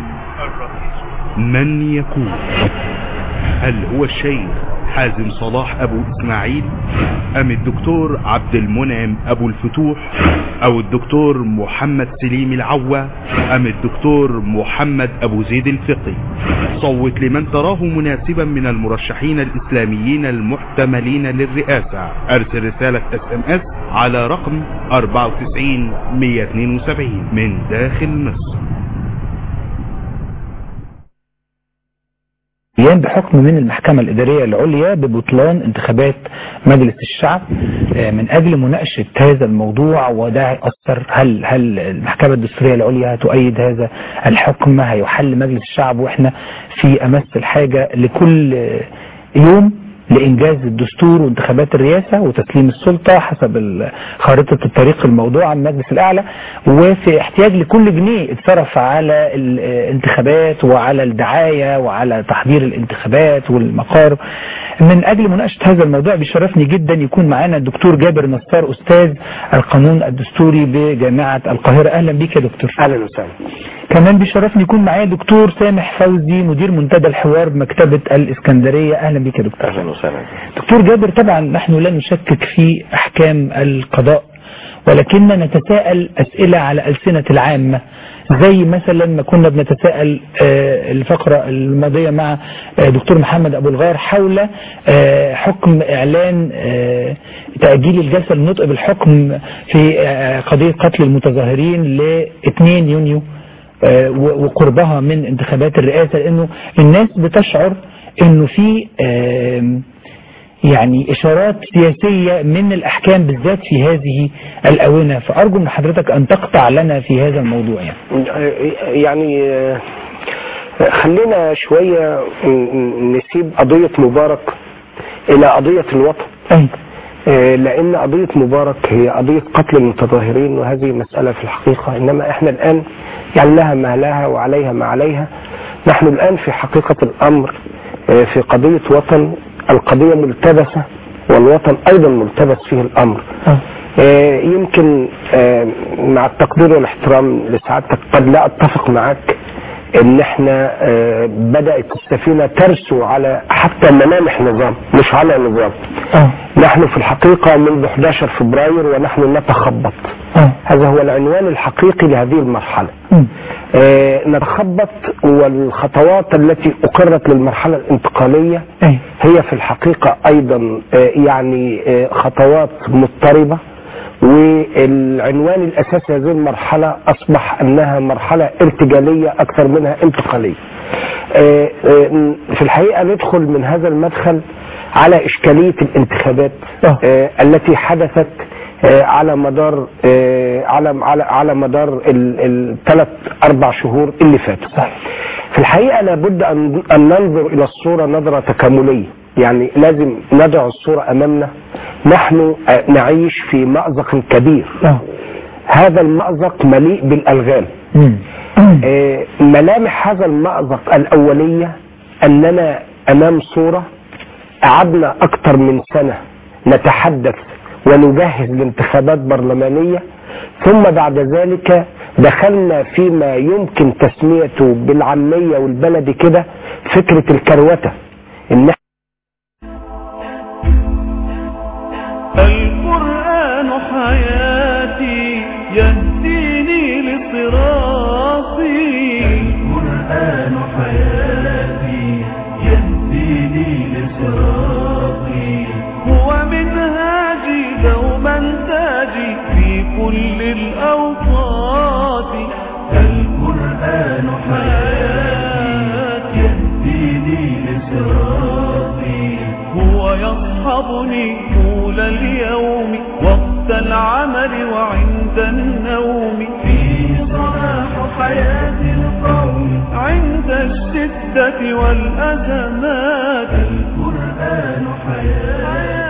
من يكون؟ هل هو الشيخ حازم صلاح أبو إسماعيل أم الدكتور عبد المنعم أبو الفتوح أو الدكتور محمد سليم العوة أم الدكتور محمد أبو زيد الفقي؟ صوت لمن تراه مناسبا من المرشحين الإسلاميين المحتملين للرئاسة. أرسل رسالة اس ام اس على رقم أربعة وتسعين مية اتنين وسبعين من داخل مصر. قيام بحكم من المحكمة الإدارية العليا ببطلان انتخابات مجلس الشعب من أجل مناقشة هذا الموضوع، وده هيأثر هل هل المحكمة الدستورية العليا هتؤيد هذا الحكم، هيحل مجلس الشعب، وإحنا في أمس الحاجة لكل يوم لإنجاز الدستور وانتخابات الرئاسة وتسليم السلطة حسب خارطة الطريق الموضوع عن المجلس الأعلى، وفي احتياج لكل جنيه اتصرف على الانتخابات وعلى الدعاية وعلى تحضير الانتخابات والمقار. من أجل مناقشة هذا الموضوع بيشرفني جدا يكون معنا الدكتور جابر نصار، أستاذ القانون الدستوري بجامعة القاهرة. أهلا بك يا دكتور. أهلا وسهلا. كمان بيشرفني يكون معايا دكتور سامح فوزي مدير منتدى الحوار بمكتبة الإسكندرية. أهلا بك يا دكتور. أهلا وسهلا. دكتور جابر، طبعا نحن لا نشكك في أحكام القضاء، ولكننا نتساءل أسئلة على ألسنة العامة، زي مثلا ما كنا بنتساءل الفقرة الماضية مع دكتور محمد أبو الغار حول حكم إعلان تأجيل الجلسة للنطق بالحكم في قضية قتل المتظاهرين ل اثنين يونيو وقربها من انتخابات الرئاسة، لأنه الناس بتشعر أنه في يعني إشارات سياسية من الأحكام بالذات في هذه الأونة، فأرجو من حضرتك أن تقطع لنا في هذا الموضوع. يعني يعني خلينا شوية نسيب قضية مبارك إلى قضية الوطن، لأن قضية مبارك هي قضية قتل المتظاهرين، وهذه مسألة في الحقيقة، إنما إحنا الآن يعني لها ما لها وعليها ما عليها. نحن الآن في حقيقة الأمر في قضية وطن، القضية ملتبسة والوطن أيضا ملتبس فيه الأمر. آه يمكن آه مع التقدير والاحترام لسعادتك قد لا أتفق معك ان احنا آه بدأت السفينة ترسو على حتى ملامح نظام مش على نظام. أوه. نحن في الحقيقة منذ احد عشر فبراير ونحن نتخبط. أوه. هذا هو العنوان الحقيقي لهذه المرحلة. آه نتخبط، والخطوات التي اقرت للمرحلة الانتقالية أوه. هي في الحقيقة ايضا آه يعني آه خطوات مضطربة، والعنوان الأساسي هذه المرحلة أصبح أنها مرحلة ارتجالية أكثر منها انتقالية. في الحقيقة ندخل من هذا المدخل على إشكالية الانتخابات التي حدثت على مدار على على على مدار الثلاث أربع شهور اللي فاتوا. في الحقيقة لابد أن أن ننظر إلى الصورة نظرة تكاملية، يعني لازم ندع الصورة أمامنا. نحن نعيش في مأزق كبير، هذا المأزق مليء بالألغام. ملامح هذا المأزق الأولية أننا أمام صورة قعدنا أكثر من سنة نتحدث ونجهز لانتخابات برلمانية ثم بعد ذلك دخلنا فيما يمكن تسميته بالعامية والبلدي كده فكرة الكروتة. إن القرآن حياتي يهديني لصراطي، القرآن حياتي يهديني لصراطي، هو منهاجي دوما تاجي في كل الأوقات، القرآن حياتي يهديني لصراطي، هو يصحبني طول اليوم وقت العمل وعند النوم، فيه صلاح حياة القوم عند الشدة والأزمات، القرآن حياتي.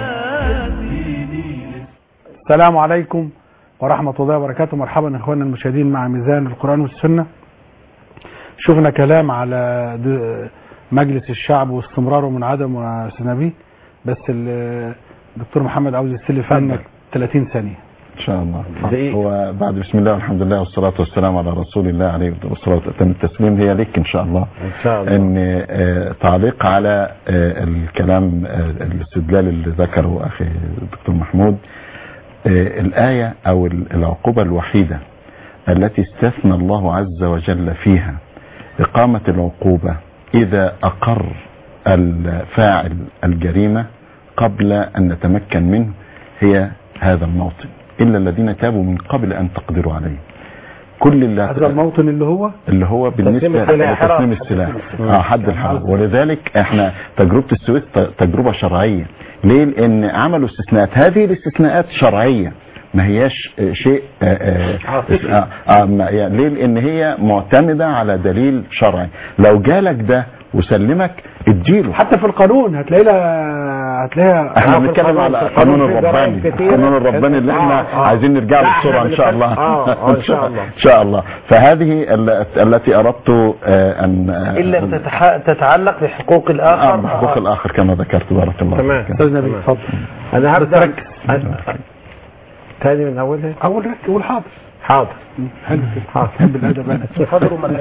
السلام عليكم ورحمة الله وبركاته. مرحبا اخواننا المشاهدين مع ميزان القرآن والسنة. شفنا كلام على مجلس الشعب واستمراره من عدم وسنبيه، بس الدكتور محمد عاوز يستلف عنك ثلاثين ثانية ان شاء الله. هو بعد بسم الله والحمد لله والصلاة والسلام على رسول الله عليه الصلاة والسلام التسليم، هي ليك ان شاء الله ان شاء الله ان آه تعليق على آه الكلام آه الاستدلال اللي ذكره اخي الدكتور محمود. آه الآية او العقوبة الوحيدة التي استثنى الله عز وجل فيها إقامة العقوبة إذا أقر الفاعل الجريمة قبل أن نتمكن منه هي هذا الموطن، إلا الذين تابوا من قبل أن تقدروا عليه. كل اللي هذا الموطن اللي هو اللي هو بالنسبة لتسليم السلاح اه حد الحرب. ولذلك احنا تجربة السويس تجربة شرعية. ليه؟ لأن عملوا استثناءات، هذه الاستثناءات شرعية ما هياش شيء آآ آآ آآ ليه؟ لان هي معتمدة على دليل شرعي. لو جالك ده وسلمك اديله. حتى في القانون هتلاقيها هتلاقيها احنا بنتكلم على القانون الرباني، القانون الرباني اللي احنا آه آه عايزين نرجع له بسرعه ان شاء الله. اه ان شاء الله ان شاء الله. فهذه التي اردت ان الا تتعلق بحقوق الاخر، اه بحقوق الاخر كما ذكرت. بارك الله فيك. استاذ نبيل اتفضل. انا هبدا تاني من اولها. اول رك قول حاضر. حاضر حلو حاضر. حب الادب انا حاضر وما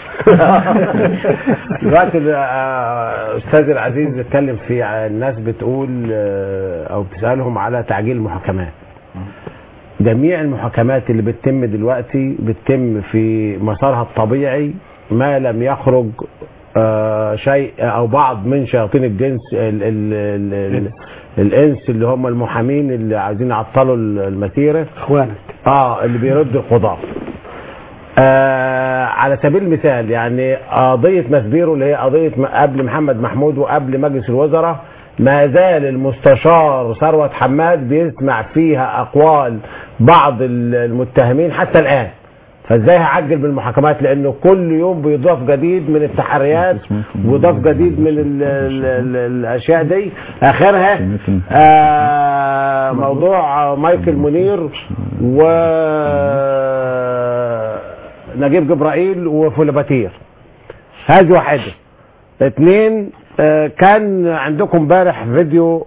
دلوقتي الاستاذ العزيز بيتكلم في الناس بتقول او بتسالهم على تعجيل المحاكمات. جميع المحاكمات اللي بتتم دلوقتي بتتم في مسارها الطبيعي ما لم يخرج آه شيء او بعض من شياطين الجنس ال ال ال ال الانس اللي هم المحامين اللي عايزين يعطلوا المسيره، اخوانك اه اللي بيردوا القضاء. آه على سبيل المثال يعني قضيه مسبيرو اللي هي قضيه قبل محمد محمود وقبل مجلس الوزراء، ما زال المستشار ثروت حماد بيسمع فيها اقوال بعض المتهمين حتى الان. فازاي هعجل بالمحاكمات؟ لانه كل يوم بيضاف جديد من التحريات ويضاف جديد من ال ال ال الاشياء دي. اخرها آه موضوع مايكل منير ونجيب جبرائيل وفلباتير. هذه واحده. اثنين، آه كان عندكم امبارح فيديو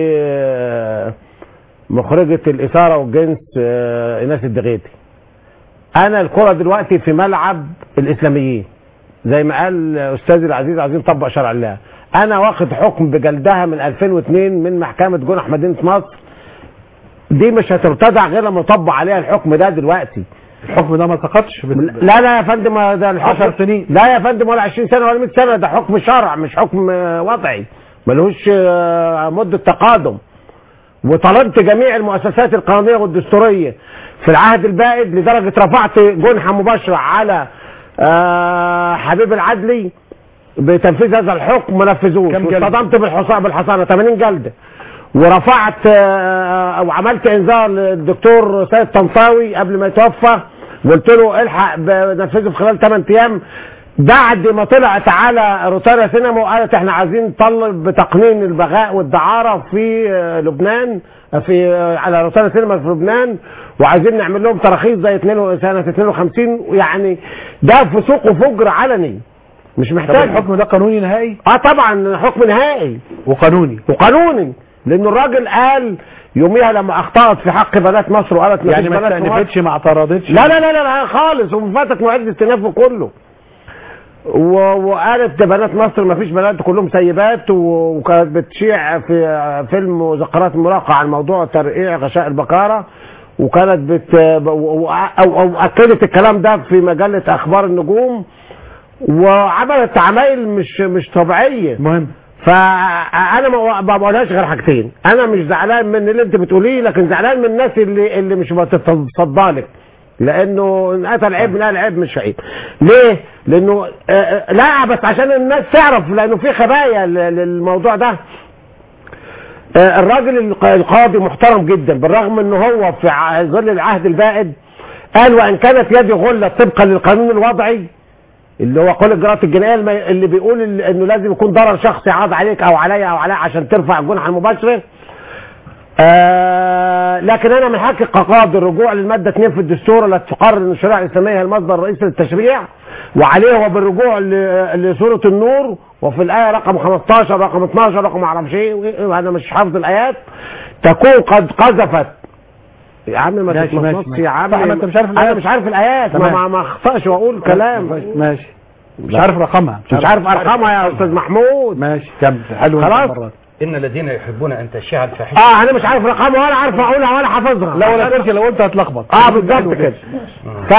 لمخرجة الاثاره والجنس آه ايناس الدغيتي. انا الكرة دلوقتي في ملعب الاسلاميين زي ما قال استاذي العزيز، عايزين نطبق شرع الله. انا واخد حكم بجلدها من ألفين واثنين من محكمة جنح مدينة مصر. دي مش هترتدع غير لما نطبق عليها الحكم ده دلوقتي. الحكم ده ما سقطش؟ لا لا يا فندم، ده الحكم عشر سنين. لا يا فندم، ولا عشرين سنة ولا مئة سنة، ده حكم شرع مش حكم وضعي، ملهوش مدة تقادم. وطلبت جميع المؤسسات القانونية والدستورية في العهد البائد لدرجة رفعت جنحة مباشرة على حبيب العدلي بتنفيذ هذا الحكم، ما نفذوش. واصطدمت بالحصان بالحصانة ثمانين جلدة. ورفعت او عملت انذار للدكتور سيد طنطاوي قبل ما يتوفى، قلت له الحق بنفذه في خلال ثمانية ايام. بعد ما طلعت على روتاريا سينما وقالت احنا عايزين نطالب بتقنين البغاء والدعارة في لبنان، في على روتاريا سينما في لبنان، وعايزين نعمل لهم تراخيص زي سنة اثنين وخمسين. يعني ده فسوق وفجر علني، مش محتاج. الحكم ده قانوني نهائي؟ اه طبعا حكم نهائي وقانوني وقانوني لان الراجل قال يوميها لما اخطأت في حق بنات مصر وقالت يعني ما استأنفتش ما اعترضتش؟ لا لا لا لا خالص، وفاتت معد استئنافه كله. وقالت بنات مصر ما فيش بنات كلهم سيبات، وكانت بتشيع في فيلم مذكرات المراهقة عن موضوع ترقيع غشاء البكارة، وكانت بت او او اكدت الكلام ده في مجلة اخبار النجوم، وعملت عمايل مش مش طبيعية. مهم. فانا ما بقولهاش غير حاجتين، انا مش زعلان من اللي انت بتقوليه، لكن زعلان من الناس اللي اللي مش بتتصدى لك، لانه ان اتى العيب من العيب مش عيب. ليه؟ لانه آه لا بس عشان الناس تعرف، لانه في خبايا للموضوع ده. آه الراجل القاضي محترم جدا، بالرغم انه هو في ظل العهد البائد قال وان كانت يدي غلة طبقا للقانون الوضعي اللي هو قانون الإجراءات الجنائية اللي بيقول انه لازم يكون ضرر شخصي عاض عليك او عليا او عليا عشان ترفع الجنحة المباشرة. آه لكن انا من حقي كقاضي الرجوع للماده اثنين في الدستور التي تقرر ان الشريعه الاسلاميه هي المصدر الرئيسي للتشريع، وعليه هو بالرجوع لسوره النور، وفي الايه رقم خمستاشر رقم اتناشر رقم معرفش ايه، انا مش حافظ الايات، تكون قد قذفت. يا عم ما تتنصص يا عم، انت مش عارف انا مش عارف الايات، ما ما اخطاش واقول كلام. ماشي. مش عارف رقمها، مش عارف ارقامها يا استاذ محمود. ماشي كمل. حلو. خلاص. ان الذين يحبون ان تشيع الفاحشه. اه انا مش عارف رقمها ولا عارف اقولها ولا حافظها. لا ولا تركي، لو قلت هتلخبط. اه بالظبط كده. ف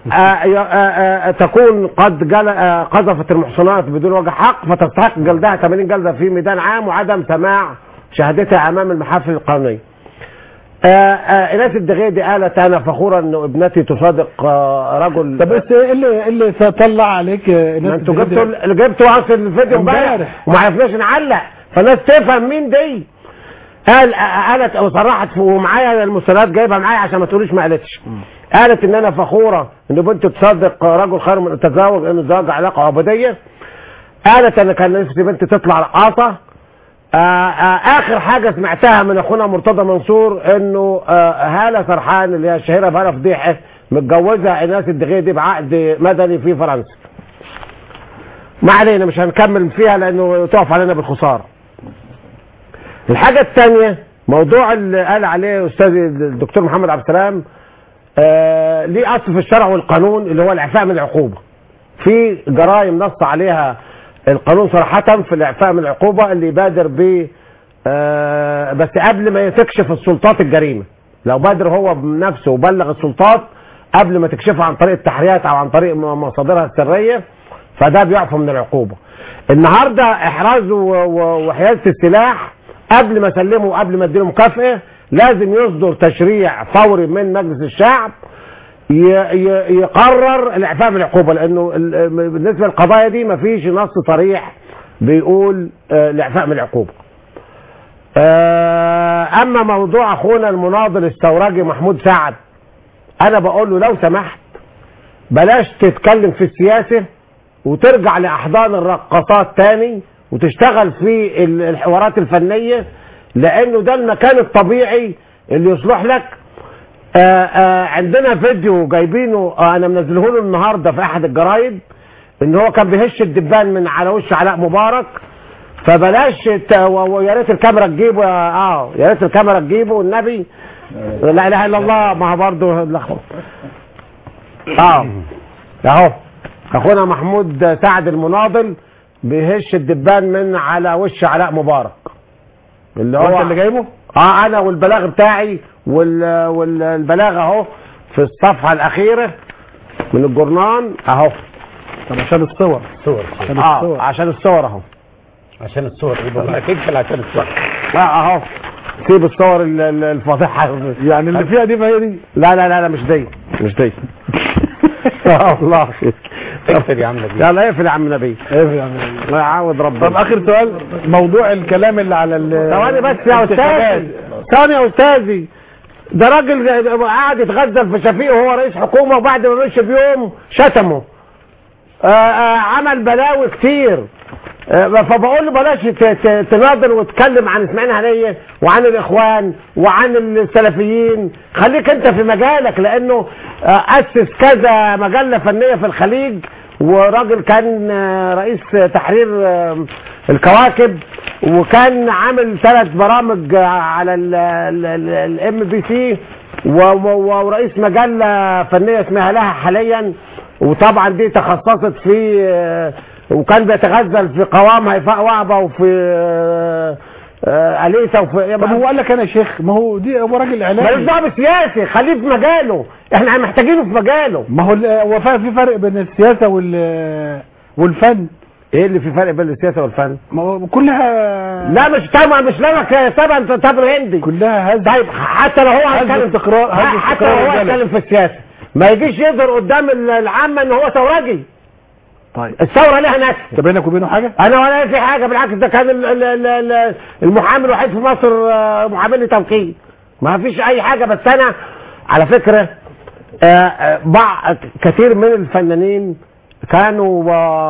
تكون قد جل... قذفت المحصنات بدون وجه حق فتستحق جلدها ثمانين جلده في ميدان عام وعدم سماع شهادتها امام المحافل القانونيه. ايناس الدغيدي قالت انا فخوره ان ابنتي تصادق رجل. طب بس ايه اللي اللي طلع عليك ايناس انتوا جبتوا جبتوا اصل الفيديو امبارح وما عرفناش نعلق، فالناس تفهم مين دي. قال قالت وصرحت ومعايا المستندات جايبها معايا عشان ما تقوليش ما قالتش. قالت ان انا فخوره ان بنتي تصدق رجل خير من التزاوج، لان الزواج علاقه عبوديه. قالت انا كان نفسي بنتي تطلع رقاصه. اخر حاجه سمعتها من اخونا مرتضى منصور انه هاله سرحان اللي هي الشهيره بهاله فضيحه متجوزه ايناس الدغيدي بعقد مدني في فرنسا. ما علينا مش هنكمل فيها لانه تقف علينا بالخساره. الحاجه الثانيه موضوع اللي قال عليه استاذ الدكتور محمد عبد السلام، آه ليه اصل في الشرع والقانون اللي هو الاعفاء من العقوبه. في جرائم نص عليها القانون صراحه في الاعفاء من العقوبه، اللي يبادر ب آه بس قبل ما تكشف السلطات الجريمه، لو بادر هو بنفسه وبلغ السلطات قبل ما تكشفها عن طريق التحريات او عن طريق مصادرها السريه، فده بيعفى من العقوبه. النهارده احراز وحيازه السلاح قبل ما اسلمه وقبل ما اديله مكافاه لازم يصدر تشريع فوري من مجلس الشعب يقرر الاعفاء من العقوبه، لانه بالنسبه للقضايا دي مفيش نص صريح بيقول الاعفاء من العقوبه. اما موضوع اخونا المناضل الثورجي محمود سعد، انا بقول له لو سمحت بلاش تتكلم في السياسه وترجع لاحضان الرقصات تاني وتشتغل في الحوارات الفنيه، لانه ده المكان الطبيعي اللي يصلح لك. آآ آآ عندنا فيديو جايبينه انا منزله له النهارده في احد الجرايد ان هو كان بيهش الدبان من على وش علاء مبارك، فبلاش ويا ريت الكاميرا تجيبه. اه يا ريت الكاميرا تجيبه والنبي. لا اله الا الله. ما هو برضه اه اهو اخونا محمود سعد المناضل بيهش الدبان من على وش علاء مبارك، اللي هو انت اللي جايبه؟ اه انا والبلاغ بتاعي وال... والبلاغ اهو في الصفحه الاخيره من الجورنان اهو. طب عشان الصور صور عشان اه الصور عشان الصور اهو عشان الصور يبقى اكيد عشان الصور. لا اهو سيب الصور الفاضحه يعني اللي فيها دي ما هي دي. لا لا لا لا مش دي مش دي. الله اقفل يا عم نبيل. لا اقفل يا عم نبيل. اقفل يا عم نبيل. الله يعوض ربنا. طب اخر سؤال، موضوع الكلام اللي على ال ثواني بس يا استاذ، ثواني يا استاذي. ده راجل قاعد يتغزل في شفيق وهو رئيس حكومه، وبعد ما مشي بيوم شتمه. آآ آآ عمل بلاوي كتير. فبقول له بلاش تناظر وتتكلم عن اسماعيل هنيه وعن الاخوان وعن السلفيين، خليك انت في مجالك، لانه اسس كذا مجله فنيه في الخليج، وراجل كان رئيس تحرير الكواكب، وكان عامل ثلاث برامج على الام بي سي، ورئيس مجله فنيه اسمها لها حاليا، وطبعا دي تخصصت في، وكان بيتغزل في قوام هيفاء وعبه وفي اليسا وفي. طب هو قال لك انا شيخ، ما هو دي هو راجل اعلامي مالوش دعوه بالسياسي، خليه في مجاله، احنا محتاجينه في مجاله. ما هو هو في فرق بين السياسه وال والفن. ايه اللي في فرق بين السياسه والفن؟ ما هو كلها لا مش طبعا مش لك طبعا تبر هندي كلها هز. طيب حتى لو هو هيتكلم استقرار، حتى لو هو هيتكلم في السياسه ما يجيش يظهر قدام العامه ان هو ثورجي. طيب الثوره لها ناس. طب بينك وبينه حاجه؟ انا ولا في حاجه، بالعكس ده كان المحامي الوحيد في مصر محامي لي توكيل، ما فيش اي حاجه. بس انا على فكره بعض كثير من الفنانين كانوا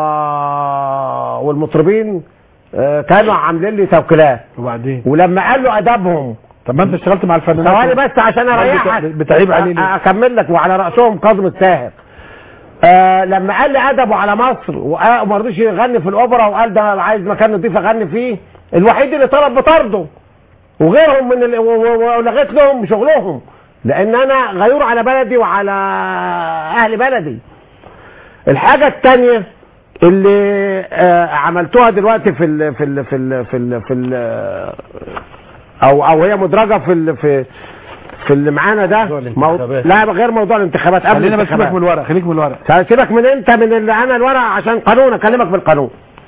والمطربين كانوا عاملين لي توكيلات، وبعدين ولما قالوا ادابهم. طب ما انت اشتغلت مع الفنانين؟ ثواني بس عشان اريحك، بتعيب عليه ليه؟ اكمل لك. وعلى راسهم كاظم الساهر. آه لما قال لي ادبه على مصر وما رضيش يغني في الاوبرا، وقال ده عايز مكان نضيف اغني فيه، الوحيد اللي طلب بطرده وغيرهم من ال... ولغيت لهم شغلهم، لان انا غيور على بلدي وعلى اهل بلدي. الحاجه الثانيه اللي آه عملتوها دلوقتي في ال في ال في ال في ال في ال او او هي مدرجه في ال في في اللي معانا ده مو... لا غير موضوع الانتخابات. قبل خلينا بس سيبك من الورق، خليك من الورق، سيبك من انت من اللي انا الورق عشان قانون، اكلمك بالقانون.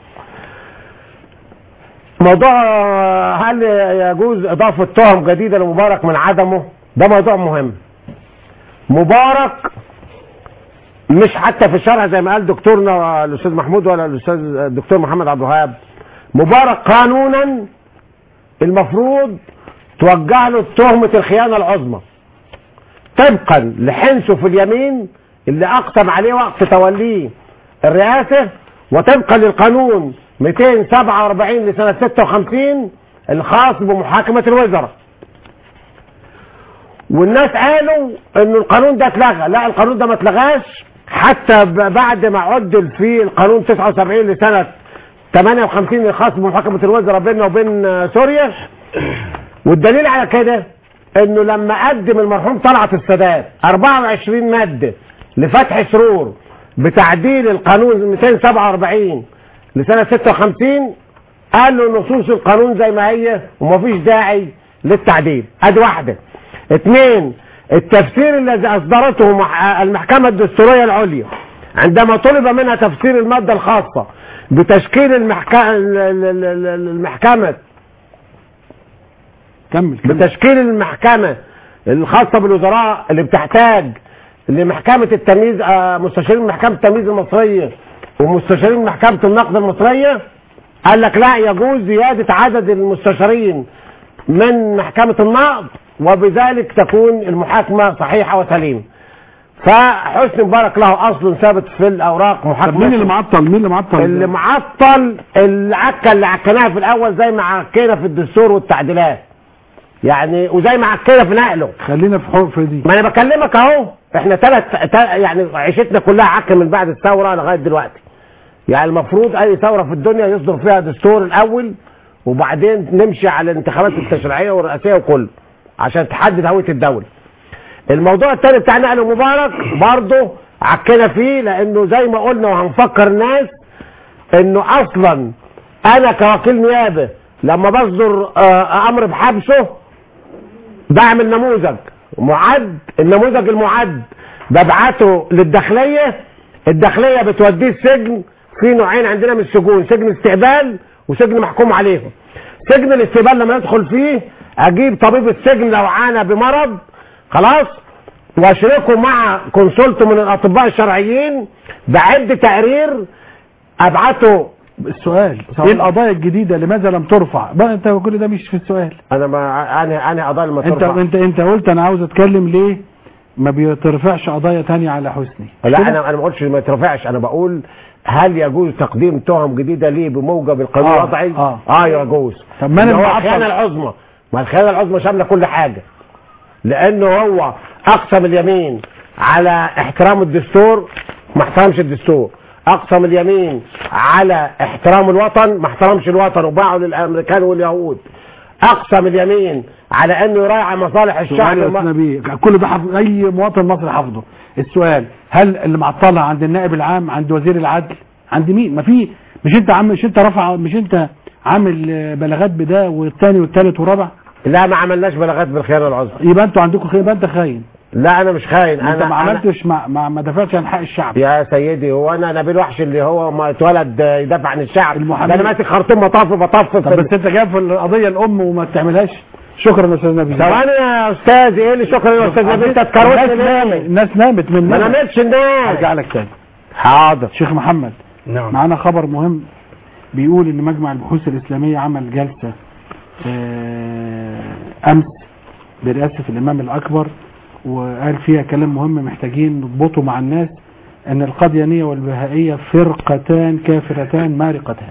موضوع هل يجوز اضافه تهم جديده لمبارك من عدمه، ده موضوع مهم. مبارك مش حتى في الشرع زي ما قال دكتورنا الاستاذ محمود ولا الاستاذ الدكتور محمد عبد الوهاب، مبارك قانونا المفروض توجه له تهمة الخيانة العظمى طبقا لحنسه في اليمين اللي اقسم عليه وقت توليه الرئاسة، وطبقا للقانون مئتين وسبعة وأربعين لسنة ستة وخمسين الخاص بمحاكمة الوزراء. والناس قالوا ان القانون ده اتلغى، لا القانون ده ما اتلغاش حتى بعد ما عدل في القانون تسعة وسبعين لسنة ثمانية وخمسين الخاص بمحاكمة الوزراء بيننا وبين سوريا. والدليل على كده انه لما قدم المرحوم طلعت السادات أربعة وعشرين مادة لفتح سرور بتعديل القانون مئتين وسبعة وأربعين لسنة ستة وخمسين، قال له نصوص القانون زي ما هي ومفيش داعي للتعديل. ادي واحدة. اثنين، التفسير الذي اصدرته المحكمة الدستورية العليا عندما طلب منها تفسير المادة الخاصة بتشكيل المحكمة المحكمة كمل كمل. بتشكيل المحكمة الخاصة بالوزراء اللي بتحتاج لمحكمة التمييز، مستشارين محكمة التمييز المصرية ومستشارين محكمة النقد المصرية، قال لك لا يجوز زيادة عدد المستشارين من محكمة النقد وبذلك تكون المحاكمة صحيحة وسليمة. فحسني مبارك له اصل ثابت في الاوراق محاكمة. مين اللي معطل؟ مين اللي معطل؟ اللي معطل العكه اللي عكناها في الاول زي ما عكينا في الدستور والتعديلات يعني، وزي ما عكينا في نقله. خلينا في حروف دي. ما انا بكلمك اهو، احنا ثلاث يعني عيشتنا كلها عك من بعد الثوره لغايه دلوقتي. يعني المفروض اي ثوره في الدنيا يصدر فيها دستور الاول وبعدين نمشي على الانتخابات التشريعيه والرئاسيه وكله عشان تحدد هويه الدوله. الموضوع الثاني بتاع نقل مبارك برضه عكنا فيه، لانه زي ما قلنا وهنفكر الناس انه اصلا انا كوكيل نيابه لما بصدر امر بحبسه بعمل نموذج معد، النموذج المعد ببعته للداخليه، الداخليه بتوديه السجن. في نوعين عندنا من السجون، سجن استقبال وسجن محكوم عليهم. سجن الاستقبال لما يدخل فيه اجيب طبيب السجن لو عانى بمرض خلاص واشركه مع كونسلته من الاطباء الشرعيين بعد تقرير ابعته. السؤال ايه القضايا الجديده لماذا لم ترفع بقى؟ انت كل ده مش في السؤال. انا ما انا انا قضايا ما ترفع. انت انت انت قلت انا عاوز اتكلم ليه ما بيترفعش قضايا تانية على حسني؟ لا انا انا ما قلتش ما يترفعش، انا بقول هل يجوز تقديم تهم جديده ليه بموجب القانون آه الوضعي؟ اه, آه يجوز. طب ما انا هو الخيانه العظمى، ما الخيانه العظمى شامله كل حاجه، لانه هو اقسم اليمين على احترام الدستور ما احترمش الدستور، اقسم اليمين على احترام الوطن، ما احترمش الوطن وباعوا للامريكان واليهود. اقسم اليمين على انه يراعي مصالح الشعب. الم... كل ده حفظ اي مواطن مصري حافظه. السؤال، هل اللي معطلها عند النائب العام، عند وزير العدل، عند مين؟ ما في، مش انت عم مش انت رفع مش انت عامل بلاغات بده والثاني والثالث والرابع؟ لا ما عملناش بلاغات بالخيانه العظمى. يبقى انتوا عندكم خيانه، يبقى انت خاين. لا انا مش خاين. انت انا ما عملتش ما, ما, ما دافعتش عن حق الشعب يا سيدي. هو انا نبيل وحش اللي هو ما اتولد يدافع عن الشعب؟ المحامي ده انا ماسك خرطوم مطاف بطف. طب بس انت جايب في القضيه الام وما بتعملهاش. شكرا يا استاذ نبيل. ثواني يا استاذ. ايه اللي شكرا يا استاذ نبيل؟ انت اتكروت ليه؟ الناس نامت من ما نامتش الناس. ارجع لك تاني. حاضر. شيخ محمد، نعم، معانا خبر مهم بيقول ان مجمع البحوث الاسلاميه عمل جلسه امس برئاسه الامام الاكبر، وقال فيها كلام مهم محتاجين نضبطه مع الناس، ان القاديانيه والبهائيه فرقتان كافرتان مارقتان.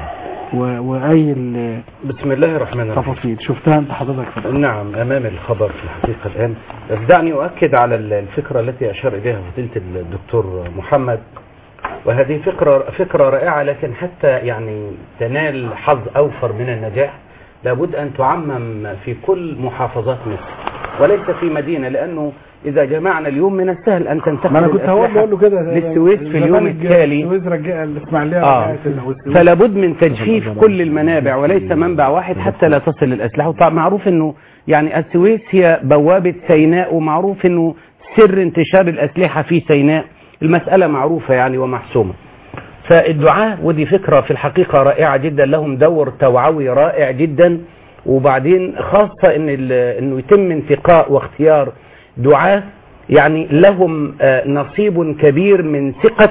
واي بسم الله الرحمن الرحيم. تفاصيل شفتها انت حضرتك في الخبر؟ نعم امام الخبر في الحقيقه الان. بس دعني اؤكد على الفكره التي اشار اليها فضيله الدكتور محمد، وهذه فكره فكره رائعه، لكن حتى يعني تنال حظ اوفر من النجاح لابد ان تعمم في كل محافظات مصر وليس في مدينه، لانه اذا جمعنا اليوم من السهل ان تنتقل ما انا كنت هقول له كده للسويس في اليوم التالي. السويس رجع الاسماعيليه آه. فلا بد من تجفيف كل المنابع وليس منبع واحد حتى لا تصل الاسلحه. وطبعا معروف انه يعني السويس هي بوابه سيناء، ومعروف انه سر انتشار الاسلحه في سيناء، المساله معروفه يعني ومحسومه. فالدعاة ودي فكره في الحقيقه رائعه جدا، لهم دور توعوي رائع جدا. وبعدين خاصه ان انه يتم انتقاء واختيار دعاة يعني لهم نصيب كبير من ثقة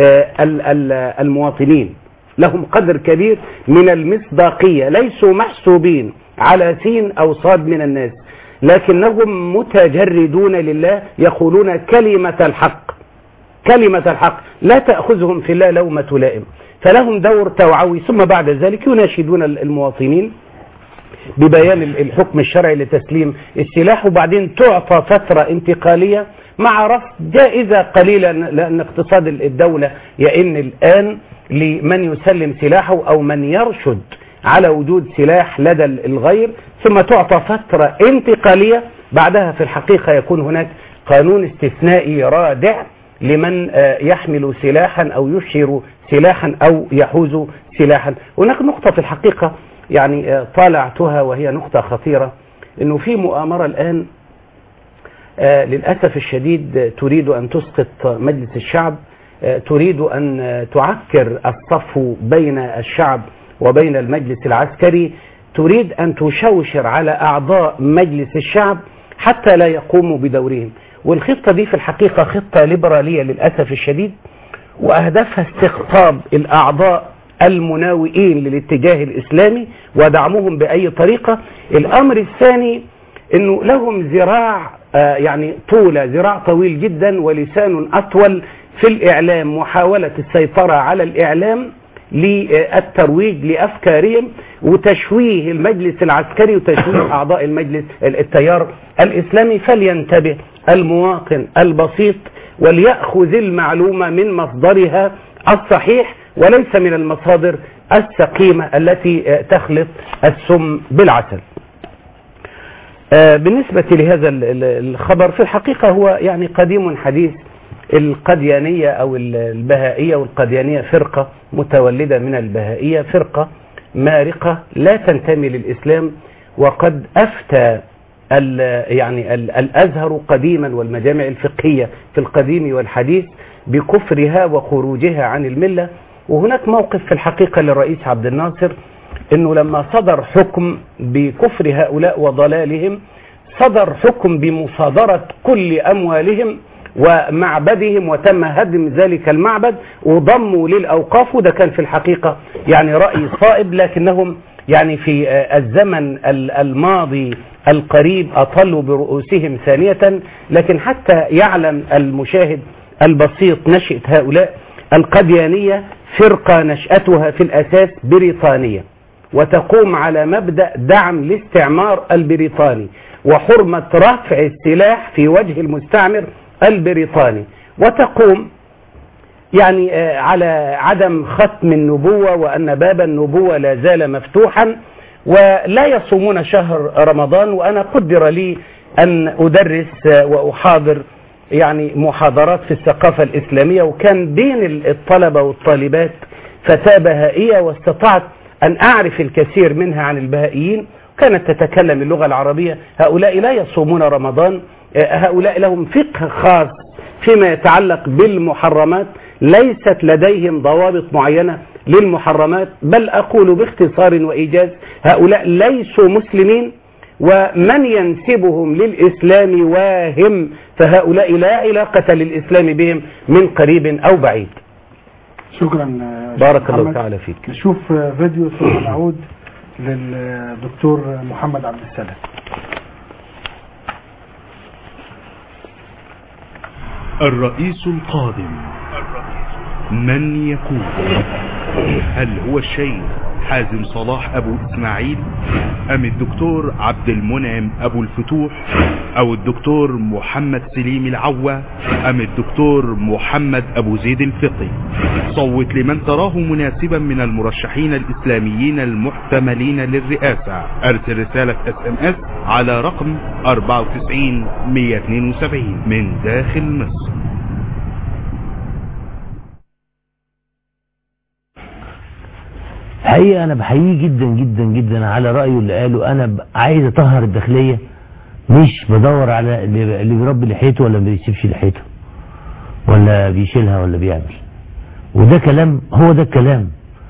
المواطنين، لهم قدر كبير من المصداقية، ليسوا محسوبين على سين أو صاد من الناس، لكنهم متجردون لله، يقولون كلمة الحق، كلمة الحق لا تأخذهم في الله لومة لائم، فلهم دور توعوي. ثم بعد ذلك يناشدون المواطنين ببيان الحكم الشرعي لتسليم السلاح، وبعدين تعطى فترة انتقالية مع رفض جائزة قليلة، لأن اقتصاد الدولة يئن الآن لمن يسلم سلاحه أو من يرشد على وجود سلاح لدى الغير، ثم تعطى فترة انتقالية. بعدها في الحقيقة يكون هناك قانون استثنائي رادع لمن يحمل سلاحا أو يشير سلاحا أو يحوز سلاحا. هناك نقطة في الحقيقة يعني طالعتها وهي نقطة خطيرة، انه في مؤامرة الآن آه للأسف الشديد تريد أن تسقط مجلس الشعب، آه تريد أن تعكر الصفو بين الشعب وبين المجلس العسكري، تريد أن تشوشر على أعضاء مجلس الشعب حتى لا يقوموا بدورهم. والخطة دي في الحقيقة خطة ليبرالية للأسف الشديد، وأهدفها استقطاب الأعضاء المناوئين للاتجاه الإسلامي ودعمهم بأي طريقة. الأمر الثاني أنه لهم ذراع آه يعني طولة، ذراع طويل جدا ولسان أطول في الإعلام، محاولة السيطرة على الإعلام للترويج لأفكارهم وتشويه المجلس العسكري وتشويه أعضاء المجلس التيار الإسلامي. فلينتبه المواطن البسيط وليأخذ المعلومة من مصدرها الصحيح وليس من المصادر السقيمة التي تخلط السم بالعسل. بالنسبة لهذا الخبر في الحقيقة هو يعني قديم حديث. القديانية أو البهائية، والقديانية فرقة متولدة من البهائية، فرقة مارقة لا تنتمي للإسلام، وقد أفتى ال يعني ال الأزهر قديما والمجامع الفقهية في القديم والحديث بكفرها وخروجها عن الملة. وهناك موقف في الحقيقة للرئيس عبد الناصر، انه لما صدر حكم بكفر هؤلاء وضلالهم، صدر حكم بمصادرة كل اموالهم ومعبدهم، وتم هدم ذلك المعبد وضموا للأوقاف. وده كان في الحقيقة يعني رأي صائب، لكنهم يعني في الزمن الماضي القريب أطلوا برؤوسهم ثانية. لكن حتى يعلم المشاهد البسيط نشأة هؤلاء، القديانية فرقة نشأتها في الأساس بريطانية، وتقوم على مبدأ دعم الاستعمار البريطاني وحرمة رفع السلاح في وجه المستعمر البريطاني، وتقوم يعني على عدم ختم النبوة وأن باب النبوة لا زال مفتوحا ولا يصومون شهر رمضان. وأنا قدر لي أن أدرس وأحاضر يعني محاضرات في الثقافة الإسلامية، وكان بين الطلبة والطالبات فتاة بهائية واستطعت أن أعرف الكثير منها عن البهائيين، كانت تتكلم اللغة العربية. هؤلاء لا يصومون رمضان، هؤلاء لهم فقه خاص فيما يتعلق بالمحرمات، ليست لديهم ضوابط معينة للمحرمات، بل أقول باختصار وإيجاز هؤلاء ليسوا مسلمين، ومن ينسبهم للإسلام واهم، فهؤلاء لا علاقة للإسلام بهم من قريب أو بعيد. شكرا بارك الله تعالى فيك. نشوف فيديو ثم نعود للدكتور محمد عبد السلام. الرئيس القادم من يكون؟ هل هو الشيخ حازم صلاح أبو إسماعيل أم الدكتور عبد المنعم أبو الفتوح أو الدكتور محمد سليم العوة أم الدكتور محمد أبو زيد الفقي؟ صوت لمن تراه مناسبا من المرشحين الإسلاميين المحتملين للرئاسة. أرسل رسالة اس ام اس على رقم أربعة وتسعين مية واثنين وسبعين من داخل مصر. حقيقة أنا بحييه جدا جدا جدا على رأيه اللي قاله. أنا عايز أطهر الداخلية، مش بدور على اللي بيربي لحيته ولا بيسيبش لحيته ولا بيشيلها ولا بيعمل. وده كلام، هو ده الكلام.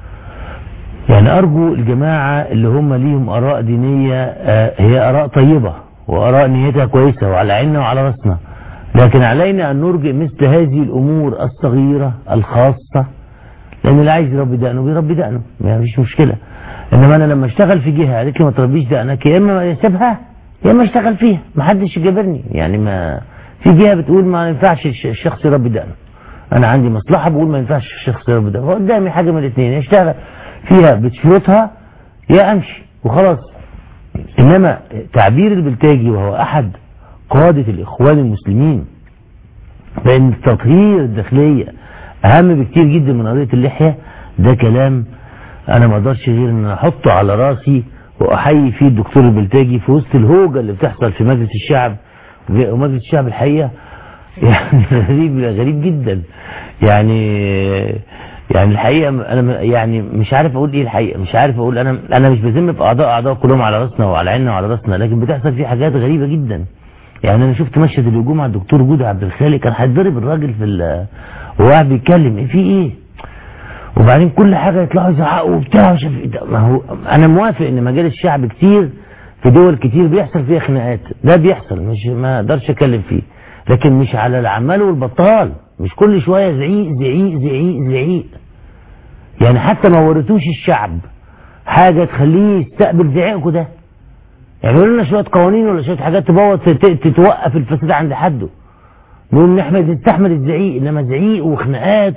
يعني أرجو الجماعة اللي هم ليهم آراء دينية هي آراء طيبة وآراء نيتها كويسة وعلى عيننا وعلى رأسنا، لكن علينا أن نرجع مثل هذه الأمور الصغيرة الخاصة، لان اللي عايز يربي دقنه بيربي دقنه، ما فيش مشكله. انما انا لما اشتغل في جهه قالت لي ما تربيش دقنك، يا اما يسيبها يا اما اشتغل فيها، ما حدش يجبرني. يعني ما في جهه بتقول ما ينفعش الشخص يربي دقنه، انا عندي مصلحه بقول ما ينفعش الشخص يربي دقنه، قدامي حاجه من الاثنين، اشتغل فيها بشروطها يا امشي وخلاص. انما تعبير البلتاجي وهو احد قاده الاخوان المسلمين بان تطهير الداخليه اهم بكتير جدا من قضيه اللحيه، ده كلام انا ما اقدرش غير ان احطه على راسي واحيي فيه الدكتور البلتاجي في وسط الهوجه اللي بتحصل في مجلس الشعب. ومجلس الشعب الحقيقه يعني غريب غريب جدا. يعني يعني الحقيقه انا يعني مش عارف اقول ايه الحقيقه، مش عارف اقول. انا انا مش بذم في اعضاء اعضاء كلهم على راسنا وعلى عيننا وعلى راسنا، لكن بتحصل فيه حاجات غريبه جدا. يعني انا شفت مشهد الهجوم على الدكتور جودة عبد الخالق، كان هيتضرب الراجل في وهو قاعد بيتكلم ايه في ايه، وبعدين كل حاجه يطلعوا يزعقوا وبتاع. ما هو انا موافق ان مجالس الشعب كتير في دول كتير بيحصل فيها خناقات، ده بيحصل مش ما اقدرش اتكلم فيه، لكن مش على العمال والبطال، مش كل شويه زعيق زعيق زعيق زعيق. يعني حتى ما ورثوش الشعب حاجه تخليه يستقبل زعيقكم ده. يعملوا لنا شويه قوانين ولا شويه حاجات تبوظ توقف الفساد عند حده، نقول نحمد نستحمل الزعيق. انما زعيق وخناقات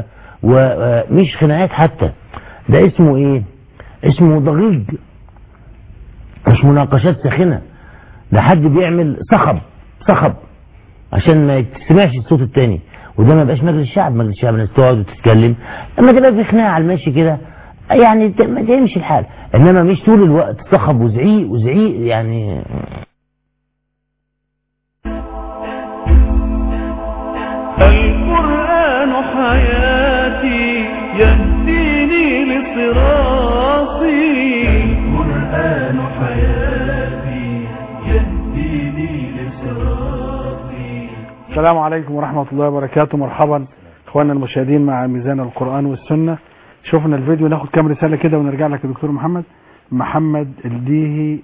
ومش خناقات حتى، ده اسمه ايه؟ اسمه ضغيج، مش مناقشات ساخنه، ده حد بيعمل صخب صخب عشان ما يتسمعش الصوت التاني. وده ما يبقاش مجلس الشعب. مجلس الشعب الناس تقعد وتتكلم، اما تبقى في خناقه على الماشي كده يعني ما تمشي الحال، انما مش طول الوقت صخب وزعيق وزعيق. يعني القرآن حياتي يهديني لصراطي، القرآن حياتي يهديني لصراطي. السلام عليكم ورحمة الله وبركاته. مرحبا اخواننا المشاهدين مع ميزان القرآن والسنة. شوفنا الفيديو، ناخد كام رسالة كده ونرجع لك يا دكتور محمد. محمد الديهي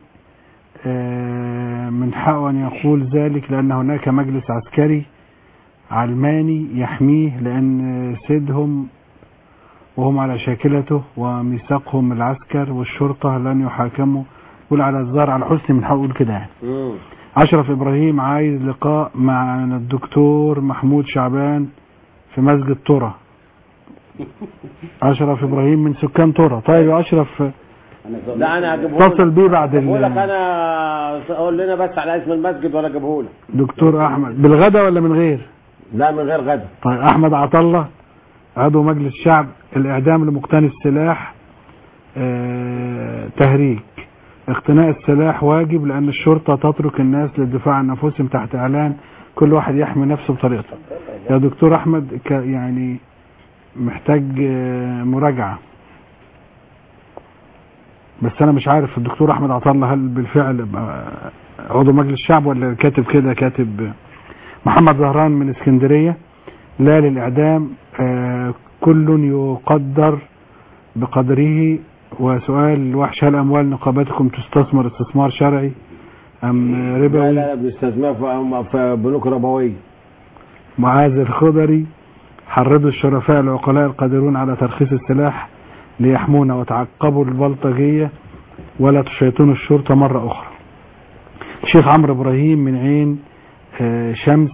من حقه أن يقول ذلك لأن هناك مجلس عسكري علماني يحميه، لأن سيدهم وهم على شاكلته وميثاقهم العسكر والشرطة لن يحاكموا. قول على الزار على حسني من حقه يقول كده يعني. أشرف إبراهيم عايز لقاء مع الدكتور محمود شعبان في مسجد طرة. أشرف إبراهيم من سكان طرة. طيب يا أشرف لا انا هجيبه اتصل بيه بعد ال بقول لك انا قول لنا بس على اسم المسجد ولا اجيبه لك. دكتور احمد بالغدا ولا من غير؟ لا من غير غدا. طيب احمد عطله عضو مجلس الشعب: الإعدام لمقتني السلاح آه تهريج. اقتناء السلاح واجب لأن الشرطة تترك الناس للدفاع عن أنفسهم تحت إعلان كل واحد يحمي نفسه بطريقته. يا دكتور أحمد يعني محتاج آه مراجعة، بس أنا مش عارف الدكتور أحمد عطالله هل بالفعل عضو مجلس الشعب ولا كاتب كده. كاتب محمد زهران من اسكندرية: لا للإعدام، آه كل يقدر بقدره. وسؤال وحش: هل أموال نقابتكم تستثمر استثمار شرعي أم ربوي؟ لا لا بنستثمر في بنوك ربوية. معاذ الخضري: حرضوا الشرفاء العقلاء القادرون على ترخيص السلاح ليحمونا وتعقبوا البلطجية ولا تشيطنوا الشرطة مرة أخرى. الشيخ عمرو إبراهيم من عين آه شمس: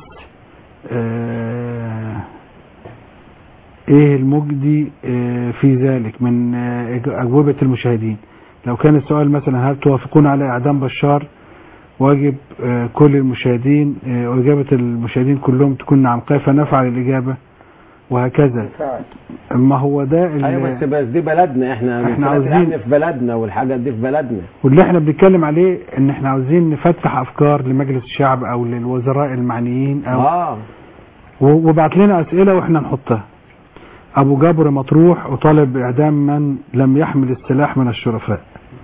آه ايه المجدي آه في ذلك من آه اجوبة المشاهدين؟ لو كان السؤال مثلا: هل توافقون على اعدام بشار؟ واجب آه كل المشاهدين آه واجابة المشاهدين كلهم تكون نعم. كيف نفعل الاجابة؟ وهكذا. ما هو ده ايوه بس بس دي بلدنا، احنا احنا عاوزين في بلدنا والحاجات دي في بلدنا، واللي احنا بنتكلم عليه ان احنا عاوزين نفتح افكار لمجلس الشعب او للوزراء المعنيين او اه وبعت لنا اسئله واحنا نحطها. ابو جابر مطروح: اطالب باعدام من لم يحمل السلاح من الشرفاء.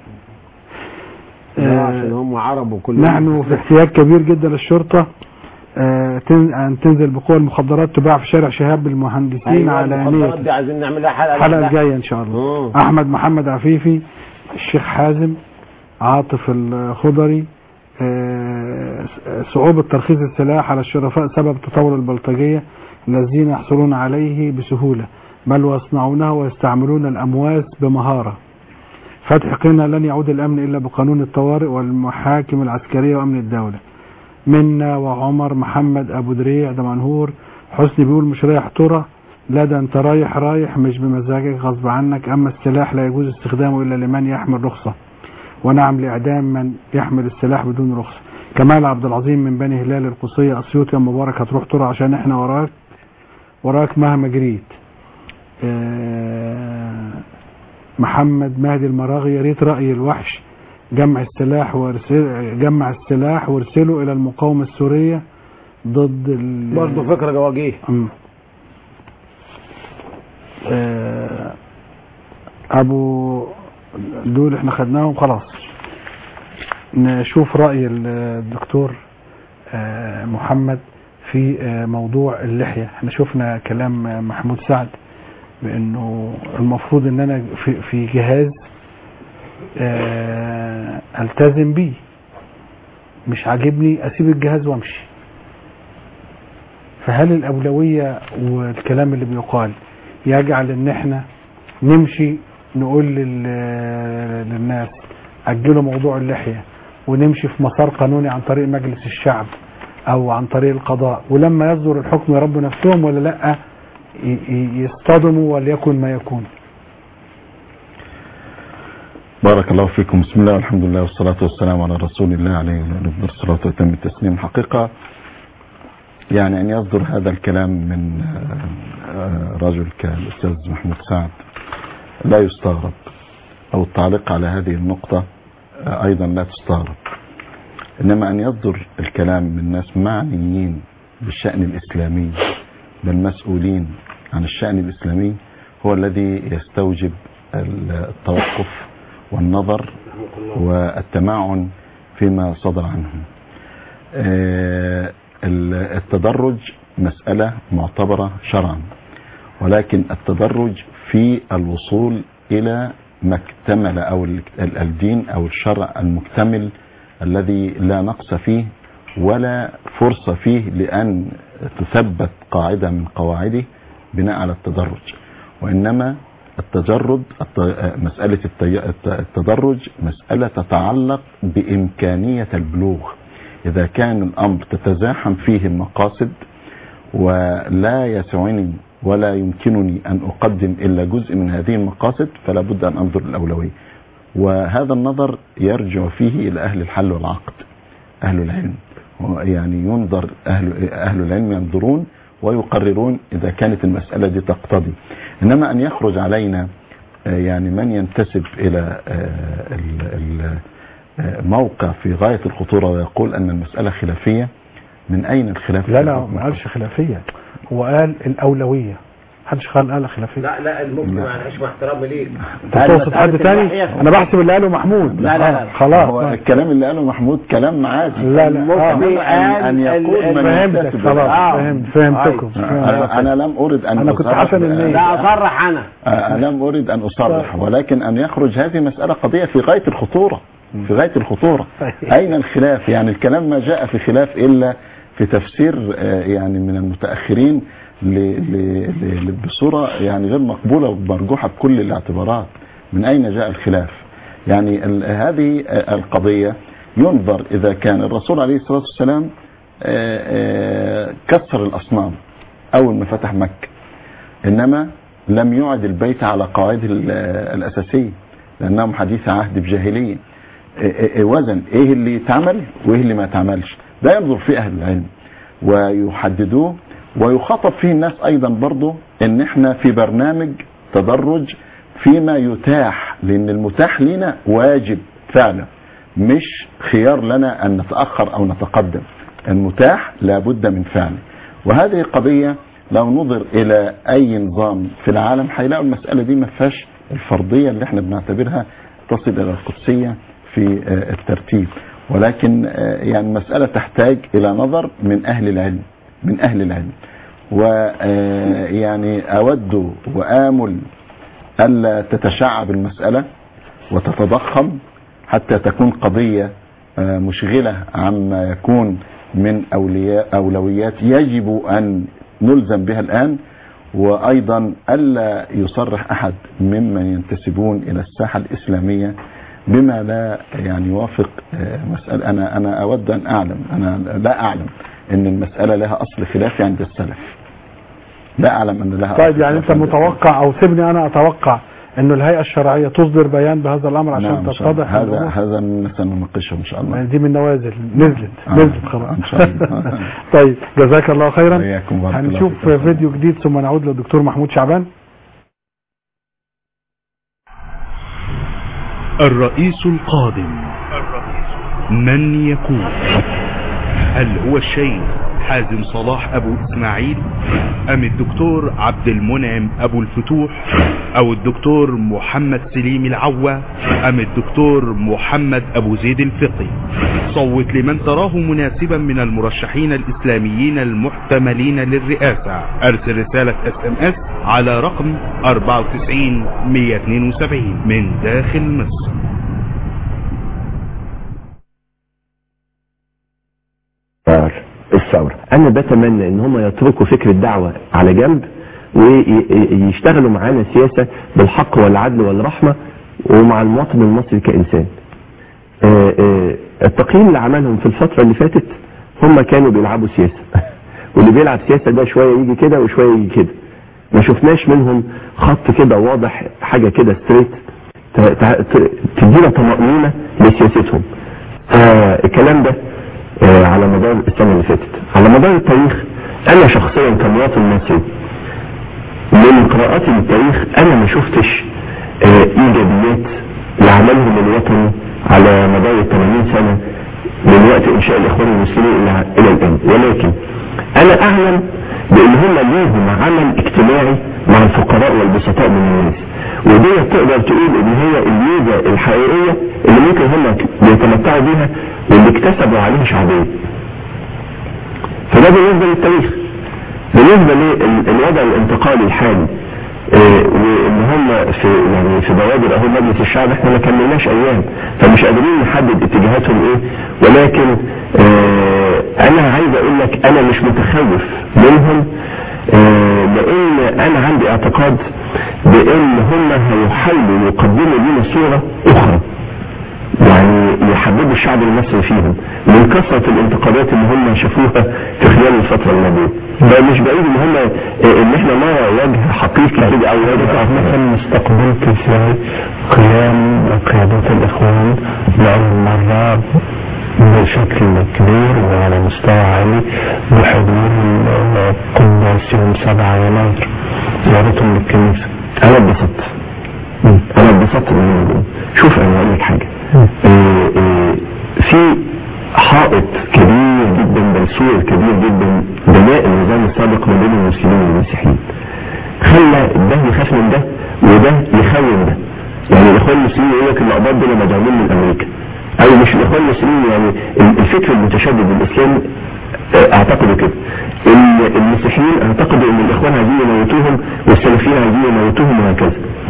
آه عشان هم عرب وكل نحن في احتياج كبير جدا للشرطه آه ان تنزل بقوى المخدرات تباع في شارع شهاب المهندسين. أيوة على المخدرات دي عايزين نعملها حلقه الحلقه الجايه ان شاء الله. مم. احمد محمد عفيفي: الشيخ حازم. عاطف الخضري: آه صعوبة ترخيص السلاح على الشرفاء سبب تطور البلطجية الذين يحصلون عليه بسهولة بل ويصنعونه ويستعملون الأمواس بمهارة. فتح قنا: لن يعود الأمن إلا بقانون الطوارئ والمحاكم العسكرية وأمن الدولة. منا وعمر محمد أبو دريع دمنهور: حسني بيقول مش رايح ترى، لا ده انت رايح رايح مش بمزاجك غصب عنك، أما السلاح لا يجوز استخدامه إلا لمن يحمل رخصة، ونعم لإعدام من يحمل السلاح بدون رخصة. كمال عبد العظيم من بني هلال القصية: أسيوط يا مبارك هتروح ترى عشان احنا وراك وراك مهما جريت. اه محمد مهدي المراغي: يا ريت رأي الوحش جمع السلاح وارسل جمع السلاح وارسله إلى المقاومة السورية ضد ال... برضه فكرة جواجيه. اه أبو دول احنا خدناهم خلاص. نشوف رأي الدكتور محمد في موضوع اللحية. احنا شفنا كلام محمود سعد بانه المفروض ان انا في, في جهاز التزم بيه، مش عاجبني اسيب الجهاز وامشي. فهل الاولوية والكلام اللي بيقال يجعل ان احنا نمشي نقول للناس أجلوا موضوع اللحية ونمشي في مسار قانوني عن طريق مجلس الشعب أو عن طريق القضاء، ولما يصدر الحكم يربوا نفسهم ولا لأ يصطدموا وليكن ما يكون؟ بارك الله فيكم. بسم الله والحمد لله والصلاة والسلام على رسول الله عليه وعلى الصلاة وتم التسليم. حقيقة يعني أن يصدر هذا الكلام من رجل كالأستاذ محمود سعد لا يستغرب، أو التعليق على هذه النقطة أيضا لا تستغرب، إنما أن يصدر الكلام من ناس معنيين بالشأن الإسلامي بالمسؤولين عن الشأن الإسلامي هو الذي يستوجب التوقف والنظر والتمعن فيما صدر عنهم. التدرج مسألة معتبرة شرعا، ولكن التدرج في الوصول إلى ما اكتمل أو الدين أو الشرع المكتمل الذي لا نقص فيه ولا فرصة فيه لأن تثبت قاعدة من قواعده بناء على التدرج، وإنما التجرد مسألة التدرج مسألة تتعلق بإمكانية البلوغ. إذا كان الأمر تتزاحم فيه المقاصد ولا يسعني ولا يمكنني أن أقدم إلا جزء من هذه المقاصد فلا بد أن أنظر الأولوية، وهذا النظر يرجع فيه إلى أهل الحل والعقد، أهل العلم، يعني ينظر أهل, أهل العلم ينظرون ويقررون إذا كانت المسألة دي تقتضي. إنما أن يخرج علينا يعني من ينتسب إلى الموقع في غاية الخطورة ويقول أن المسألة خلافية، من أين الخلاف؟ لا لا ما قالش خلافية، هو قال الأولوية، محدش قال قال خلافية. لا لا الممكن ما لهاش احترام ليك. انت تقصد حد تاني؟ انا بحسب اللي قاله محمود. لا لا لا خلاص هو الكلام اللي قاله محمود كلام عادي. لا لا آه. أن يقول من فهمتك خلاص فهمت فهمتكم. أنا لم أريد أن أنا كنت حسن النية. لا أصرح أنا. أنا لم أريد أن أصرح، ولكن أن يخرج هذه مسألة قضية في غاية الخطورة، في غاية الخطورة. أين الخلاف؟ يعني الكلام ما جاء في خلاف إلا في تفسير يعني من المتأخرين بصورة يعني غير مقبولة ومرجوحة بكل الاعتبارات. من أين جاء الخلاف؟ يعني هذه القضية ينظر إذا كان الرسول عليه الصلاة والسلام كسر الأصنام أول ما فتح مكة، إنما لم يعد البيت على قواعده الأساسية لأنهم حديث عهد بجاهلية. وزن إيه اللي يتعمل وإيه اللي ما يتعملش، ده ينظر فيه أهل العلم ويحددوه ويخاطب فيه الناس أيضا برضو ان احنا في برنامج تدرج فيما يتاح، لان المتاح لنا واجب فعلا مش خيار لنا ان نتأخر او نتقدم. المتاح لابد من فعله، وهذه قضية لو نظر الى اي نظام في العالم هيلاقوا المسألة دي ما فيهاش الفرضية اللي احنا بنعتبرها تصل الى القدسية في الترتيب، ولكن يعني المسألة تحتاج الى نظر من اهل العلم من أهل العلم. ويعني أود وآمل ألا تتشعب المسألة وتتضخم حتى تكون قضية مشغلة عما يكون من أولويات يجب أن نلزم بها الآن، وأيضا ألا يصرح أحد ممن ينتسبون إلى الساحة الإسلامية بما لا يعني يوافق مسألة. أنا أنا أود أن أعلم، أنا لا أعلم ان المسألة لها اصل خلافي عند السلف، لا اعلم ان لها. طيب يعني انت متوقع او سيبني انا اتوقع انه الهيئة الشرعية تصدر بيان بهذا الامر عشان نعم تتضح هذا هذا سنناقشه ان شاء الله. يعني دي من نوازل نزلت آه. نزلت خلاص ان شاء الله. طيب جزاك الله خيرا. وياكم. هنشوف فيديو جديد ثم نعود للدكتور محمود شعبان. الرئيس القادم من يكون؟ هل هو الشيخ حازم صلاح أبو إسماعيل أم الدكتور عبد المنعم أبو الفتوح أو الدكتور محمد سليم العوة أم الدكتور محمد أبو زيد الفقي؟ صوت لمن تراه مناسبا من المرشحين الإسلاميين المحتملين للرئاسة. أرسل رسالة اس ام اس على رقم أربعة وتسعين مية واثنين وسبعين من داخل مصر. الثورة. أنا بتمنى إن هم يتركوا فكر الدعوة على جنب ويشتغلوا معانا سياسة بالحق والعدل والرحمة ومع المواطن المصري كإنسان. التقييم اللي عملهم في الفترة اللي فاتت هم كانوا بيلعبوا سياسة، واللي بيلعب سياسة ده شوية يجي كده وشوية يجي كده، ما شفناش منهم خط كده واضح، حاجة كده ستريت تدينا طمأنينة لسياستهم. الكلام ده على مدار السنة اللي فاتت. على مدار التاريخ انا شخصيا كمواطن مصري من قراءاتي للتاريخ انا ما شفتش ايجابيات لعملهم الوطني على مدار الثمانين سنة من وقت انشاء الاخوان المسلمين الى الان، ولكن انا اعلم بان هم ليهم عمل اجتماعي مع الفقراء والبسطاء من الناس، ودي تقدر تقول ان هي الميزة الحقيقية اللي ممكن هم بيتمتعوا بيها واللي اكتسبوا عليه شعبية. فده بالنسبة للتاريخ. بالنسبة للوضع الانتقالي الحالي اه وان هم في يعني في بوادر اهو مجلس الشعب احنا ما كملناش ايام، فمش قادرين نحدد اتجاهاتهم ايه، ولكن اه انا عايز اقول لك انا مش متخوف منهم، اه لان انا عندي اعتقاد بان هم هيحاولوا يقدموا لنا صورة اخرى يعني يحببوا الشعب المصري فيهم من كثرة الانتقادات اللي هم شافوها في خلال الفترة الماضية. ده مش بعيد ان هم ان احنا نرى وجه حقيقي كده او وجه مثلا استقبلت في قيام قيادات الاخوان لأول مرة بشكل كبير وعلى مستوى عالي بحضور قداس يوم سبعة يناير زيارتهم للكنيسة. انا اتبسطت انا اتبسطت من شوف انا اقول لك حاجه. إيه إيه في حائط كبير جدا بل سور كبير جدا بناء النظام السابق ما بين المسلمين والمسيحيين خلى ده يخاف من ده وده يخون ده. يعني الاخوان المسلمين يقول لك الاقباط دول مدعومين من امريكا، او مش الاخوان المسلمين، يعني الفكر المتشدد الاسلامي اعتقدوا كده. المسيحيين اعتقدوا ان الاخوان عايزين يموتوهم والسلفيين عايزين يموتوهم وهكذا،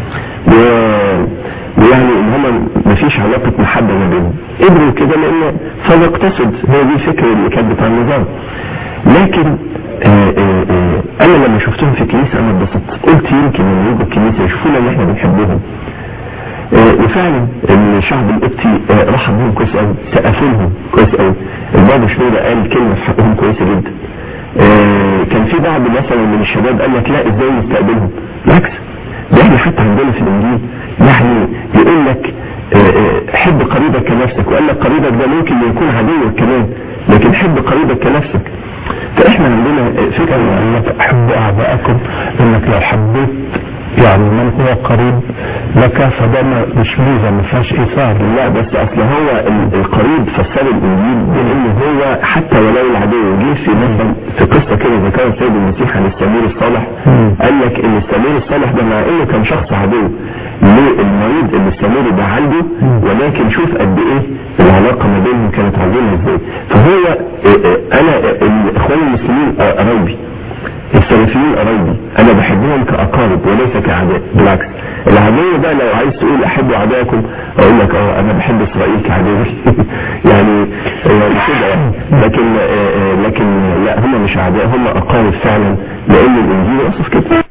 ويعني ان هم مفيش علاقه محبه ما بينهم. قدروا كده لان فليقتصد، هي دي الفكره اللي كانت بتاع النظام. لكن آآ آآ انا لما شفتهم في كنيسه انا اتبسطت، قلت يمكن لما يجوا الكنيسه يشوفونا ان احنا بنحبهم. وفعلا الشعب القبطي رحب بهم كويس قوي، سقفوا لهم كويس قوي. البابا شنودة قال كلمه في حقهم كويسه جدا. كان في بعض مثلا من الشباب قال لك لا ازاي نستقبلهم؟ بالعكس، ده احنا حتى عندنا في الانجيل يعني يقول لك حب قريبك كنفسك، وقال لك قريبك ده ممكن يكون عدوك كمان، لكن حب قريبك كنفسك. فاحنا عندنا فكره انك احبوا اعدائكم، انك لو حبيت يعني من هو قريب لك فده مش ميزه ما فيهاش ايثار. لا بس اصل هو القريب فسر الانجيل بانه هو حتى ولو العدو. جه في مثلا في قصه كده ذكرها السيد المسيح عن السمير الصالح، قال لك ان السمير الصالح ده مع انه كان شخص عدو للمريض اللي السمير ده عنده، ولكن شوف قد ايه العلاقه ما بينهم كانت عظيمه ازاي. فهو انا الاخوان المسلمين قرايبي، السلفيين قرايبي، انا بحبهم كاقارب وليس كاعداء. بالعكس، العدو ده لو عايز تقول احبوا اعدائكم اقول لك اه انا بحب اسرائيل كعدوي يعني كده يعني. لكن آه لكن لا، هم مش اعداء، هم اقارب فعلا، لان الانجيل وصف كده.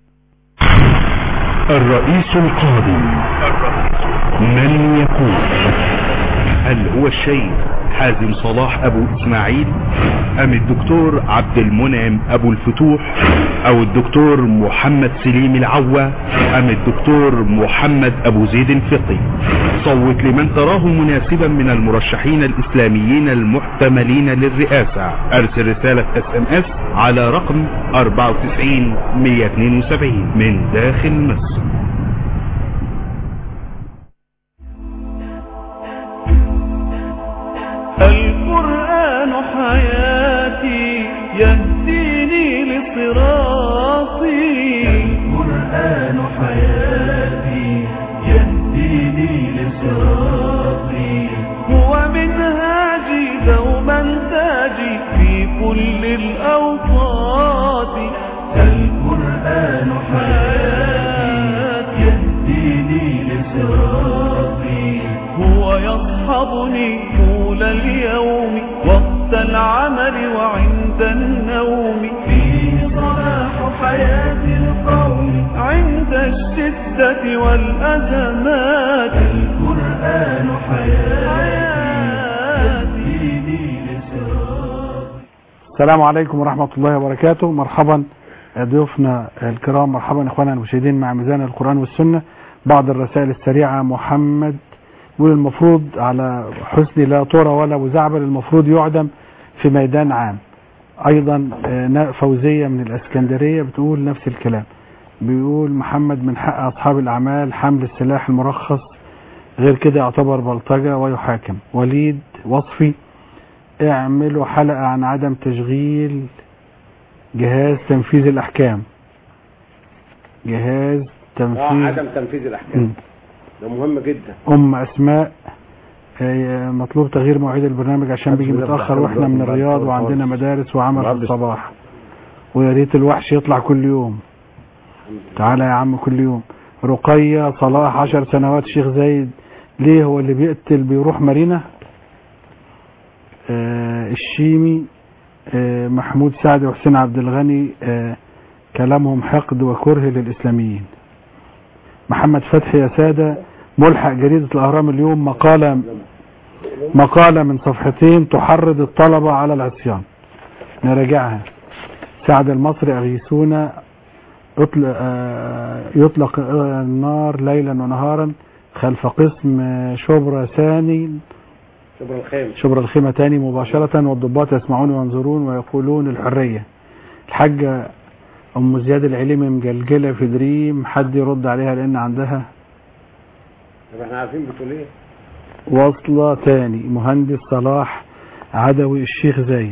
الرئيس القادم من يكون؟ هل هو الشيخ حازم صلاح ابو اسماعيل، ام الدكتور عبد المنعم ابو الفتوح، او الدكتور محمد سليم العوا، ام الدكتور محمد ابو زيد الفقي؟ صوت لمن تراه مناسبا من المرشحين الاسلاميين المحتملين للرئاسة. ارسل رسالة اس ام اس على رقم اربعة وتسعين مية اتنين وسبعين من داخل مصر. القرآن حياتي يهديني لصراطي. القرآن حياتي يهديني لصراطي. هو منهاجي دوما تاجي في كل الأوقات. القرآن حياتي يهديني لصراطي. هو يصحبني طول اليوم وقت العمل وعند النوم. فيه صلاح حياة القوم عند الشدة والأزمات. القرآن حياتي. السلام عليكم ورحمة الله وبركاته. مرحبا ضيوفنا الكرام، مرحبا اخواننا المشاهدين مع ميزان القرآن والسنة. بعض الرسائل السريعة. محمد يقول المفروض على حسني لا طرى ولا وزعبل، المفروض يعدم في ميدان عام. ايضا فوزية من الاسكندرية بتقول نفس الكلام. بيقول محمد من حق اصحاب الاعمال حمل السلاح المرخص، غير كده يعتبر بلطجة ويحاكم. وليد وصفي اعملوا حلقة عن عدم تشغيل جهاز تنفيذ الاحكام. جهاز تنفيذ اه عدم تنفيذ الاحكام م. ده مهم جدا. ام اسماء مطلوب تغيير مواعيد البرنامج عشان بيجي متاخر واحنا من الرياض وعندنا مدارس وعمل في الصباح، ويا ريت الوحش يطلع كل يوم. تعالى يا عم كل يوم. رقية صلاح عشر سنوات شيخ زايد ليه هو اللي بيقتل بيروح مارينا. آه الشيمي آه محمود سعد وحسين عبد الغني آه كلامهم حقد وكره للإسلاميين. محمد فتحي يا سادة ملحق جريدة الأهرام اليوم مقالة مقالة من صفحتين تحرض الطلبة على العصيان، نراجعها. سعد المصري أغيثونا يطلق, يطلق النار ليلا ونهارا خلف قسم شبرا ثاني شبر الخيمة شبر الخيمة تاني مباشرة، والضباط يسمعون وينظرون ويقولون الحرية. الحاجة أم زياد العليمي مجلجلة في دريم، حد يرد عليها لأن عندها طب احنا عارفين بتقول ايه. واصلة تاني مهندس صلاح عدوي الشيخ زايد.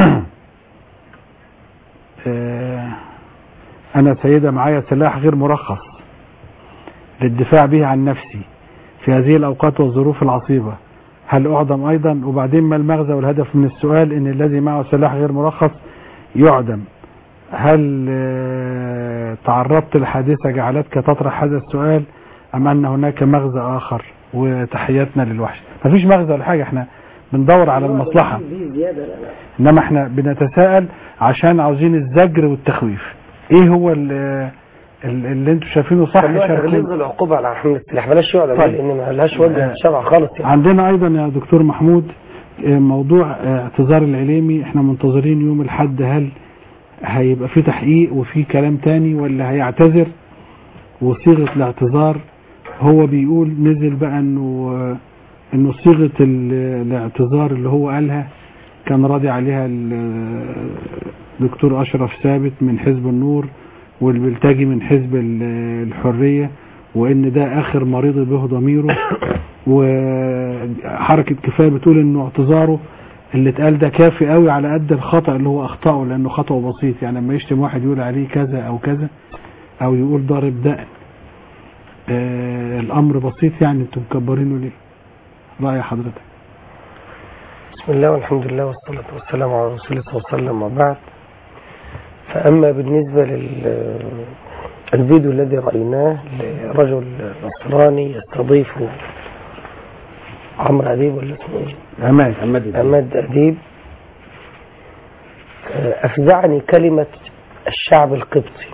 أنا سيدة معايا سلاح غير مرخص للدفاع به عن نفسي في هذه الأوقات والظروف العصيبة، هل أعدم أيضا؟ وبعدين ما المغزى والهدف من السؤال إن الذي معه سلاح غير مرخص يعدم؟ هل تعرضت لحادثة جعلتك تطرح هذا السؤال أم أن هناك مغزى آخر؟ وتحياتنا للوحش. مفيش مغزى ولا حاجة، احنا بندور على المصلحة، إنما احنا بنتساءل عشان عاوزين الزجر والتخويف. ايه هو اللي, اللي انتوا شايفينه صح؟ تغليظ العقوبة على حمل السلاح بلاش يعدم، طيب. لأن ما لهاش وجه شرع خالص يعني. عندنا أيضا يا دكتور محمود موضوع اعتذار العليمي، احنا منتظرين يوم الحد، هل هيبقى في تحقيق وفي كلام تاني ولا هيعتذر؟ وصيغة الاعتذار هو بيقول نزل بقى انه انه صيغة الاعتذار اللي هو قالها كان راضي عليها الدكتور اشرف ثابت من حزب النور والبلتاجي من حزب الحرية، وان ده اخر مريض به ضميره. وحركة كفاية بتقول انه اعتذاره اللي اتقال ده كافي قوي على قد الخطأ اللي هو اخطأه، لانه خطأه بسيط، يعني لما يشتم واحد يقول عليه كذا او كذا او يقول ضارب دقن، آه الامر بسيط، يعني انتم مكبرينه ليه؟ رأي حضرتك؟ بسم الله والحمد لله والصلاة والسلام على رسول الله صلى الله عليه وسلم، وبعد. فأما بالنسبة للفيديو الذي رأيناه لرجل نصراني يستضيف عمرو أديب ولا اسمه ايه؟ عماد عماد أديب، أفزعني كلمة الشعب القبطي.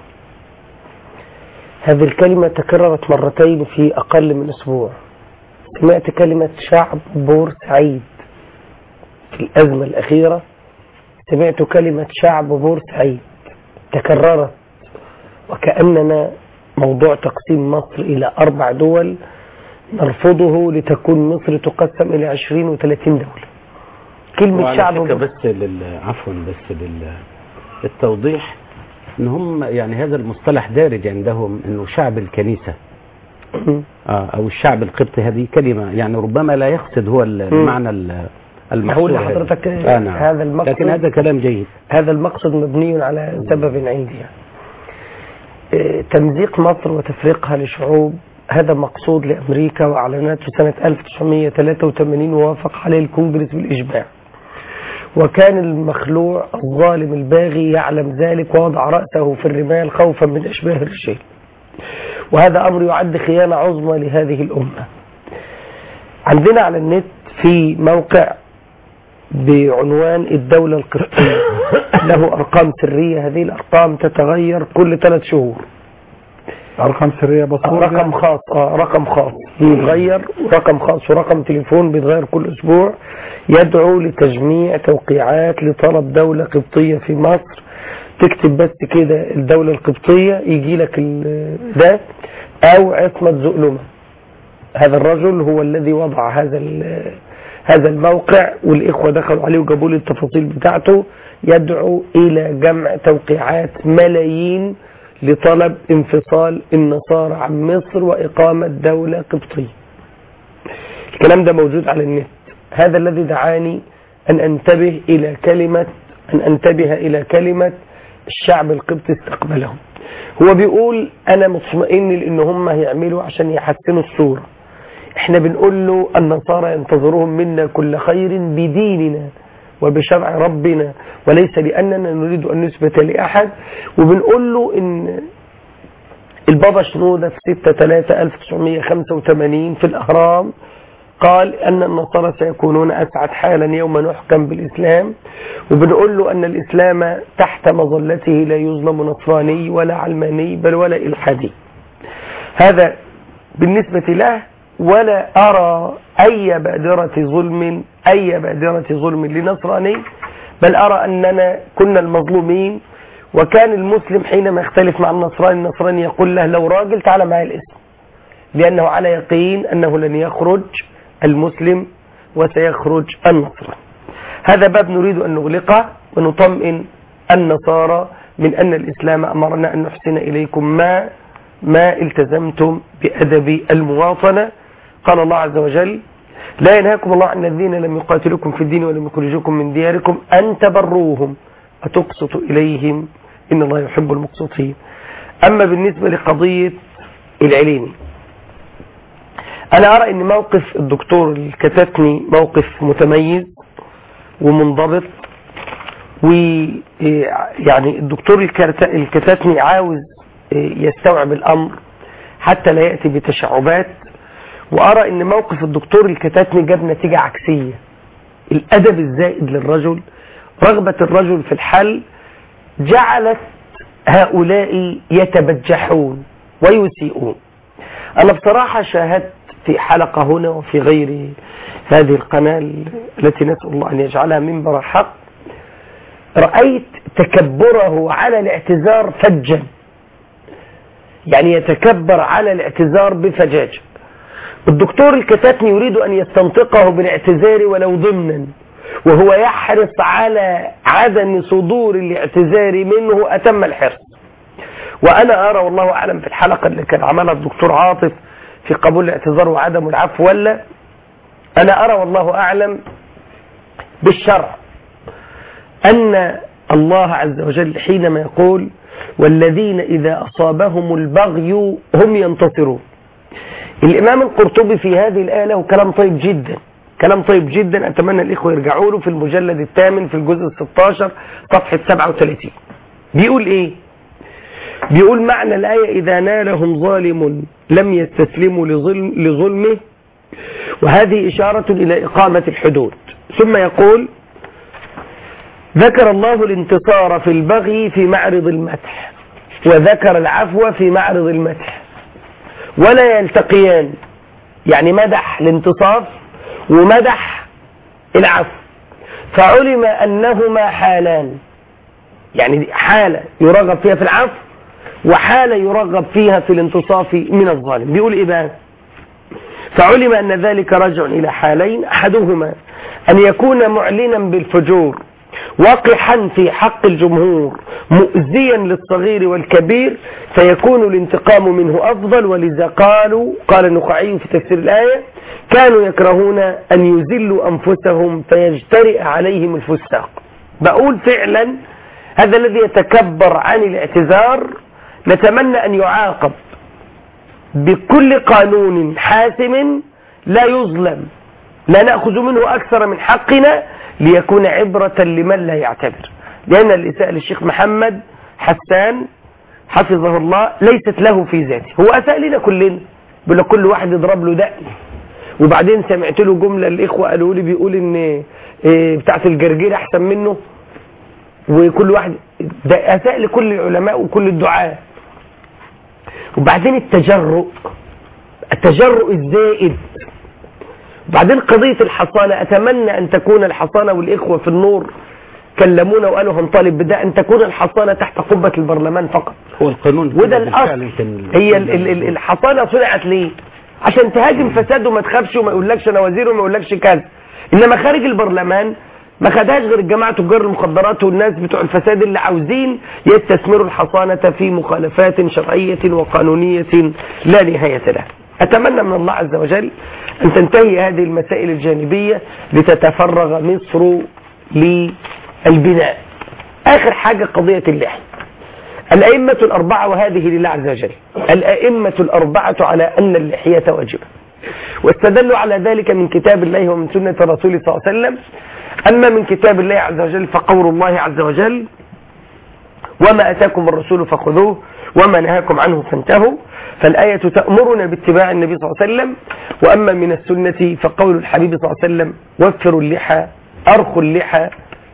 هذه الكلمة تكررت مرتين في أقل من أسبوع. سمعت كلمة شعب بورسعيد في الأزمة الأخيرة، سمعت كلمة شعب بورسعيد تكررت، وكأننا موضوع تقسيم مصر إلى أربع دول نرفضه لتكون مصر تقسم إلى عشرين وثلاثين دولة. كلمة شعب بس لل... عفوا بس لل... للتوضيح ان هم يعني هذا المصطلح دارج عندهم انه شعب الكنيسة آه او الشعب القبطي، هذه كلمة يعني ربما لا يقصد هو المعنى المحصور حضرتك آه نعم. هذا المقصد، لكن هذا كلام جيد. هذا المقصد مبني على سبب عندي يعني. اه تمزيق مصر وتفريقها لشعوب، هذا مقصود لأمريكا، وأعلنته سنة ألف وتسعمئة وثلاثة وثمانين ووافق عليه الكونغرس بالإجماع، وكان المخلوع الظالم الباغي يعلم ذلك ووضع رأسه في الرمال خوفا من أشباه الرجال، وهذا أمر يعد خيانة عظمى لهذه الأمة. عندنا على النت في موقع بعنوان الدولة القبطية له أرقام سرية، هذه الأرقام تتغير كل ثلاث شهور. أرقام سرية بصورة رقم خاص آه رقم خاص بيتغير، ورقم خاص ورقم تليفون بيتغير كل أسبوع، يدعو لتجميع توقيعات لطلب دولة قبطية في مصر. تكتب بس كده الدولة القبطية يجي لك ده، أو عصمة زؤلمة. هذا الرجل هو الذي وضع هذا هذا الموقع، والإخوة دخلوا عليه وجابوا لي التفاصيل بتاعته. يدعو إلى جمع توقيعات ملايين لطلب انفصال النصارى عن مصر وإقامة دولة قبطية. الكلام ده موجود على النت. هذا الذي دعاني أن أنتبه إلى كلمة أن أنتبه إلى كلمة الشعب القبطي استقبلهم. هو بيقول أنا مطمئن لأن هم هيعملوا عشان يحسنوا الصورة. احنا بنقول له النصارى ينتظرهم منا كل خير بديننا وبشرع ربنا، وليس لأننا نريد أن نثبت لأحد. وبنقول له إن البابا شنودة في ستة ثلاثة ألف وتسعمئة وخمسة وثمانين في الأهرام قال أن النصارى سيكونون أسعد حالا يوم نحكم بالإسلام. وبنقول له أن الإسلام تحت مظلته لا يظلم نصراني ولا علماني بل ولا إلحادي. هذا بالنسبة له، ولا أرى أي بادرة ظلم أي بادرة ظلم لنصراني، بل أرى أننا كنا المظلومين. وكان المسلم حينما يختلف مع النصراني، النصراني يقول له لو راجل تعال معي الاسم، لأنه على يقين أنه لن يخرج المسلم وسيخرج النصر. هذا باب نريد أن نغلقه ونطمئن النصارى من أن الإسلام أمرنا أن نحسن إليكم ما ما التزمتم بأدب المواطنة. قال الله عز وجل: لا ينهاكم الله عن الذين لم يقاتلوكم في الدين ولم يخرجوكم من دياركم أن تبروهم وتقسطوا إليهم إن الله يحب المقسطين. أما بالنسبة لقضية العليني، أنا أرى أن موقف الدكتور الكتاتني موقف متميز ومنضبط، ويعني الدكتور الكتاتني عاوز يستوعب الأمر حتى لا يأتي بتشعبات. وأرى أن موقف الدكتور الكتاتني جاب نتيجة عكسية. الأدب الزائد للرجل، رغبة الرجل في الحل، جعلت هؤلاء يتبجحون ويسيئون. أنا بصراحة شاهدت في حلقة هنا وفي غير هذه القناة التي نسأل الله أن يجعلها منبر حق، رأيت تكبره على الاعتذار فجا، يعني يتكبر على الاعتذار بفجاجة. الدكتور الكتاتني يريد أن يستنطقه بالاعتذار ولو ضمنا، وهو يحرص على عدم صدور الاعتذار منه أتم الحرص. وأنا أرى والله أعلم في الحلقة اللي كان عملها الدكتور عاطف في قبول الاعتذار وعدم العفو، ولا أنا أرى والله أعلم بالشرع أن الله عز وجل حينما يقول: والذين إذا أصابهم البغي هم ينتصرون. الإمام القرطبي في هذه الآية له كلام طيب جدا، كلام طيب جدا، أتمنى الإخوة يرجعوا له في المجلد الثامن في الجزء الستاشر صفحة سبعة وثلاثين. بيقول إيه؟ بيقول معنى الآية: إذا نالهم ظالم لم يستسلموا لظلم لظلمه، وهذه إشارة إلى إقامة الحدود. ثم يقول: ذكر الله الانتصار في البغي في معرض المدح، وذكر العفو في معرض المدح، ولا يلتقيان، يعني مدح الانتصار ومدح العفو، فعلم أنهما حالان، يعني حالة يرغب فيها في العفو وحالة يرغب فيها في الانتصاف من الظالم. بيقول إيه بقى؟ فعلم أن ذلك راجع إلى حالين: أحدهما أن يكون معلنا بالفجور وقحا في حق الجمهور مؤذيا للصغير والكبير، فيكون الانتقام منه أفضل. ولذا قالوا قال النخعي في تفسير الآية: كانوا يكرهون أن يذلوا أنفسهم فيجترئ عليهم الفساق. بقول فعلا هذا الذي يتكبر عن الاعتذار نتمنى أن يعاقب بكل قانون حاسم، لا يظلم، لا نأخذ منه أكثر من حقنا، ليكون عبرة لمن لا يعتبر. لأن الإساءة للشيخ محمد حسان حفظه الله ليست له في ذاته، هو أساء لنا كلنا، بل كل واحد يضرب له دقن. وبعدين سمعت له جملة الإخوة قالوا لي، بيقول إن بتاعت الجرجير أحسن منه، وكل واحد ده أساء لكل العلماء وكل الدعاء. وبعدين التجرؤ التجرؤ الزائد. وبعدين قضية الحصانة، أتمنى أن تكون الحصانة، والإخوة في النور كلمونا وقالوا هنطالب بده، أن تكون الحصانة تحت قبة البرلمان فقط. هو القانون وده الأصل. هي الحصانة صنعت ليه؟ عشان تهاجم فساد وما تخافش وما يقولكش أنا وزير وما يقولكش كذا. إنما خارج البرلمان ما خدهاش غير الجماعة تجار المخدرات والناس بتوع الفساد اللي عاوزين يستثمروا الحصانة في مخالفات شرعية وقانونية لا نهاية لها. أتمنى من الله عز وجل أن تنتهي هذه المسائل الجانبية لتتفرغ مصر للبناء. آخر حاجة قضية اللحية. الأئمة الأربعة، وهذه لله عز وجل، الأئمة الأربعة على أن اللحية واجبة، واستدلوا على ذلك من كتاب الله ومن سنة الرسول صلى الله عليه وسلم. أما من كتاب الله عز وجل فقول الله عز وجل: وما أتاكم الرسول فخذوه وما نهاكم عنه فانتهوا. فالآية تأمرنا باتباع النبي صلى الله عليه وسلم. وأما من السنة فقول الحبيب صلى الله عليه وسلم: وفروا اللحى، أرخوا اللحى،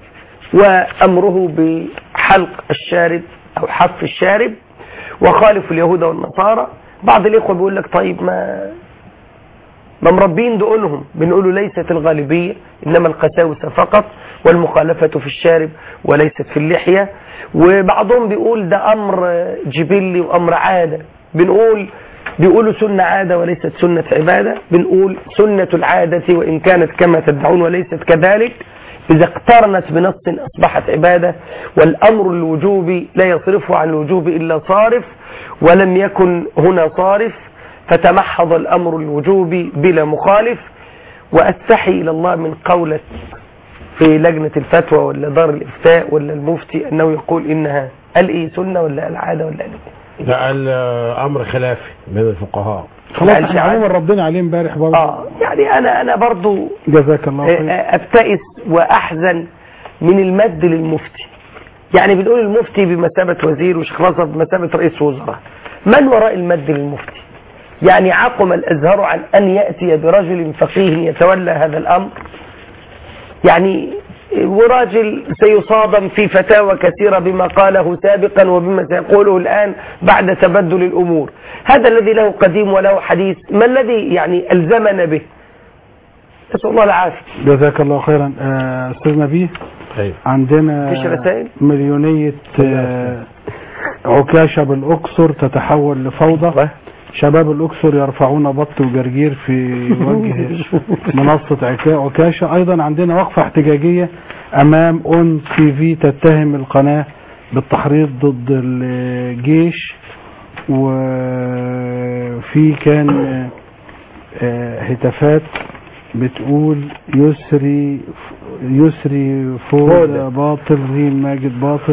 وأمره بحلق الشارب أو حف الشارب، وخالف اليهود والنصارى. بعض الإخوة بيقول لك طيب ما ما مربين دقونهم، بنقولوا ليست الغالبية إنما القساوسة فقط، والمخالفة في الشارب وليست في اللحية. وبعضهم بيقول ده أمر جبلي وأمر عادة، بنقول بيقولوا سنة عادة وليست سنة عبادة. بنقول سنة العادة وإن كانت كما تدعون وليست كذلك، إذا اقترنت بنص أصبحت عبادة، والأمر الوجوبي لا يصرفه عن الوجوب إلا صارف، ولم يكن هنا صارف فتمحض الأمر الوجوبي بلا مخالف. وأستحي إلى الله من قولة في لجنة الفتوى ولا دار الإفتاء ولا المفتي أنه يقول إنها قال إيه سنة ولا العادة ولا إيه؟ ده الأمر خلافي بين الفقهاء. خلاص احنا عموما ردينا عليه امبارح برضه. اه يعني انا انا برضه جزاك الله خير. ابتئس واحزن من المد للمفتي. يعني بنقول المفتي بمثابه وزير وشيخ نصر بمثابه رئيس وزراء. من وراء المد للمفتي؟ يعني عقم الازهر عن ان ياتي برجل فقيه يتولى هذا الامر. يعني وراجل سيصادم في فتاوى كثيرة بما قاله سابقا وبما سيقوله الآن بعد تبدل الأمور. هذا الذي له قديم وله حديث، ما الذي يعني ألزمنا به؟ نسأل الله العافية. جزاك الله خيرا. آه أستاذ نبيه، عندنا مليونية آه عكاشة بالأقصر تتحول لفوضى. شباب الأقصر يرفعون بط وجرجير في وجه منصة عكاشة. أيضا عندنا وقفة احتجاجية أمام أون تي في تتهم القناة بالتحريض ضد الجيش. وفي كان هتافات بتقول يسري يسري فوز باطل ريم ماجد باطل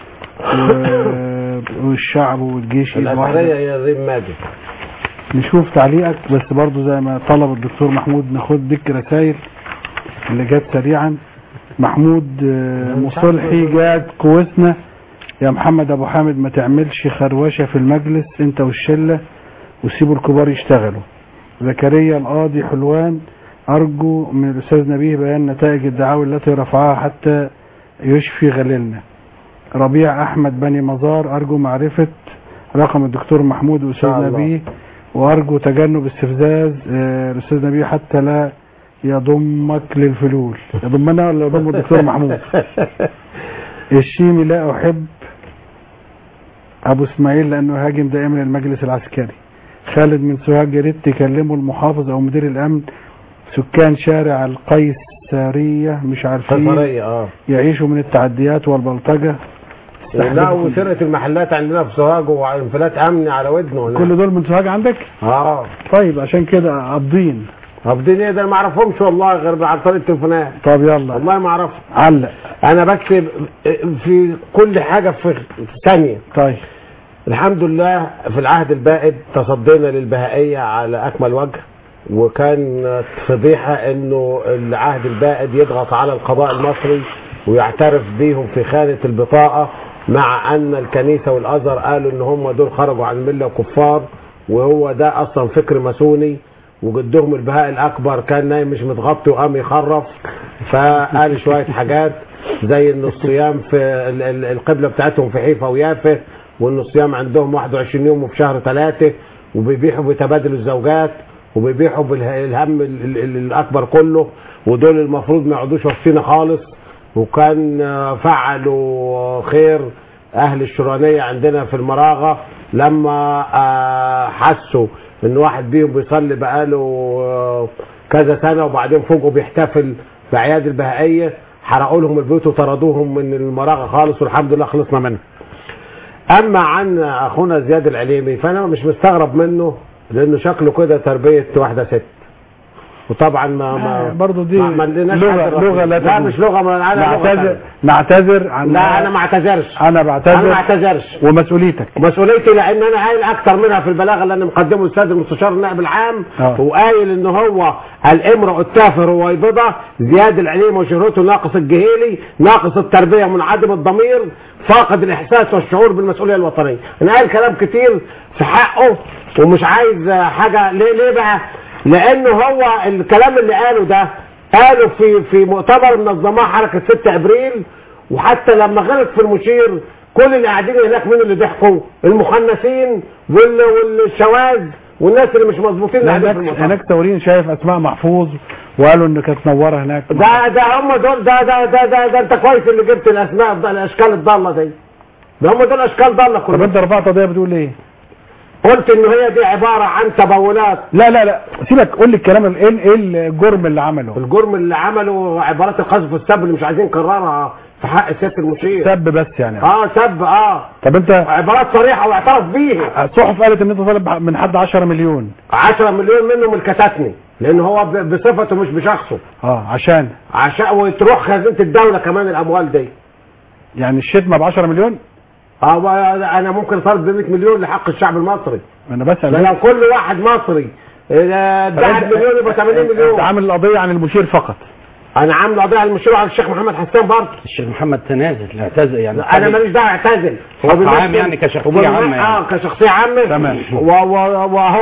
والشعب والجيش. الأثرية يا ريم ماجد. نشوف تعليقك بس برضو زي ما طلب الدكتور محمود ناخد ديك رسائل اللي جت سريعا. محمود مصلحي قاعد كويسنا يا محمد ابو حامد، ما تعملش خروشه في المجلس انت والشله وسيبوا الكبار يشتغلوا. زكريا القاضي حلوان، ارجو من الاستاذ نبيه بيان نتائج الدعاوى التي رفعها حتى يشفي غليلنا. ربيع احمد بني مزار، ارجو معرفه رقم الدكتور محمود والاستاذ نبيه، وارجو تجنب استفزاز الاستاذ نبيه حتى لا يضمك للفلول. يضمنا ولا يضم الدكتور محمود؟ الشيمي لا احب ابو اسماعيل لانه هاجم دائما المجلس العسكري. خالد من سوهاج، يا ريت تكلموا المحافظ او مدير الامن. سكان شارع القيسريه مش عارفين اه يعيشوا من التعديات والبلطجه. لا وسرقه المحلات عندنا في سوهاج وانفلات امني على ودنه. كل دول من سوهاج عندك؟ اه طيب عشان كده قابضين. قابضين ايه ده؟ ما اعرفهمش والله غير عن طريق التليفونات. طب يلا والله ما اعرفهم. علق. انا بكتب في كل حاجه في ثانيه. طيب الحمد لله في العهد البائد تصدينا للبهائيه على اكمل وجه، وكان فضيحه انه العهد البائد يضغط على القضاء المصري ويعترف بيهم في خانه البطاقه، مع ان الكنيسه والازهر قالوا ان هم دول خرجوا عن المله وكفار، وهو ده اصلا فكر ماسوني. وجدهم البهاء الاكبر كان نايم مش متغطي وقام يخرف، فقال شويه حاجات زي ان الصيام في القبله بتاعتهم في حيفا ويافا، وان الصيام عندهم واحد وعشرين يوم وفي شهر ثلاثة، وبيبيحوا بتبادل الزوجات، وبيبيحوا بالهم الاكبر كله، ودول المفروض ما يقعدوش وسطينا خالص. وكان فعلوا خير اهل الشرانيه عندنا في المراغه لما حسوا ان واحد بيهم بيصلي بقاله كذا سنه وبعدين فوجئوا بيحتفل باعياد البهائيه، حرقوا لهم البيوت وطردوهم من المراغه خالص، والحمد لله خلصنا منها. اما عن اخونا زياد العليمي فانا مش مستغرب منه، لانه شكله كده تربيه واحده ست، وطبعا ما ما برضه دي ما لناش لغه لغه لا, لا مش لغه. ما انا نعتذر نعتذر عن لا انا ما اعتذرش. انا بعتذر انا ما اعتذرش ومسؤوليتك مسؤوليتي، لان انا قايل اكتر منها في البلاغه اللي انا مقدمه للسيد المستشار النائب العام. أوه. وقايل ان هو الامرؤ التافه رويبضه زياد العليم وشهرته ناقص الجهيلي، ناقص التربيه، منعدم الضمير، فاقد الاحساس والشعور بالمسؤوليه الوطنيه. انا قايل كلام كتير في حقه ومش عايز حاجه. ليه ليه بقى؟ لانه هو الكلام اللي قاله ده قاله في في مؤتمر منظماه حركه ستة ابريل، وحتى لما غلط في المشير كل اللي قاعدين هناك من اللي ضحكوا المخنثين والشواذ والناس اللي مش مظبوطين اللي قاعدين في المؤتمر. هناك تورين شايف اسماء محفوظ وقالوا ان كانت منوره هناك. ده ده هم دول ده ده ده ده, ده انت كويس اللي جبت الاسماء الاشكال الضاله دي. ده هم دول اشكال ضاله كلهم. طب انت رفعت قضيه بتقول ايه؟ قلت ان هي دي عباره عن تبولات. لا لا لا سيبك، قول لي الكلام ال- ايه ايه الجرم اللي عمله؟ الجرم اللي عمله عبارات القذف والسب اللي مش عايزين نكررها في حق سياده المشير. سب بس يعني. اه سب اه طب انت عبارات صريحه واعترف بيها. الصحف قالت ان انت طالب من حد عشرة مليون. عشرة مليون منهم الكتاتني، لان هو ب- بصفته مش بشخصه. اه عشان عشان وتروح خزينه الدوله كمان الاموال دي. يعني الشتمه ب عشرة مليون؟ اه انا ممكن اطالب ب مية مليون لحق الشعب المصري. انا بسال ده لو كل واحد مصري ادعى مليون يبقى ثمانين مليون. انت عامل القضيه عن المشير فقط. انا عامل قضيه على المشير وعلى الشيخ محمد حسان برضه. الشيخ محمد تنازل اعتزل يعني. انا ماليش دعوه اعتزل. هو عام يعني كشخصيه عامه يعني. اه كشخصيه عامه. تمام. واهو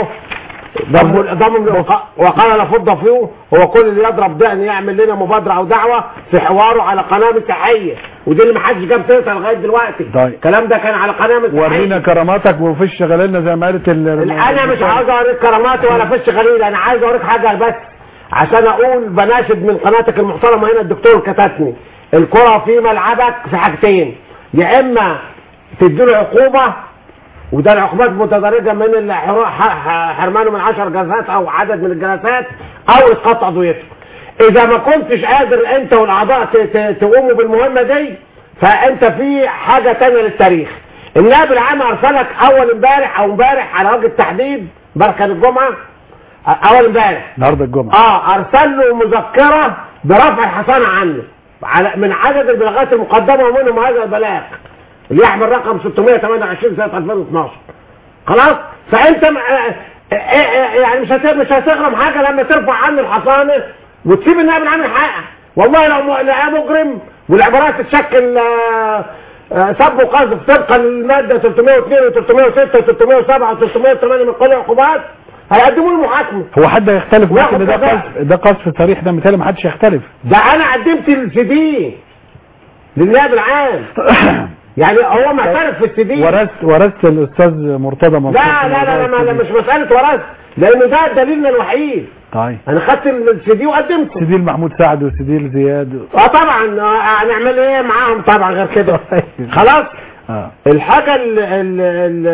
ضم ضم وقال لا فض فيه. هو كل اللي يضرب دقن يعمل لنا مبادره او دعوه في حواره على قناه مسيحيه، ودي اللي ما حدش جاب سيرتها لغايه دلوقتي. طيب الكلام ده كان على قناه مسيحيه. ورينا كراماتك وفيش شغالنا زي ما قالت ال- انا مش عاوز اوريك كراماتي ولا فيش غليل، انا عايز اوريك حاجه بس عشان اقول بناشد من قناتك المحترمه هنا الدكتور كتاتني. الكره في ملعبك في حاجتين، يا اما تديله عقوبه وده العقوبات متدرجه من الحر- ح- حرمانه من عشر جلسات او عدد من الجلسات او اسقاط عضويته. اذا ما كنتش قادر انت والاعضاء ت- ت- تقوموا بالمهمه دي فانت في حاجه تانية للتاريخ. النائب العام ارسلك اول امبارح او امبارح على وجه التحديد، امبارح كان الجمعه، اول امبارح النهارده الجمعه اه ارسل له مذكره برفع الحصانه عنه على من عدد البلاغات المقدمه ومنهم هذا البلاغ اللي يحمل رقم ستمائة وثمانية وعشرين سنه ألفين واثناشر. خلاص فانت م- آه آه آه يعني مش هت- مش هتغرم حاجه لما ترفع عنه الحصانه وتسيب النائب العام يحقق. والله لو م- لقاه مجرم والعبارات تتشكل آه آه سب وقذف طبقا للماده ثلاثمائة واثنين و306 و307 و308 من قانون العقوبات هيقدموا له محاكمه. هو حد هيختلف معاك واخد ان ده جزاء. قذف ده قذف صريح؟ ده مثال ما حدش يختلف. ده انا قدمت السي دي للنائب العام يعني هو معترف في السي دي. ورثت ورثت الاستاذ مرتضى منصور. لا لا لا, لا, ما- لا مش مساله ورث، لانه ده دليلنا الوحيد. طيب انا خدت السي دي وقدمته. سيدي محمود سعد وسيدي زياد. اه طبعا آه، هنعمل ايه معاهم طبعا غير كده. خلاص اه الحاجه ال ال ال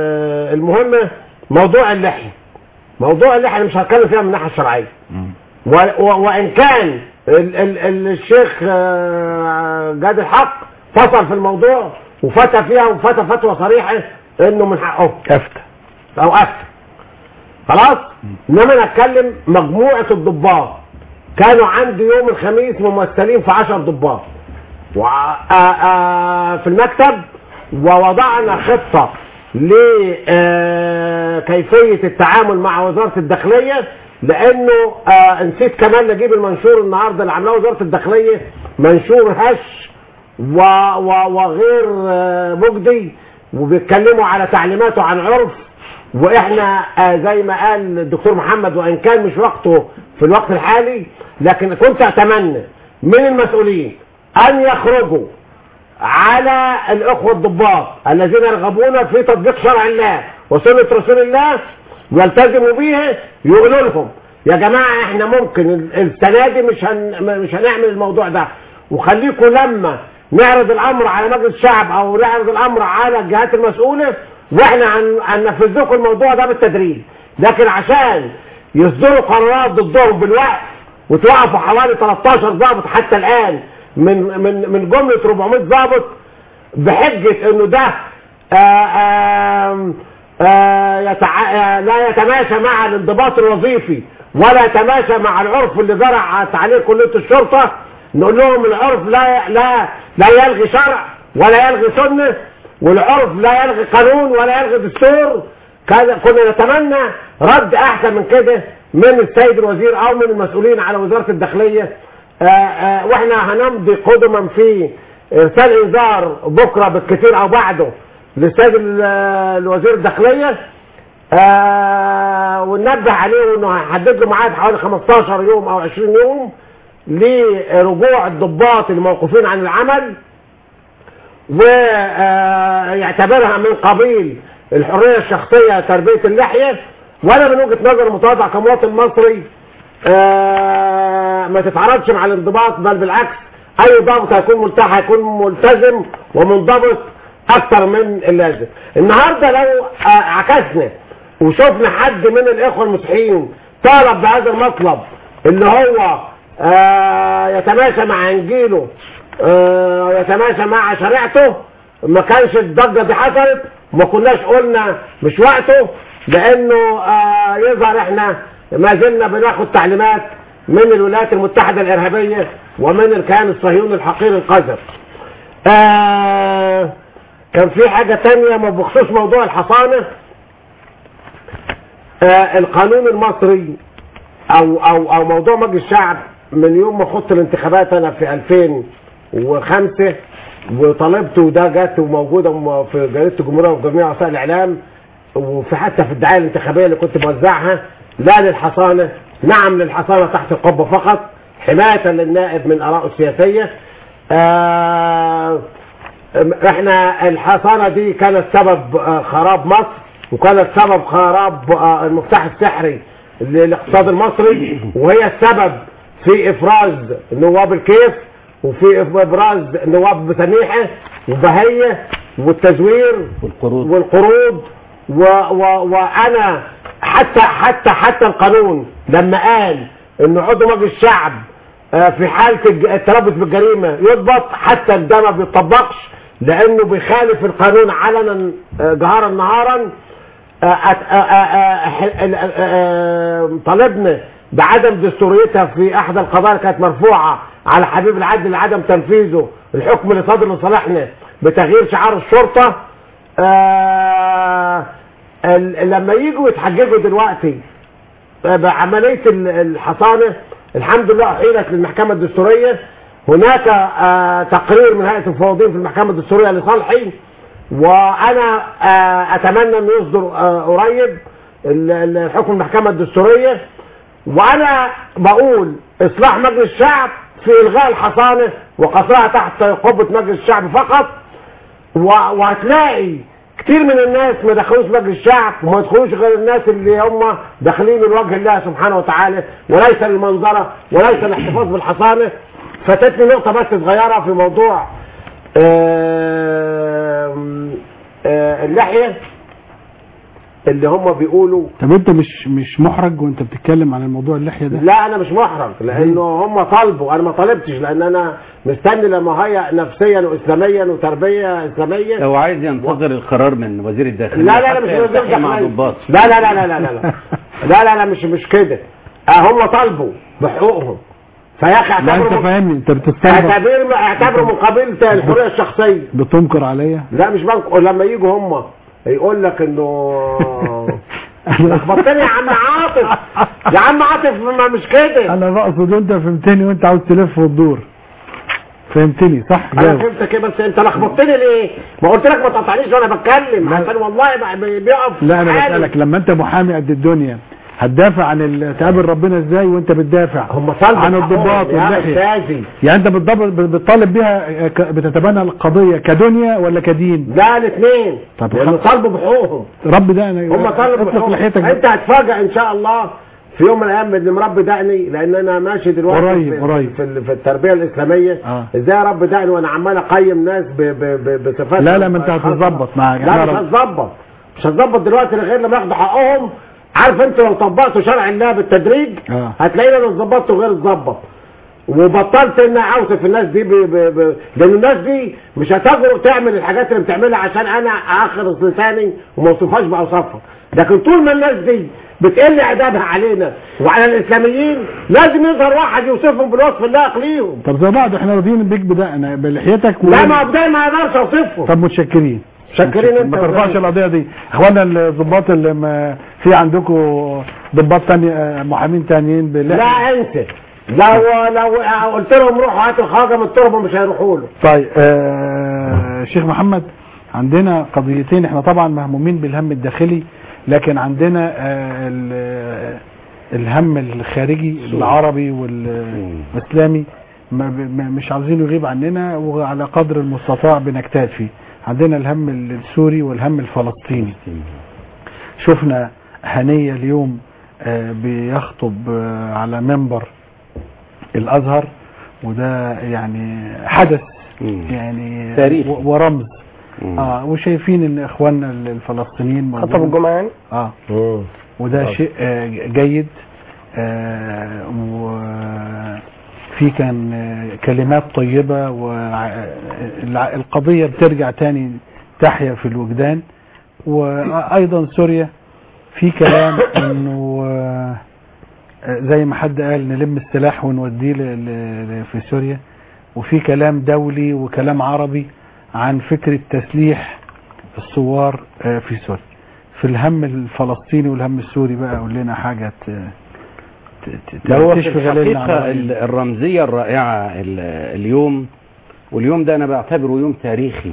المهمه موضوع اللحيه. موضوع اللحيه انا مش هتكلم فيها من الناحيه الشرعيه. و و وان كان ال ال ال الشيخ آه، جاد الحق فصل في الموضوع وفتى فيها وفتى فتوى صريحه انه من حقه كفت او افتى. خلاص انما نتكلم مجموعه الضباط كانوا عندي يوم الخميس ممثلين في عشر ضباط وع- آ- آ- في المكتب، ووضعنا خطه لكيفيه التعامل مع وزاره الداخليه، لانه آه، نسيت كمان نجيب المنشور النهارده اللي عملاه وزاره الداخليه، منشور هش و و وغير آه، مجدي، وبيتكلموا على تعليماته عن عرف. واحنا آه، زي ما قال الدكتور محمد وان كان مش وقته في الوقت الحالي، لكن كنت اتمنى من المسؤولين ان يخرجوا على الاخوه الضباط الذين يرغبون في تطبيق شرع الله وسنه رسول الله ويلتزموا بيها، يقولوا لهم يا جماعه احنا ممكن السنه دي مش هن مش هنعمل الموضوع ده، وخليكم لما نعرض الامر على مجلس الشعب او نعرض الامر على الجهات المسؤوله واحنا هن- هننفذ لكم الموضوع ده بالتدريج. لكن عشان يصدروا قرارات ضدهم بالوقت وتوقفوا حوالي ثلاثة عشر ضابط حتى الان من من من جمله أربعمائة ضابط بحجه انه ده آآ آآ آآ يتع... آآ لا يتماشى مع الانضباط الوظيفي ولا يتماشى مع العرف اللي جرى عليه كليه الشرطه، نقول لهم العرف لا لا لا يلغي شرع ولا يلغي سنه، والعرف لا يلغي قانون ولا يلغي دستور. كان- كنا نتمنى رد احسن من كده من السيد الوزير او من المسؤولين على وزاره الداخليه. آآ آآ واحنا هنمضي قدما في ارسال انذار بكره بالكثير او بعده للسيد ال- الوزير الداخليه، آه وننبه عليه انه هيحدد له ميعاد حوالي خمستاشر يوم او عشرين يوم لرجوع الضباط الموقوفين عن العمل، ويعتبرها من قبيل الحريه الشخصيه تربيه اللحيه. وانا من وجهه نظر متواضع كمواطن مصري آه ما تتعارضش مع الانضباط، بل بالعكس اي ضابط هيكون ملتحي هيكون ملتزم ومنضبط اكتر من اللازم. النهارده لو آه عكسنا وشفنا حد من الاخوه المسيحيين طالب بهذا المطلب اللي هو آه يتماشى مع انجيله آه يتماشى مع شريعته، ما كانش الضجه دي حصلت، وما كناش قلنا مش وقته، لانه آه يظهر احنا ما زلنا بناخد تعليمات من الولايات المتحده الارهابيه ومن الكيان الصهيوني الحقير القذر. آه كان في حاجه ثانيه بخصوص موضوع الحصانه. آه القانون المصري او او او موضوع مجلس الشعب من يوم ما خدت الانتخابات انا في ألفين وخمسة وطالبت، وده جت وموجوده في جريده الجمهوريه وفي جميع وسائل الاعلام وفي حتى في الدعايه الانتخابيه اللي كنت بوزعها، لا للحصانه، نعم للحصانه تحت القبه فقط حمايه للنائب من ارائه السياسيه. آه احنا الحصانه دي كانت سبب آه خراب مصر، وكانت سبب خراب آه المفتاح السحري للاقتصاد المصري، وهي السبب في افراز نواب الكيف وفي ابراز نواب بسميحه وبهيه والتزوير والقروض والقروض و و وانا حتى حتى حتى القانون لما قال ان عضو مجلس الشعب في حاله التلبس بالجريمه يضبط، حتى ده ما بيطبقش لانه بيخالف القانون علنا جهارا نهارا. طالبنا بعدم دستوريتها في احدى القضايا كانت مرفوعه على حبيب العدل لعدم تنفيذه الحكم اللي صادر لصالحنا بتغيير شعار الشرطه. آه لما يجوا يتحججوا دلوقتي بعمليه الحصانه، الحمد لله احيلت للمحكمه الدستوريه، هناك آه تقرير من هيئه المفوضين في المحكمه الدستوريه لصالحي، وانا آه اتمنى انه يصدر آه قريب الحكم المحكمه الدستوريه. وانا بقول اصلاح مجلس الشعب في الغاء الحصانه وقصرها تحت قبه مجلس الشعب فقط، وهتلاقي كتير من الناس ما دخلوش مجلس الشعب وما يدخلوش غير الناس اللي هم داخلين من وجه الله سبحانه وتعالى وليس للمنظره وليس للاحتفاظ بالحصانه. فاتتني نقطه بس صغيره في موضوع آه آه اللحيه اللي هم بيقولوا. طب انت مش مش محرج وانت بتتكلم عن الموضوع اللحيه ده؟ لا انا مش محرج لانه هم طالبوا، انا ما طالبتش، لان انا مستني لما هيئ نفسيا واسلاميا وتربيه اسلاميه. لو عايز ينتظر و... القرار من وزير الداخليه. لا لا لا مش وزير الداخليه. لا لا لا لا لا لا لا لا لا لا مش مش كده. هم طالبوا بحقوقهم. فيا اخي لا انت فاهمني، انت بتستنبط. اعتبر اعتبره من قبيله الحريه الشخصيه. بتنكر عليا؟ لا مش بنكر، لما يجوا هم يقول لك انه لخبطتني يا عم عاطف. يا عم عاطف ما مش كده. انا بقصد انت فهمتني وانت عاوز تلف وتدور. فهمتني صح؟ انا فهمتك ايه بس انت لخبطتني ليه؟ ما قلت لك ما تقطعنيش وانا بتكلم عشان والله بيقف. لا انا بسالك لما انت محامي قد الدنيا هتدافع عن تقابل ربنا ازاي وانت بتدافع هم عن الضباط واللحيه؟ يعني انت بتطالب بيها بتتبنى القضيه كدنيا ولا كدين؟ لا الاثنين. طب هم طالبوا بحقوقهم. رب ده انا هم طالبوا بحقوقهم. انت هتفاجئ ان شاء الله في يوم من الايام ان مربي دقني، لان انا ماشي دلوقتي قريب في, قريب في, في التربيه الاسلاميه. آه. ازاي رب دقني وانا عمال اقيم ناس بصفات. لا لا ما انت هتظبط معاك. لا مش هتظبط مش هتظبط دلوقتي غير لما ياخدوا حقهم. عارف انت لو طبقتوا شرع الله بالتدريج آه. هتلاقينا لو ظبطته غير اتظبط، وبطلت ان اوصف الناس دي ب... ب... ب... لان الناس دي مش هتجرؤ تعمل الحاجات اللي بتعملها عشان انا اخر لساني وما اوصفهاش باوصافها. لكن طول ما الناس دي بتقل ادابها علينا وعلى الاسلاميين لازم يظهر واحد يوصفهم بالوصف اللائق ليهم. طب زي بعض احنا راضيين بيك بدقنا بلحيتك و... لا ما بدايه ما اقدرش اوصفهم. طب متشكرين شكرين انت ما ترفعش القضيه دي. اخوانا الضباط اللي ما في عندكم ضباط ثاني محامين ثانيين بالله لا انت لو لو قلت لهم روحوا هاتوا الخواجه من التربه مش هيروحوا له. طيب آه شيخ محمد، عندنا قضيتين. احنا طبعا مهمومين بالهم الداخلي، لكن عندنا آه الهم الخارجي العربي والاسلامي مش عاوزين يغيب عننا، وعلى قدر المستطاع بنجتهد فيه. عندنا الهم السوري والهم الفلسطيني. شفنا هنية اليوم بيخطب على منبر الازهر، وده يعني حدث يعني تاريخ ورمز اه وشايفين ان اخواننا الفلسطينيين خطب الجمعة يعني اه مم. وده شيء آه جيد آه وفي كان آه كلمات طيبة والقضية بترجع تاني تحيا في الوجدان. وايضا سوريا في كلام انه آه زي ما حد قال نلم السلاح ونوديه في سوريا، وفي كلام دولي وكلام عربي عن فكرة تسليح الثوار في سوريا. في الهم الفلسطيني والهم السوري بقى قول لنا حاجة ده هو في الحقيقة الرمزية الرائعة اليوم، واليوم ده أنا بعتبره يوم تاريخي.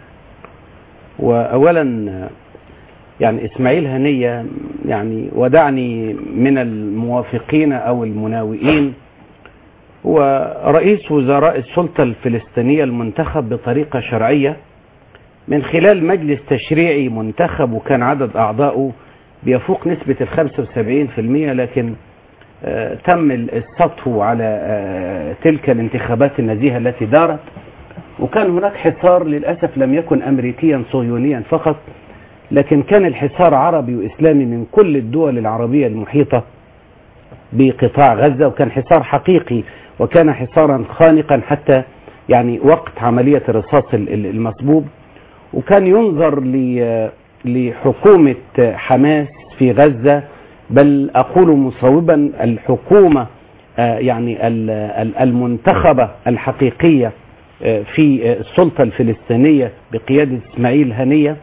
وأولا يعني إسماعيل هنية يعني ودعني من الموافقين أو المناوئين، ورئيس وزراء السلطة الفلسطينية المنتخب بطريقة شرعية من خلال مجلس تشريعي منتخب، وكان عدد أعضائه بيفوق نسبة الخمسة وسبعين في المية، لكن آه تم السطو على آه تلك الانتخابات النزيهة التي دارت. وكان هناك حصار للأسف لم يكن أمريكيا صهيونيا فقط، لكن كان الحصار عربي وإسلامي من كل الدول العربية المحيطة بقطاع غزة، وكان حصار حقيقي وكان حصارا خانقا حتى يعني وقت عملية الرصاص المصبوب. وكان ينظر لحكومة حماس في غزة، بل أقول مصوبا الحكومة يعني المنتخبة الحقيقية في السلطة الفلسطينية بقيادة إسماعيل هنية،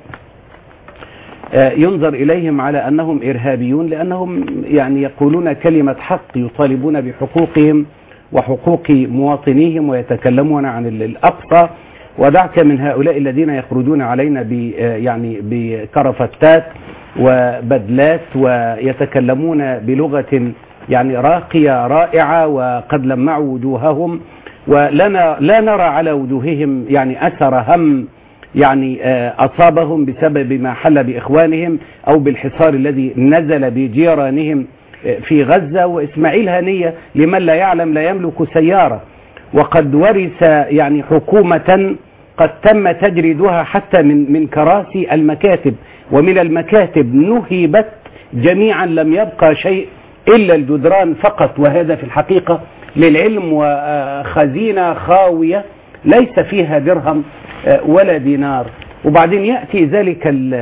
ينظر إليهم على أنهم إرهابيون، لأنهم يعني يقولون كلمة حق، يطالبون بحقوقهم وحقوق مواطنيهم ويتكلمون عن الأقصى. ودعك من هؤلاء الذين يخرجون علينا ب يعني بكرفتات وبدلات ويتكلمون بلغة يعني راقية رائعة، وقد لمعوا وجوههم ولنا لا نرى على وجوههم يعني أثر هم يعني أصابهم بسبب ما حل بإخوانهم أو بالحصار الذي نزل بجيرانهم في غزة. وإسماعيل هنية لمن لا يعلم لا يملك سيارة، وقد ورث يعني حكومة قد تم تجريدها حتى من من كراسي المكاتب، ومن المكاتب نهبت جميعا، لم يبقى شيء إلا الجدران فقط. وهذا في الحقيقة للعلم وخزينة خاوية ليس فيها درهم ولا دينار. وبعدين يأتي ذلك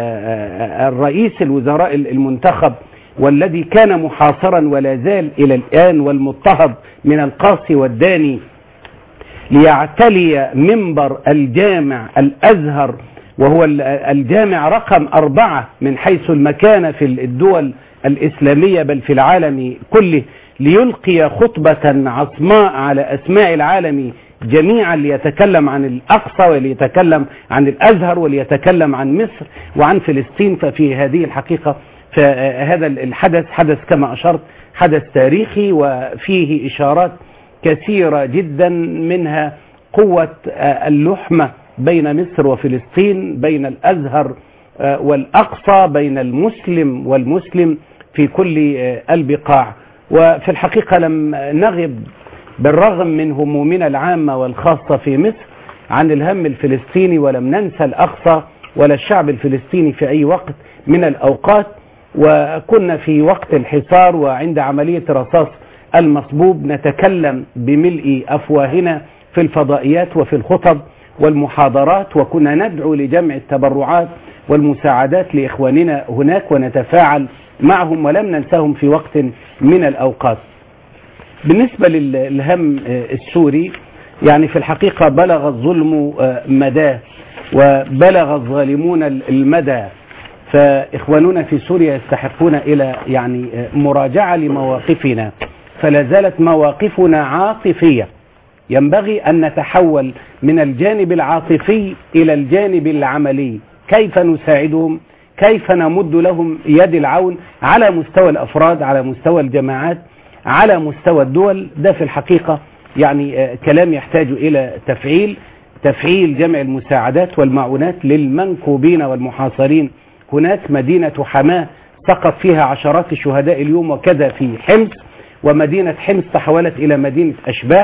الرئيس الوزراء المنتخب والذي كان محاصرا ولا زال إلى الآن والمضطهد من القاصي والداني ليعتلي منبر الجامع الأزهر، وهو الجامع رقم أربعة من حيث المكانة في الدول الإسلامية بل في العالم كله، ليلقي خطبة عصماء على أسماع العالم جميعا، ليتكلم عن الأقصى وليتكلم عن الأزهر وليتكلم عن مصر وعن فلسطين. ففي هذه الحقيقة فهذا الحدث حدث كما أشرت حدث تاريخي، وفيه إشارات كثيرة جدا، منها قوة اللحمة بين مصر وفلسطين، بين الأزهر والأقصى، بين المسلم والمسلم في كل البقاع. وفي الحقيقة لم نغب بالرغم من همومنا العامة والخاصة في مصر عن الهم الفلسطيني، ولم ننسى الأقصى ولا الشعب الفلسطيني في أي وقت من الأوقات. وكنا في وقت الحصار وعند عملية رصاص المصبوب نتكلم بملء أفواهنا في الفضائيات وفي الخطب والمحاضرات، وكنا ندعو لجمع التبرعات والمساعدات لإخواننا هناك ونتفاعل معهم، ولم ننساهم في وقت من الأوقات. بالنسبة للهم السوري يعني في الحقيقة بلغ الظلم مداه وبلغ الظالمون المدى، فإخواننا في سوريا يستحقون إلى يعني مراجعة لمواقفنا، فلا زالت مواقفنا عاطفية. ينبغي أن نتحول من الجانب العاطفي إلى الجانب العملي، كيف نساعدهم، كيف نمد لهم يد العون على مستوى الأفراد، على مستوى الجماعات، على مستوى الدول. ده في الحقيقة يعني كلام يحتاج إلى تفعيل تفعيل جمع المساعدات والمعونات للمنكوبين والمحاصرين. هناك مدينة حماة سقط فيها عشرات الشهداء اليوم، وكذا في حمص، ومدينة حمص تحولت إلى مدينة أشباح.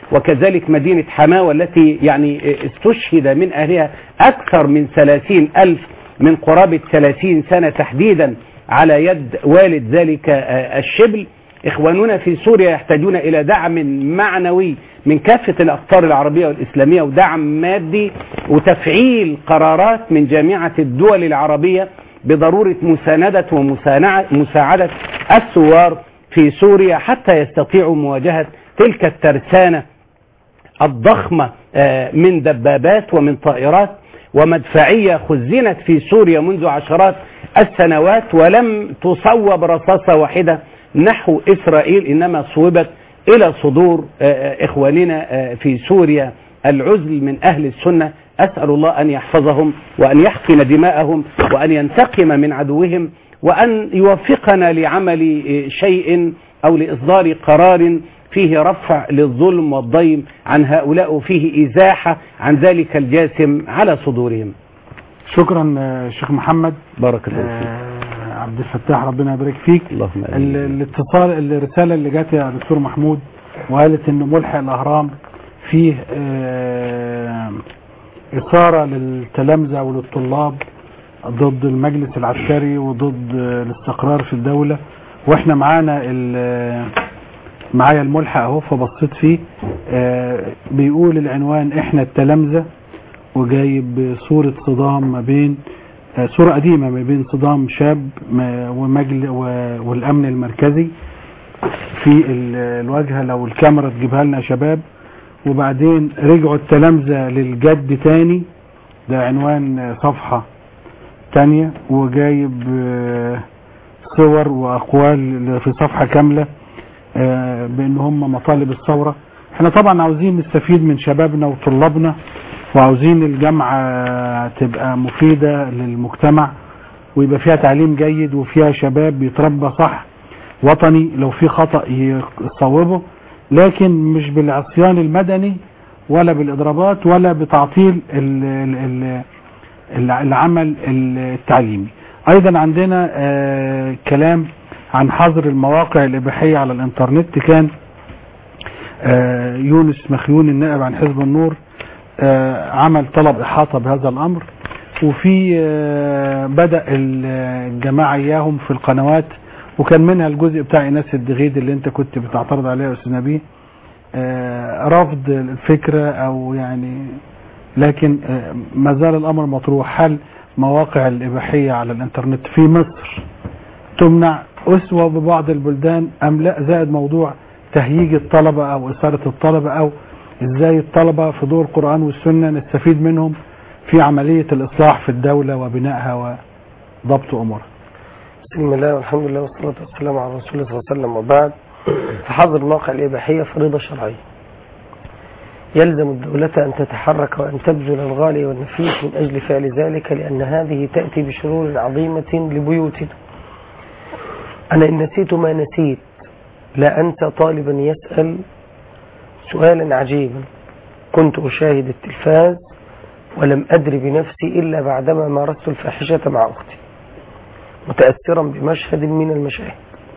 وكذلك مدينة حماة والتي يعني استشهد من أهلها أكثر من ثلاثين ألف من قرابة ثلاثين سنة تحديدا على يد والد ذلك الشبل. إخواننا في سوريا يحتاجون إلى دعم معنوي من كافة الأقطار العربية والإسلامية ودعم مادي وتفعيل قرارات من جامعة الدول العربية بضرورة مساندة ومساعدة الثوار في سوريا حتى يستطيعوا مواجهة تلك الترسانة الضخمة من دبابات ومن طائرات ومدفعية خزنت في سوريا منذ عشرات السنوات ولم تصوب رصاصة واحدة نحو إسرائيل، إنما صوبت إلى صدور إخواننا في سوريا العزل من أهل السنة. أسأل الله أن يحفظهم وأن يحقن دماءهم وأن ينتقم من عدوهم وأن يوفقنا لعمل شيء أو لإصدار قرار فيه رفع للظلم والضيم عن هؤلاء وفيه إزاحة عن ذلك الجاسم على صدورهم. شكرا شيخ محمد. بارك الله فيك. آه عبد الفتاح ربنا يبارك فيك. اللهم آمين. الاتصال الرسالة اللي جات يا دكتور محمود وقالت إنه ملحق الأهرام فيه آه إثارة للتلامذة وللطلاب ضد المجلس العسكري وضد الاستقرار في الدولة، واحنا معانا معايا الملحق اهو فبصيت فيه. آه بيقول العنوان احنا التلامذة، وجايب صورة صدام ما بين آه صورة قديمة ما بين صدام شاب ومجل والامن المركزي في الواجهة، لو الكاميرا تجيبها لنا يا شباب. وبعدين رجعوا التلامذة للجد تاني، ده عنوان صفحة تانية، وجايب آه صور واقوال في صفحة كاملة آه بان هم مطالب الثورة. احنا طبعا عاوزين نستفيد من شبابنا وطلابنا، وعاوزين الجامعة تبقى مفيدة للمجتمع ويبقى فيها تعليم جيد وفيها شباب بيتربى صح وطني، لو في خطأ يصوبه، لكن مش بالعصيان المدني ولا بالاضرابات ولا بتعطيل ال ال ال العمل التعليمي. ايضا عندنا آه كلام عن حظر المواقع الاباحيه على الانترنت. كان آه يونس مخيون النائب عن حزب النور آه عمل طلب احاطه بهذا الامر، وفي آه بدا الجماعه اياهم في القنوات، وكان منها الجزء بتاع ايناس الدغيد اللي انت كنت بتعترض عليه يا استاذ نبيه، آه رفض الفكره او يعني، لكن آه ما زال الامر مطروح. هل مواقع الاباحيه على الانترنت في مصر تمنع أسوة ببعض البلدان أم لا؟ زائد موضوع تهييج الطلبة أو إثارة الطلبة، أو إزاي الطلبة في ضوء القرآن والسنة نستفيد منهم في عملية الإصلاح في الدولة وبنائها وضبط أمورها. بسم الله والحمد لله والصلاة والسلام على رسول الله صلى الله عليه وسلم. وبعد، فحظر المواقع الإباحية فريضة شرعية يلزم الدولة أن تتحرك وأن تبذل الغالي والنفيس من أجل فعل ذلك، لأن هذه تأتي بشرور عظيمة لبيوتنا. أنا إن نسيت ما نسيت لا أنسى طالبا يسأل سؤالا عجيبا: كنت أشاهد التلفاز ولم أدري بنفسي إلا بعدما مارست الفاحشة مع أختي، متأثرا بمشهد من المشاهد.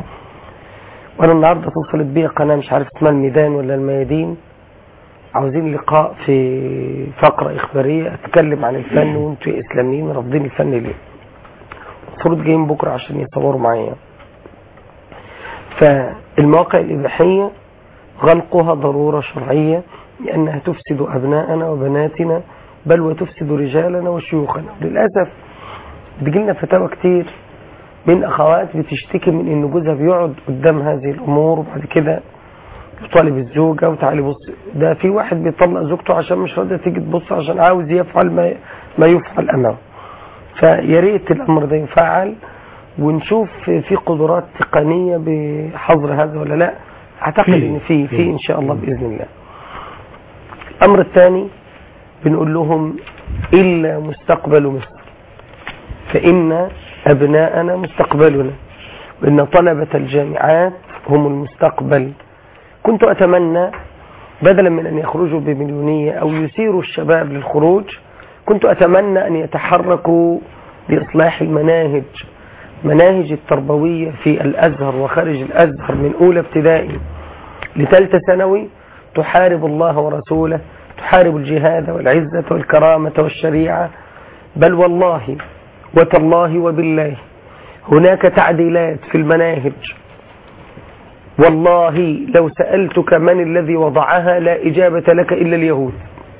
وأنا النهاردة اتصلت بي قناة مش عارف اسمها الميدان ولا الميادين، عاوزين لقاء في فقرة إخبارية أتكلم عن الفن وأنتوا إسلاميين رافضين الفن ليه؟ المفروض جايين بكرة عشان يصوروا معايا. فالمواقع الإباحية غلقها ضرورة شرعية، لأنها تفسد أبناءنا وبناتنا، بل وتفسد رجالنا وشيوخنا. للأسف بيجيلنا فتاوى كتير من أخوات بتشتكي من إن جوزها بيقعد قدام هذه الأمور، وبعد كده يطالب الزوجة وتعالي بص. ده في واحد بيطلق زوجته عشان مش راضية تيجي تبص، عشان عاوز يفعل ما ما يفعل أمامه. فياريت الأمر ده يفعل، ونشوف في قدرات تقنية بحظر هذا ولا لا. اعتقد ان في في ان شاء الله باذن الله. الامر الثاني بنقول لهم الا مستقبل مصر، فان ابناءنا مستقبلنا، وان طلبة الجامعات هم المستقبل. كنت اتمنى بدلا من ان يخرجوا بمليونية او يثيروا الشباب للخروج، كنت اتمنى ان يتحركوا باصلاح المناهج، مناهج التربوية في الأزهر وخارج الأزهر من أولى ابتدائي لثالثة ثانوي، تحارب الله ورسوله، تحارب الجهاد والعزة والكرامة والشريعة. بل والله وتالله وبالله هناك تعديلات في المناهج والله لو سألتك من الذي وضعها لا إجابة لك إلا اليهود.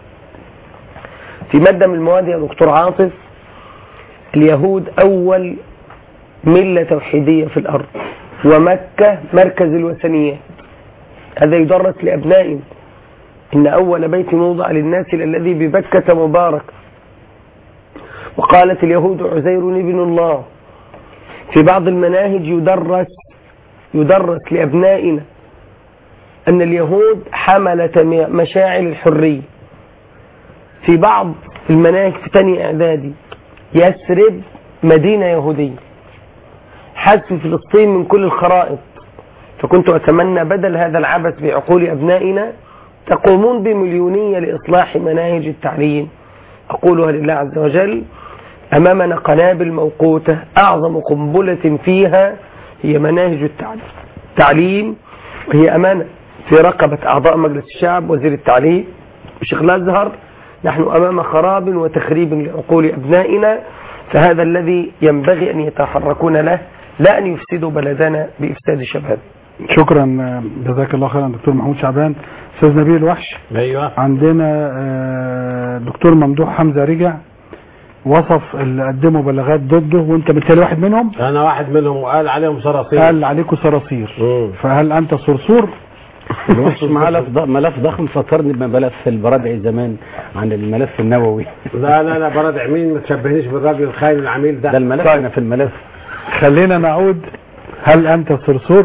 في مادة من المواد يا دكتور عاطف، اليهود أول ملة توحيدية في الأرض، ومكة مركز الوثنيات. هذا يدرس لأبنائنا إن أول بيت موضع للناس الذي ببكة مبارك. وقالت اليهود عزير ابن الله. في بعض المناهج يدرس يدرس لأبنائنا أن اليهود حملة مشاعل الحرية. في بعض المناهج في تاني إعدادي يثرب مدينة يهودية، حذف فلسطين من كل الخرائط. فكنت أتمنى بدل هذا العبث بعقول أبنائنا تقومون بمليونية لإصلاح مناهج التعليم. أقولها لله عز وجل. أمامنا قنابل موقوتة، أعظم قنبلة فيها هي مناهج التعليم، وهي أمانة في رقبة أعضاء مجلس الشعب، وزير التعليم، وشيخ الأزهر. نحن أمام خراب وتخريب لعقول أبنائنا، فهذا الذي ينبغي أن يتحركون له، لا أن يفسدوا بلدنا بإفساد شباب. شكرا جزاك الله خيرا دكتور محمود شعبان. أستاذ نبيل وحش، أيوة. عندنا دكتور ممدوح حمزة رجع وصف اللي قدموا بلاغات ضده، وانت بالتالي واحد منهم. انا واحد منهم، وقال عليهم صراصير. قال عليكم صراصير. مم. فهل انت صرصور؟ الوحش ملف ملف ضخم فكرني بملف البرادعي زمان عن الملف النووي. لا لا لا برادع مين؟ ما تشبهنيش بالراجل الخاين العميل ده. ده الملف طيب. انا في الملف. خلينا نعود. هل انت صرصور؟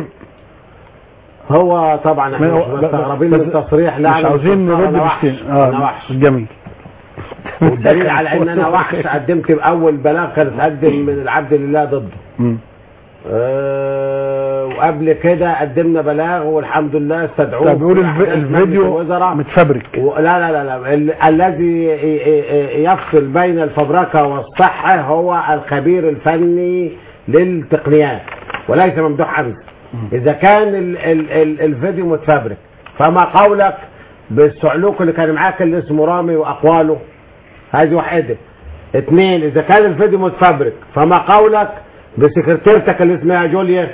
هو طبعا احنا مش مستغربين من التصريح. لا مش عاوزين نرد بشتين. اه وحش. جميل. والدليل على ان انا وحش قدمت باول بلاغ كان اتقدم من العبد لله ضده. أه وقبل كده قدمنا بلاغ والحمد لله استدعوه. بيقول الفيديو متفبرك. لا لا لا لا الذي يفصل بين الفبركه والصحه هو الخبير الفني للتقنيات وليس ممدوح حمزة. اذا كان ال ال ال الفيديو متفبرك فما قولك بالصعلوك اللي كان معاك اللي اسمه رامي واقواله؟ هذه واحده. اثنين، اذا كان الفيديو متفبرك فما قولك بسكرتيرتك اللي اسمها جوليا؟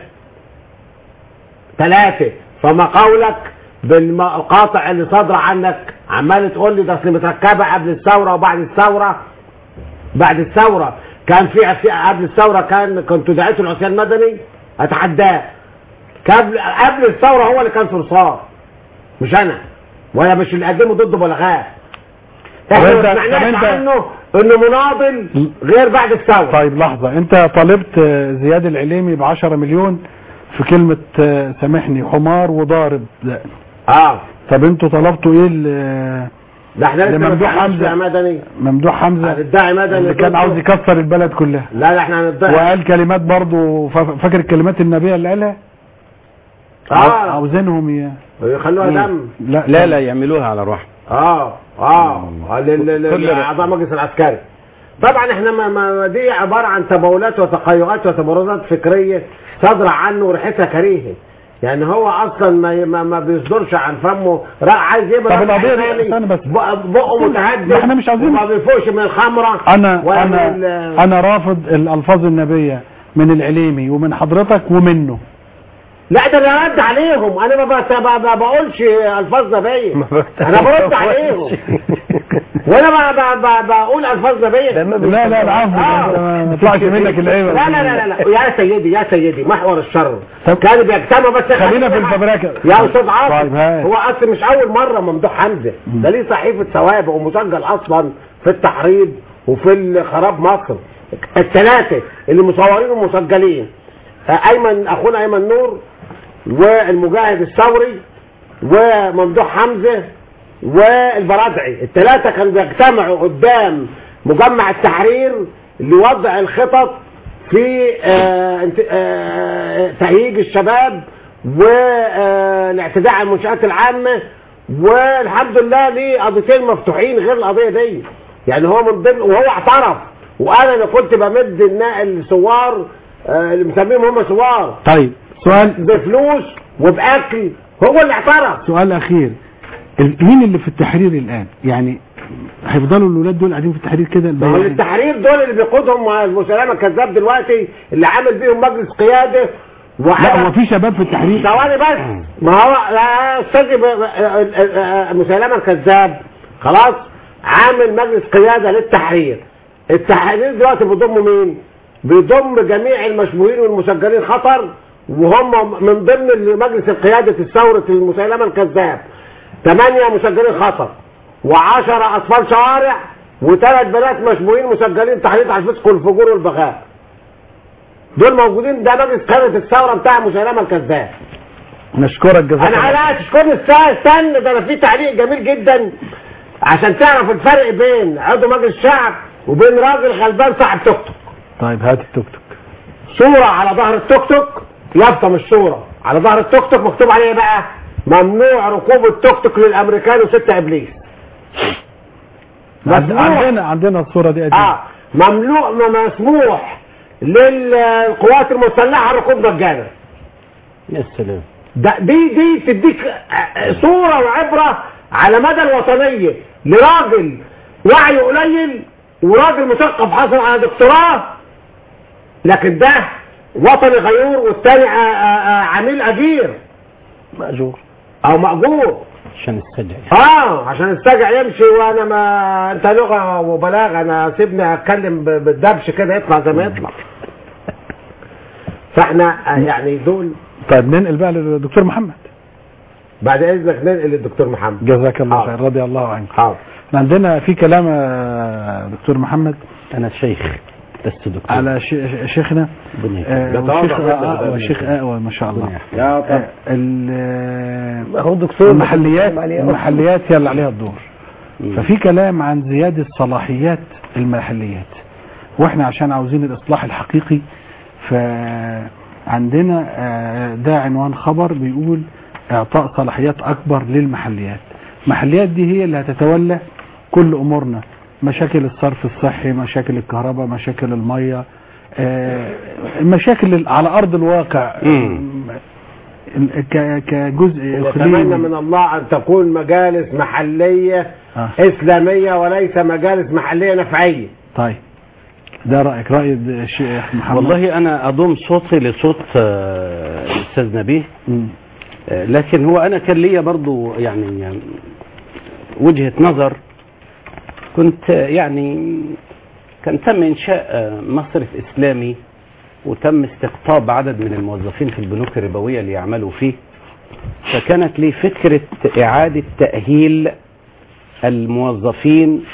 ثلاثة، فما قولك بالمقاطع اللي صادرة عنك عمال تقول لي ده اصل متركبة قبل الثورة وبعد الثورة؟ بعد الثورة كان في قبل الثورة كان كنتوا دعيتوا العصيان المدني؟ اتحداه. قبل قبل الثورة هو اللي كان صرصار مش انا، ولا مش اللي قدموا ضده بلاغات. احنا ما سمعناش عنه انه مناضل غير بعد الثورة. طيب لحظة، انت طالبت زياد العليمي ب عشرة مليون في كلمة سامحني حمار وضارب. لا اه طب انتوا طلبتوا ايه؟ ده احنا لسه ممدوح حمزة مدني. ممدوح حمزة هندعي مدني اللي كان عاوز يكسر البلد كلها. لا لا احنا هندعي. وقال كلمات برضو، فاكر الكلمات النبيه اللي قالها؟ اه عاوزينهم ي... يخلوها دم. لا لا لا يعملوها على روحهم. اه اه اعضاء مجلس العسكري. طبعا احنا ما, ما دي عباره عن تبولات وتقيؤات وتبرزات فكريه صادره عنه وريحتها كريهه. يعني هو اصلا ما ما, ما بيصدرش عن فمه عايز يبقى. طب القضيه دي استنى بس، بقه متهدد. احنا مش عايزين ما بيفوقش من الخمره. انا انا انا رافض الالفاظ النبيه من العليمي ومن حضرتك ومنه. لا ده انا رد عليهم، انا ما ما بقولش الفاظ نبيه، انا برد عليهم وانا بقول الفاظ نبيه. لا لا العفو ما يطلعش منك العيب. لا لا لا لا يا سيدي يا سيدي محور الشر كان بيجتمع. بس خلينا في الفبركه يا استاذ عاصم. هو اصلا مش اول مره ممدوح حمزه، ده ليه صحيفه سوابق ومسجل اصلا في التحريض وفي خراب مصر. الثلاثه اللي مصورين ومسجلين، ايمن اخونا ايمن نور والمجاهد الثوري وممدوح حمزة والبرادعي، الثلاثة كانوا بيجتمعوا قدام مجمع التحرير لوضع الخطط في آآ آآ تهييج الشباب والاعتداء على المنشآت العامة. والحمد لله ليه قضيتين مفتوحين غير القضية دي. يعني هو من ضمن، وهو اعترف وقال انا كنت بمد الناقل سوار اللي مسميهم هم سوار. طيب سؤال بفلوس وباكل، هو اللي اعترف. سؤال اخير، مين اللي في التحرير الان؟ يعني هيفضلوا الولاد دول قاعدين في التحرير كده؟ ما هو التحرير دول اللي بيقودهم مسيلمة الكذاب دلوقتي، اللي عامل بيهم مجلس قياده. لا هو في شباب في التحرير. ثواني بس، ما هو يا استاذ مسيلمة الكذاب خلاص عامل مجلس قياده للتحرير. التحرير دلوقتي بيضم مين؟ بيضم جميع المشبوهين والمسجلين خطر، وهم من ضمن مجلس القيادة الثورة المسيلمة الكذاب ثمانية مسجلين خطر وعشرة أطفال شوارع وثلاث بنات مشبوهين مسجلين تحريض على الفسق والفجور والبغاء. دول موجودين، ده مجلس قيادة الثورة بتاع مسيلمة الكذاب. نشكرك جزاك الله. أنا لا تشكرني، استنى، ده أنا في تعليق جميل جدا عشان تعرف الفرق بين عضو مجلس الشعب وبين راجل غلبان صاحب توك توك. طيب هات التوك توك. صورة على ظهر التوك توك، يافطة مش صورة، على ظهر التوك توك مكتوب عليه بقى ممنوع ركوب التوك توك للامريكان وستة ابليس. عندنا عندنا الصورة دي أجل. اه ممنوع مسموح للقوات المسلحة الركوب مجانا. يا سلام. ده دي دي تديك صورة وعبرة على مدى الوطنية لراجل وعي قليل وراجل مثقف حصل على دكتوراه، لكن ده وطني غيور والتاني عميل اجير مأجور او مأجور عشان السجع. اه عشان السجع يمشي، وانا ما انت لغة وبلاغ، انا سيبني اتكلم بالدبش كده يطلع زي ما يطلع. فاحنا يعني دول. طيب ننقل بقى للدكتور محمد. بعد اذنك ننقل للدكتور محمد. جزاك الله خير، رضي الله عنك. حاضر. عندنا في كلام يا دكتور محمد. انا شيخ بس دكتور. على شيخنا وشيخ وشيخ اقوى ما شاء الله. يا طب هو الدكتور المحليات المحليات هي اللي عليها الدور. ففي كلام عن زيادة صلاحيات المحليات، واحنا عشان عاوزين الاصلاح الحقيقي فعندنا ده عنوان خبر بيقول اعطاء صلاحيات اكبر للمحليات. المحليات دي هي اللي هتتولى كل امورنا، مشاكل الصرف الصحي، مشاكل الكهرباء، مشاكل المية، المشاكل على ارض الواقع كجزء اتمنى من الله ان تكون مجالس محلية آه. اسلامية وليس مجالس محلية نفعية. طيب ده رأيك؟ رأي الشيخ محمد. والله انا اضم صوتي لصوت الاستاذ نبيه، لكن هو انا كان ليا برضو يعني وجهة نظر. كنت يعني كان تم انشاء مصرف اسلامي وتم استقطاب عدد من الموظفين في البنوك الربوية اللي يعملوا فيه، فكانت لي فكرة اعادة تأهيل الموظفين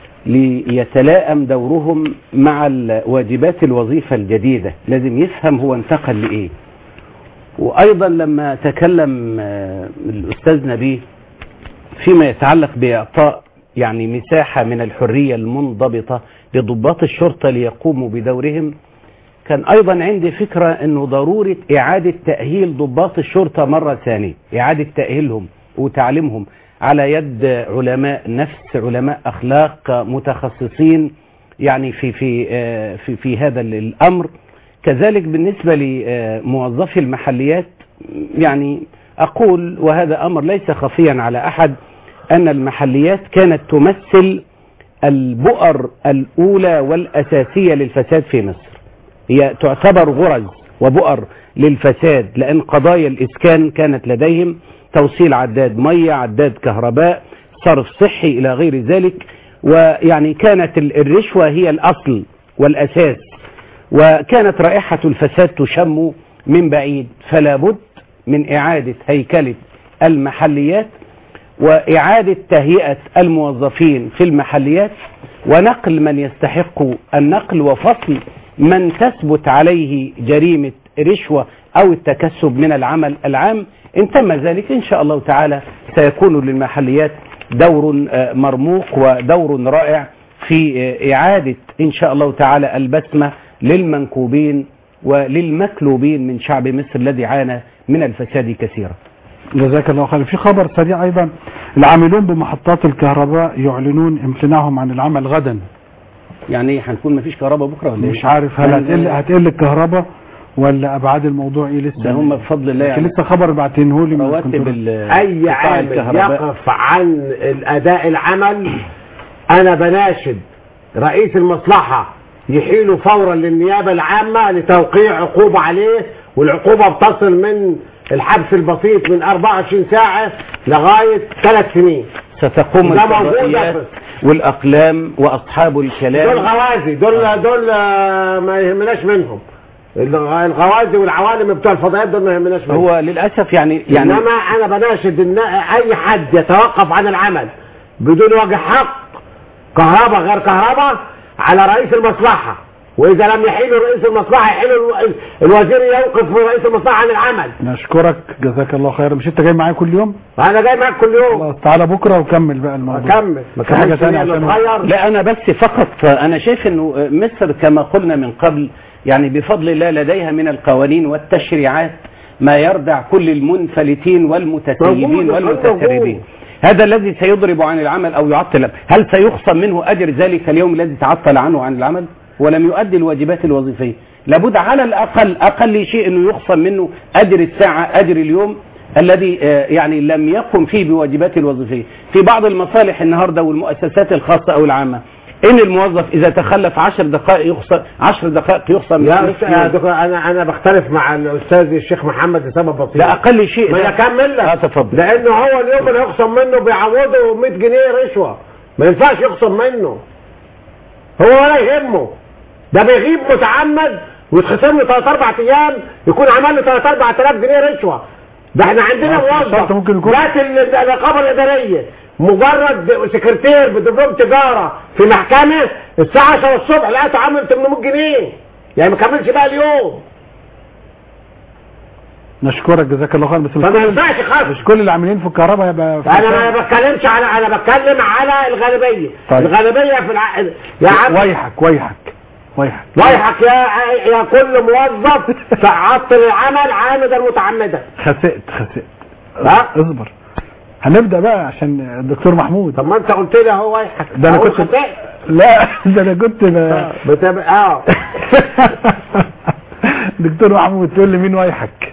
ليتلائم دورهم مع واجبات الوظيفة الجديدة. لازم يفهم هو انتقل لإيه. وأيضا لما تكلم الأستاذ نبيه فيما يتعلق بإعطاء يعني مساحة من الحرية المنضبطة لضباط الشرطة ليقوموا بدورهم، كان أيضا عندي فكرة أنه ضرورة إعادة تأهيل ضباط الشرطة مرة ثانية، إعادة تأهيلهم وتعليمهم على يد علماء نفس، علماء أخلاق متخصصين يعني في في في في هذا الأمر. كذلك بالنسبة لموظفي المحليات، يعني أقول وهذا أمر ليس خفيا على أحد أن المحليات كانت تمثل البؤر الأولى والأساسية للفساد في مصر. هي تعتبر غرز وبؤر للفساد، لأن قضايا الإسكان كانت لديهم، توصيل عداد مية، عداد كهرباء، صرف صحي إلى غير ذلك. ويعني كانت الرشوة هي الأصل والأساس، وكانت رائحة الفساد تشم من بعيد. فلا بد من إعادة هيكلة المحليات وإعادة تهيئة الموظفين في المحليات ونقل من يستحق النقل وفصل من تثبت عليه جريمة رشوة أو التكسب من العمل العام. إن تم ذلك إن شاء الله تعالى سيكون للمحليات دور مرموق ودور رائع في إعادة إن شاء الله تعالى البسمة للمنكوبين وللمكلوبين من شعب مصر الذي عانى من الفساد كثيرا. جزاك الله خير. في خبر سريع أيضا، العاملون بمحطات الكهرباء يعلنون امتناعهم عن العمل غدا. يعني هنكون مفيش كهرباء بكرة ولا مش عارف هل هتقل, هتقل الكهرباء ولا ابعاد الموضوع ايه لسه؟ ده هم بفضل الله يعني لسه خبر بعتينه لي من رواتب الكنترول. اي عامل يقف عن الاداء العمل انا بناشد رئيس المصلحة يحيله فورا للنيابة العامة لتوقيع عقوبة عليه، والعقوبة بتصل من الحبس البسيط من أربعة وعشرين ساعة لغاية ثلاث سنين. ستقوم القضائيات والأقلام وأصحاب الكلام دول غوازي، دول دول ما يهمناش منهم. الغوازي والعوالم بتوع الفضائيات دول ما يهمناش منهم. هو للأسف يعني يعني إنما أنا بناشد إن أي حد يتوقف عن العمل بدون وجه حق، كهرباء غير كهرباء، على رئيس المصلحة، وإذا لم يحيل رئيس المصلحة يحيل الوزير يوقف رئيس المصلحة عن العمل. نشكرك جزاك الله خير. مش انت جاي معايا كل يوم؟ انا جاي معاك كل يوم. خلاص تعالى بكره وكمل بقى الموضوع. اكمل. ما في حاجه ثانيه عشان لا انا بس فقط انا شايف انه مصر كما قلنا من قبل يعني بفضل الله لديها من القوانين والتشريعات ما يردع كل المنفلتين والمتسيبين والمتسربين. هذا الذي سيضرب عن العمل او يعطل، هل سيخصم منه اجر ذلك اليوم الذي تعطل عنه عن العمل ولم يؤدي الواجبات الوظيفيه؟ لابد على الاقل اقل شيء انه يخصم منه اجر الساعه، اجر اليوم الذي يعني لم يقم فيه بواجبات الوظيفيه. في بعض المصالح النهارده والمؤسسات الخاصه او العامه ان الموظف اذا تخلف عشر دقائق يخصم عشر دقائق يخصم. يا دكتور انا انا بختلف مع الاستاذ الشيخ محمد لسبب بسيط. ده اقل شيء. ما انا اكمل لك. اه تفضل. لانه هو اليوم اللي يخصم منه بيعوضه مية جنيه رشوه، ما ينفعش يخصم منه. هو ولا يهمه، ده بيغيب متعمد ويتخصم له ثلاث اربع ايام يكون عمل له ثلاث اربع آلاف جنيه رشوه. ده احنا عندنا موظف ذات الرقابه الاداريه مجرد سكرتير بدبلوم تجاره في محكمه الساعه عشرة الصبح لقيته عامل ثمانمائة جنيه، يعني ما كملش بقى اليوم. نشكرك جزاك الله خير. بس مش ما ينفعش خالص. مش كل اللي عاملين في الكهرباء هيبقى انا ما بتكلمش على انا بتكلم على الغالبيه. طيب. الغالبيه في الع... يا عم ويحك ويحك ويحك ويحك يا يا كل موظف تعطل العمل عامدا متعمدا. خسئت خسئت ها اصبر هنبدا بقى عشان الدكتور محمود. طب ما انت قلت لي اهو ويحك. ده انا كنت لا ده انا كنت ب... بتابع اه دكتور محمود تقول لي مين ويحك؟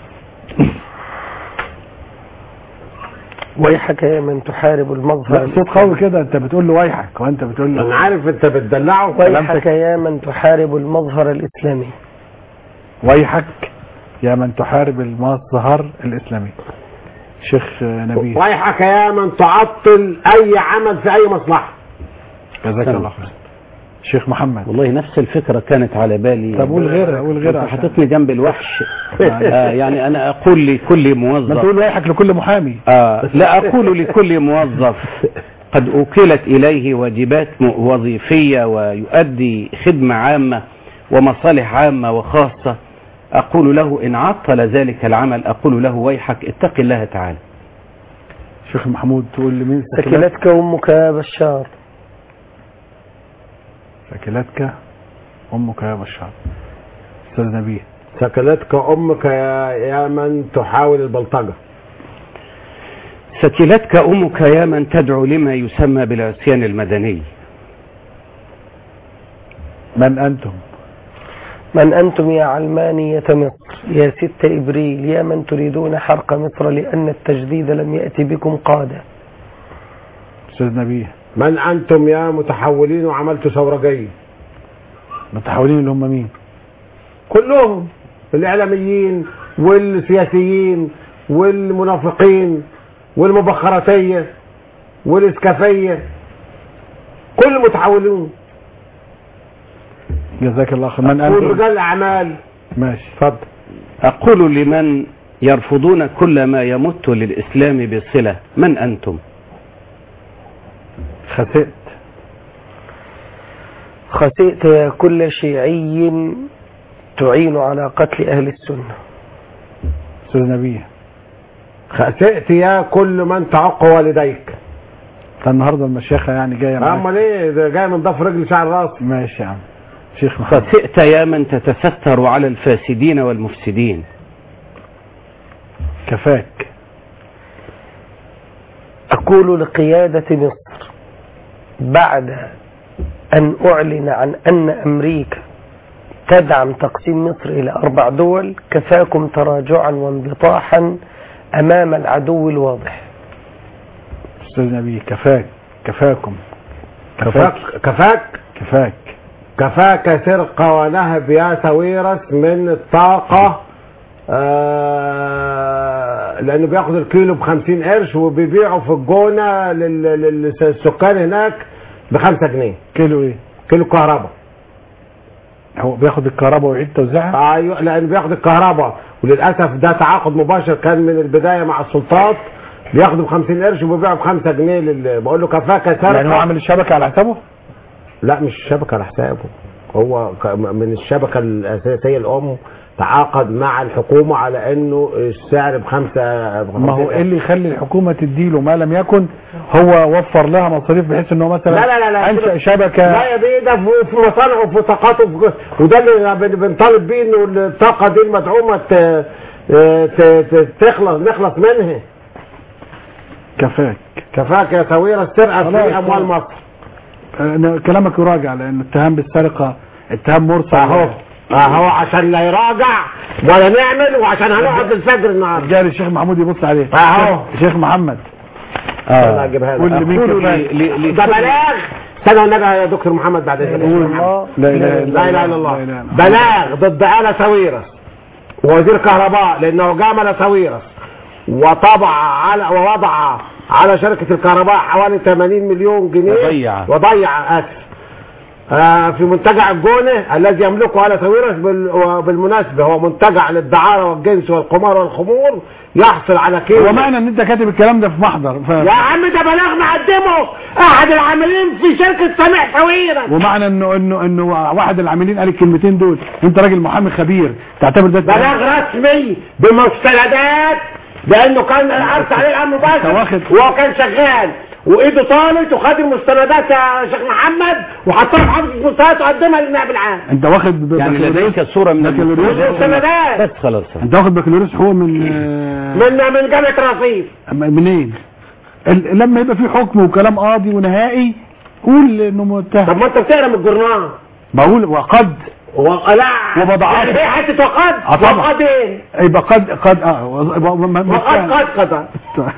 ويحك يا من تحارب المظهر. صوت قوي كده. انت بتقول له ويحك وانت بتقول له انا عارف انت بتدلعه. ويحك يا من تحارب المظهر الاسلامي. ويحك يا من تحارب المظهر الاسلامي. شيخ نبيل ويحك يا من تعطل اي عمل في اي مصلحه. جزاك الله خير. شيخ محمد والله نفس الفكرة كانت على بالي. طب قول غيرها قول غيرها. حطتني جنب الوحش. آه يعني انا اقول لكل موظف. ما تقول ويحك لكل محامي. آه لا اقول لكل موظف قد اوكلت اليه واجبات وظيفية ويؤدي خدمة عامة ومصالح عامة وخاصة، اقول له ان عطل ذلك العمل اقول له ويحك اتق الله تعالى. شيخ محمود تقول لي مين؟ سكلتك امك يا بشار. سكلتك امك يا بشار. استاذ نبيه سكلتك امك يا يا من تحاول البلطجه. سكلتك امك يا من تدعو لما يسمى بالعصيان المدني. من انتم؟ من أنتم يا علمانية مصر يا ست إبريل يا من تريدون حرق مصر لأن التجديد لم يأتي بكم قادة. أستاذ نبيه من أنتم يا متحولين وعملتوا ثورجية. متحولين اللي هم مين؟ كلهم الإعلاميين والسياسيين والمنافقين والمبخراتية والإسكافية كل متحولون. جزاك الله خير. من أنتم؟ رجال الأعمال. ماشي اتفضل. أقول لمن يرفضون كل ما يمت للإسلام بصلة من أنتم؟ خسئت. خسئت يا كل شيعي تعين على قتل أهل السنة. أستاذ نبيه خسئت يا كل من تعق والديك. النهارده المشيخة يعني جاية معاك. امال ايه ده جاي من ضف رجل شعر راسي. ماشي يا عم. شيخ محمد خسئت يا من تتستر على الفاسدين والمفسدين. كفاك. أقول لقيادة مصر بعد أن أعلن عن أن أمريكا تدعم تقسيم مصر إلى أربع دول كفاكم تراجعا وانبطاحا أمام العدو الواضح. أستاذ نبيه كفاك كفاكم كفاك كفاك كفاك كفاك سرقة ونهب يا ساويرس من الطاقة. آه لأنه بياخد الكيلو بخمسين قرش وبيبيعه في الجونة لل- للسكان هناك بخمسة جنيه. كيلو ايه؟ كيلو كهرباء. هو بياخد الكهرباء ويعيد توزيعها؟ ايوه لأنه بياخد الكهرباء، وللأسف ده تعاقد مباشر كان من البداية مع السلطات، بياخده بخمسين قرش وبيبيعه بخمسة جنيه لل... بقول له كفاك سرقة. يعني هو عامل الشبكة على حسابه؟ لا مش الشبكة على حسابه، هو ك- من الشبكة الأساسية الأم تعاقد مع الحكومة على انه السعر بخمسة. ما هو ايه اللي يخلي الحكومة تديله ما لم يكن هو وفر لها مصاريف بحيث انه مثلا لا لا لا لا انشأ شبكة؟ لا يا بيه، ده في- في مصانع وفي طاقات وفي- وده اللي بن- بنطالب بيه انه الطاقة دي المدعومة ت- ت- ت- تخلص نخلص منها. كفاك كفاك يا ساويرس السرقة في اموال مصر. أنا كلامك يراجع لان الاتهام بالسرقة اتهام مرسل. اهو اهو عشان لا يراجع ولا نعمل، وعشان هنقعد الفجر النهارده. جاري الشيخ محمود يبص عليه. اهو الشيخ محمد اه اجيبها قول لي مين كفاك؟ ده بلاغ. استنى والنبي يا دكتور محمد بعد اذنك. لا اله لا اله الا الله. بلاغ ضد آل ساويرس وزير كهرباء لانه جامل ساويرس وطبع على ووضع على شركة الكهرباء حوالي ثمانين مليون جنيه وضيع. وضيع اسف آه في منتجع الجونة الذي يملكه آل ساويرس. بال- وبالمناسبة هو منتجع للدعارة والجنس والقمار والخمور يحصل على كيلو. ومعنى ان انت كاتب الكلام ده في محضر ف... يا عم ده بلاغ مقدمه احد العاملين في شركة سامح ساويرس. ومعنى انه انه انه واحد العاملين قال الكلمتين دول، انت راجل محامي خبير تعتبر ده بلاغ رسمي بمستندات بانه كان عرض عليه الامر مباشر وهو كان شغال وايده طالت وخد المستندات يا شيخ محمد وحطها في حافظ المستندات وقدمها للنائب العام. انت واخد ب- يعني بكالوريوس- لديك صورة من بكالوريوس المستندات. بس خلاص. انت واخد بكالوريوس حقوق من آه، من من جامعة رصيف. منين؟ ال- لما يبقى في حكم وكلام قاضي ونهائي قول انه متهم. طب ما انت بتقرا من الجورنال. بقول وقد ولا وبضعات. يعني ايه حته وقد؟ اه طبعا. وقد ايه؟ يبقى قد قد اه وقد وقد قد قد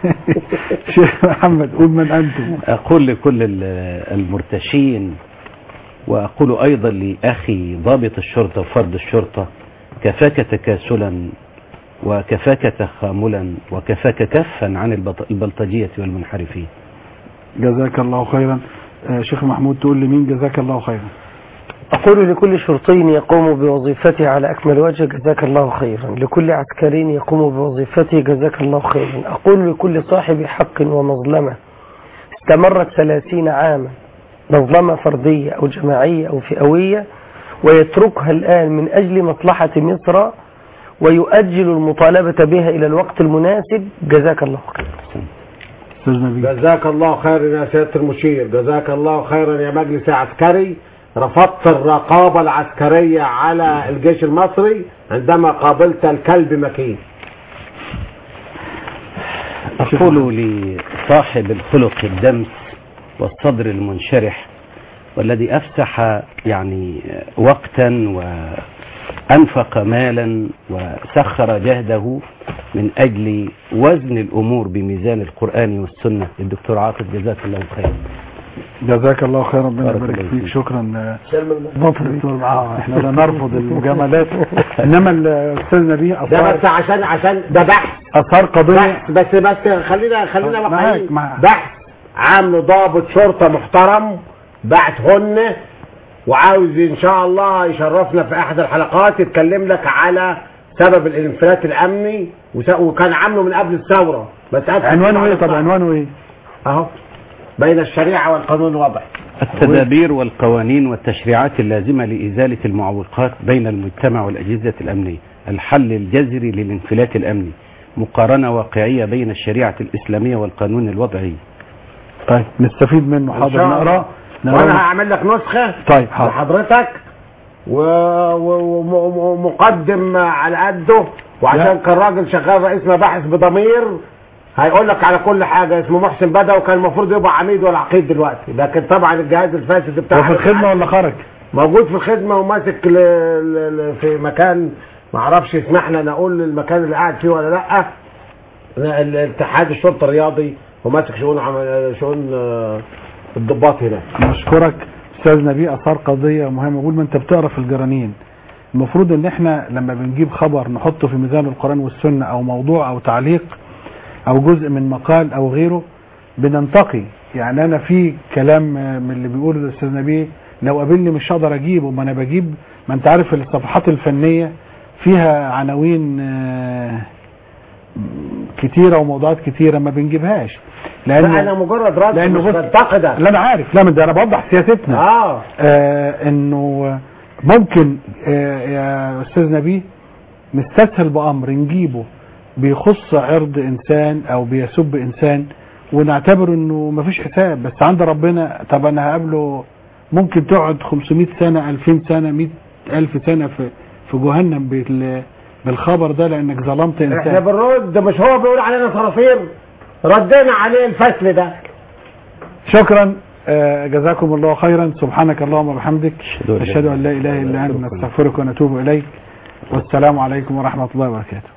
شيخ محمد قول من انتم. أقول لكل ال- المرتشين وأقول أيضا لأخي ضابط الشرطة وفرد الشرطة كفاك تكاسلا وكفاك تخاملا وكفاك كفا عن البط- البلطجية والمنحرفين. جزاك الله خيرا. آه شيخ محمود تقول لمين جزاك الله خيرا؟ أقول لكل شرطي يقوم بوظيفته على أكمل وجه جزاك الله خيرا، لكل عسكري يقوم بوظيفته جزاك الله خيرا. أقول لكل صاحب حق ومظلمة استمرت ثلاثين عاما، مظلمة فردية أو جماعية أو فئوية، ويتركها الآن من أجل مصلحة مصر ويؤجل المطالبة بها إلى الوقت المناسب جزاك الله خيرا. جزاك الله خيرا يا سيادة المشير. جزاك الله خيرا يا مجلس عسكري. رفضت الرقابة العسكرية على الجيش المصري عندما قابلت الكلب مكين. أقول لصاحب الخلق الدمس والصدر المنشرح والذي أفسح يعني وقتا وأنفق مالا وسخر جهده من أجل وزن الأمور بميزان القرآن والسنة الدكتور عاطف جزاك الله خيرا. جزاك الله خيرا ربنا بارك يبارك الله فيك. فيك. شكرا دكتور معاه. احنا لا نرفض المجاملات انما الاستاذ نبيه ده اثار بس عشان عشان ده بحث اثار قضيه بحث بس بس خلينا خلينا معاك- واقعيين. معاك. بحث عامله ضابط شرطة محترم بعتهن وعاوز ان شاء الله يشرفنا في احد الحلقات يتكلم لك على سبب الانفلات الامني وس- وكان عامله من قبل الثورة. بس عنوانه ايه؟ طب عنوانه ايه؟ اهو بين الشريعة والقانون الوضعي. التدابير والقوانين والتشريعات اللازمة لإزالة المعوقات بين المجتمع والأجهزة الأمنية، الحل الجذري للانفلات الأمني، مقارنة واقعية بين الشريعة الإسلامية والقانون الوضعي. طيب نستفيد منه. إن حاضر شاء الله. نقرا وانا نقرا. هعمل لك نسخة طيب حاضر. لحضرتك ومقدم على قده وعشان كان راجل شغال رئيس مباحث بضمير هيقول لك على كل حاجة. اسمه محسن بدوي وكان المفروض يبقى عميد ولا عقيد دلوقتي، لكن طبعا الجهاز الفاسد بتاع هو في الخدمة ولا خرج؟ موجود في الخدمه وماسك ل... ل... في مكان ما اعرفش يسمح لنا نقول المكان اللي قاعد فيه ولا لا، الاتحاد الشرطه الرياضي وماسك شؤون عمل شؤون الضباط هنا. نشكرك استاذ نبيه. اثار قضيه مهمه. بقول ما انت بتقرا في الجرانين، المفروض ان احنا لما بنجيب خبر نحطه في ميزان القرآن والسنة او موضوع او تعليق او جزء من مقال او غيره بننتقي. يعني انا في كلام من اللي بيقوله الاستاذ نبيه لو قابلني مش هقدر اجيبه، ما انا بجيب، ما انت عارف الصفحات الفنية فيها عناوين كتيرة وموضوعات كتيرة ما بنجيبهاش، لان لا انا مجرد رد لانه مش بنتقدها. لا انا عارف، لا من ده انا بوضح سياستنا. اه, آه انه ممكن آه يا استاذ نبيه نستسهل بامر نجيبه بيخص عرض انسان او بيسب انسان ونعتبر انه مفيش حساب، بس عند ربنا طب انا هقابله ممكن تقعد خمسمائة سنة ألفين سنة مئة ألف سنة في في جهنم بالخبر ده لانك ظلمت انسان. احنا بنرد، مش هو بيقول علينا صراصير، ردينا عليه الفصل ده. شكرا آه جزاكم الله خيرا. سبحانك اللهم وبحمدك اشهد ان لا اله الا انت نستغفرك ونتوب اليك، والسلام عليكم ورحمة الله وبركاته.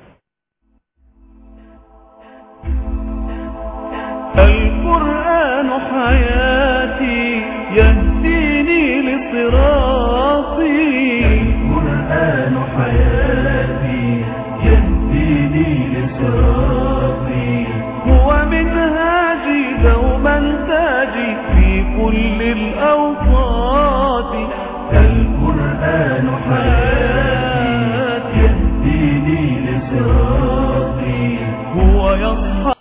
القرآن حياتي يهديني لصراطي، القرآن حياتي يهديني لصراطي، هو منهاجي دوما تاجي في كل الأوقات، القرآن حياتي يهديني لصراطي، هو يصحى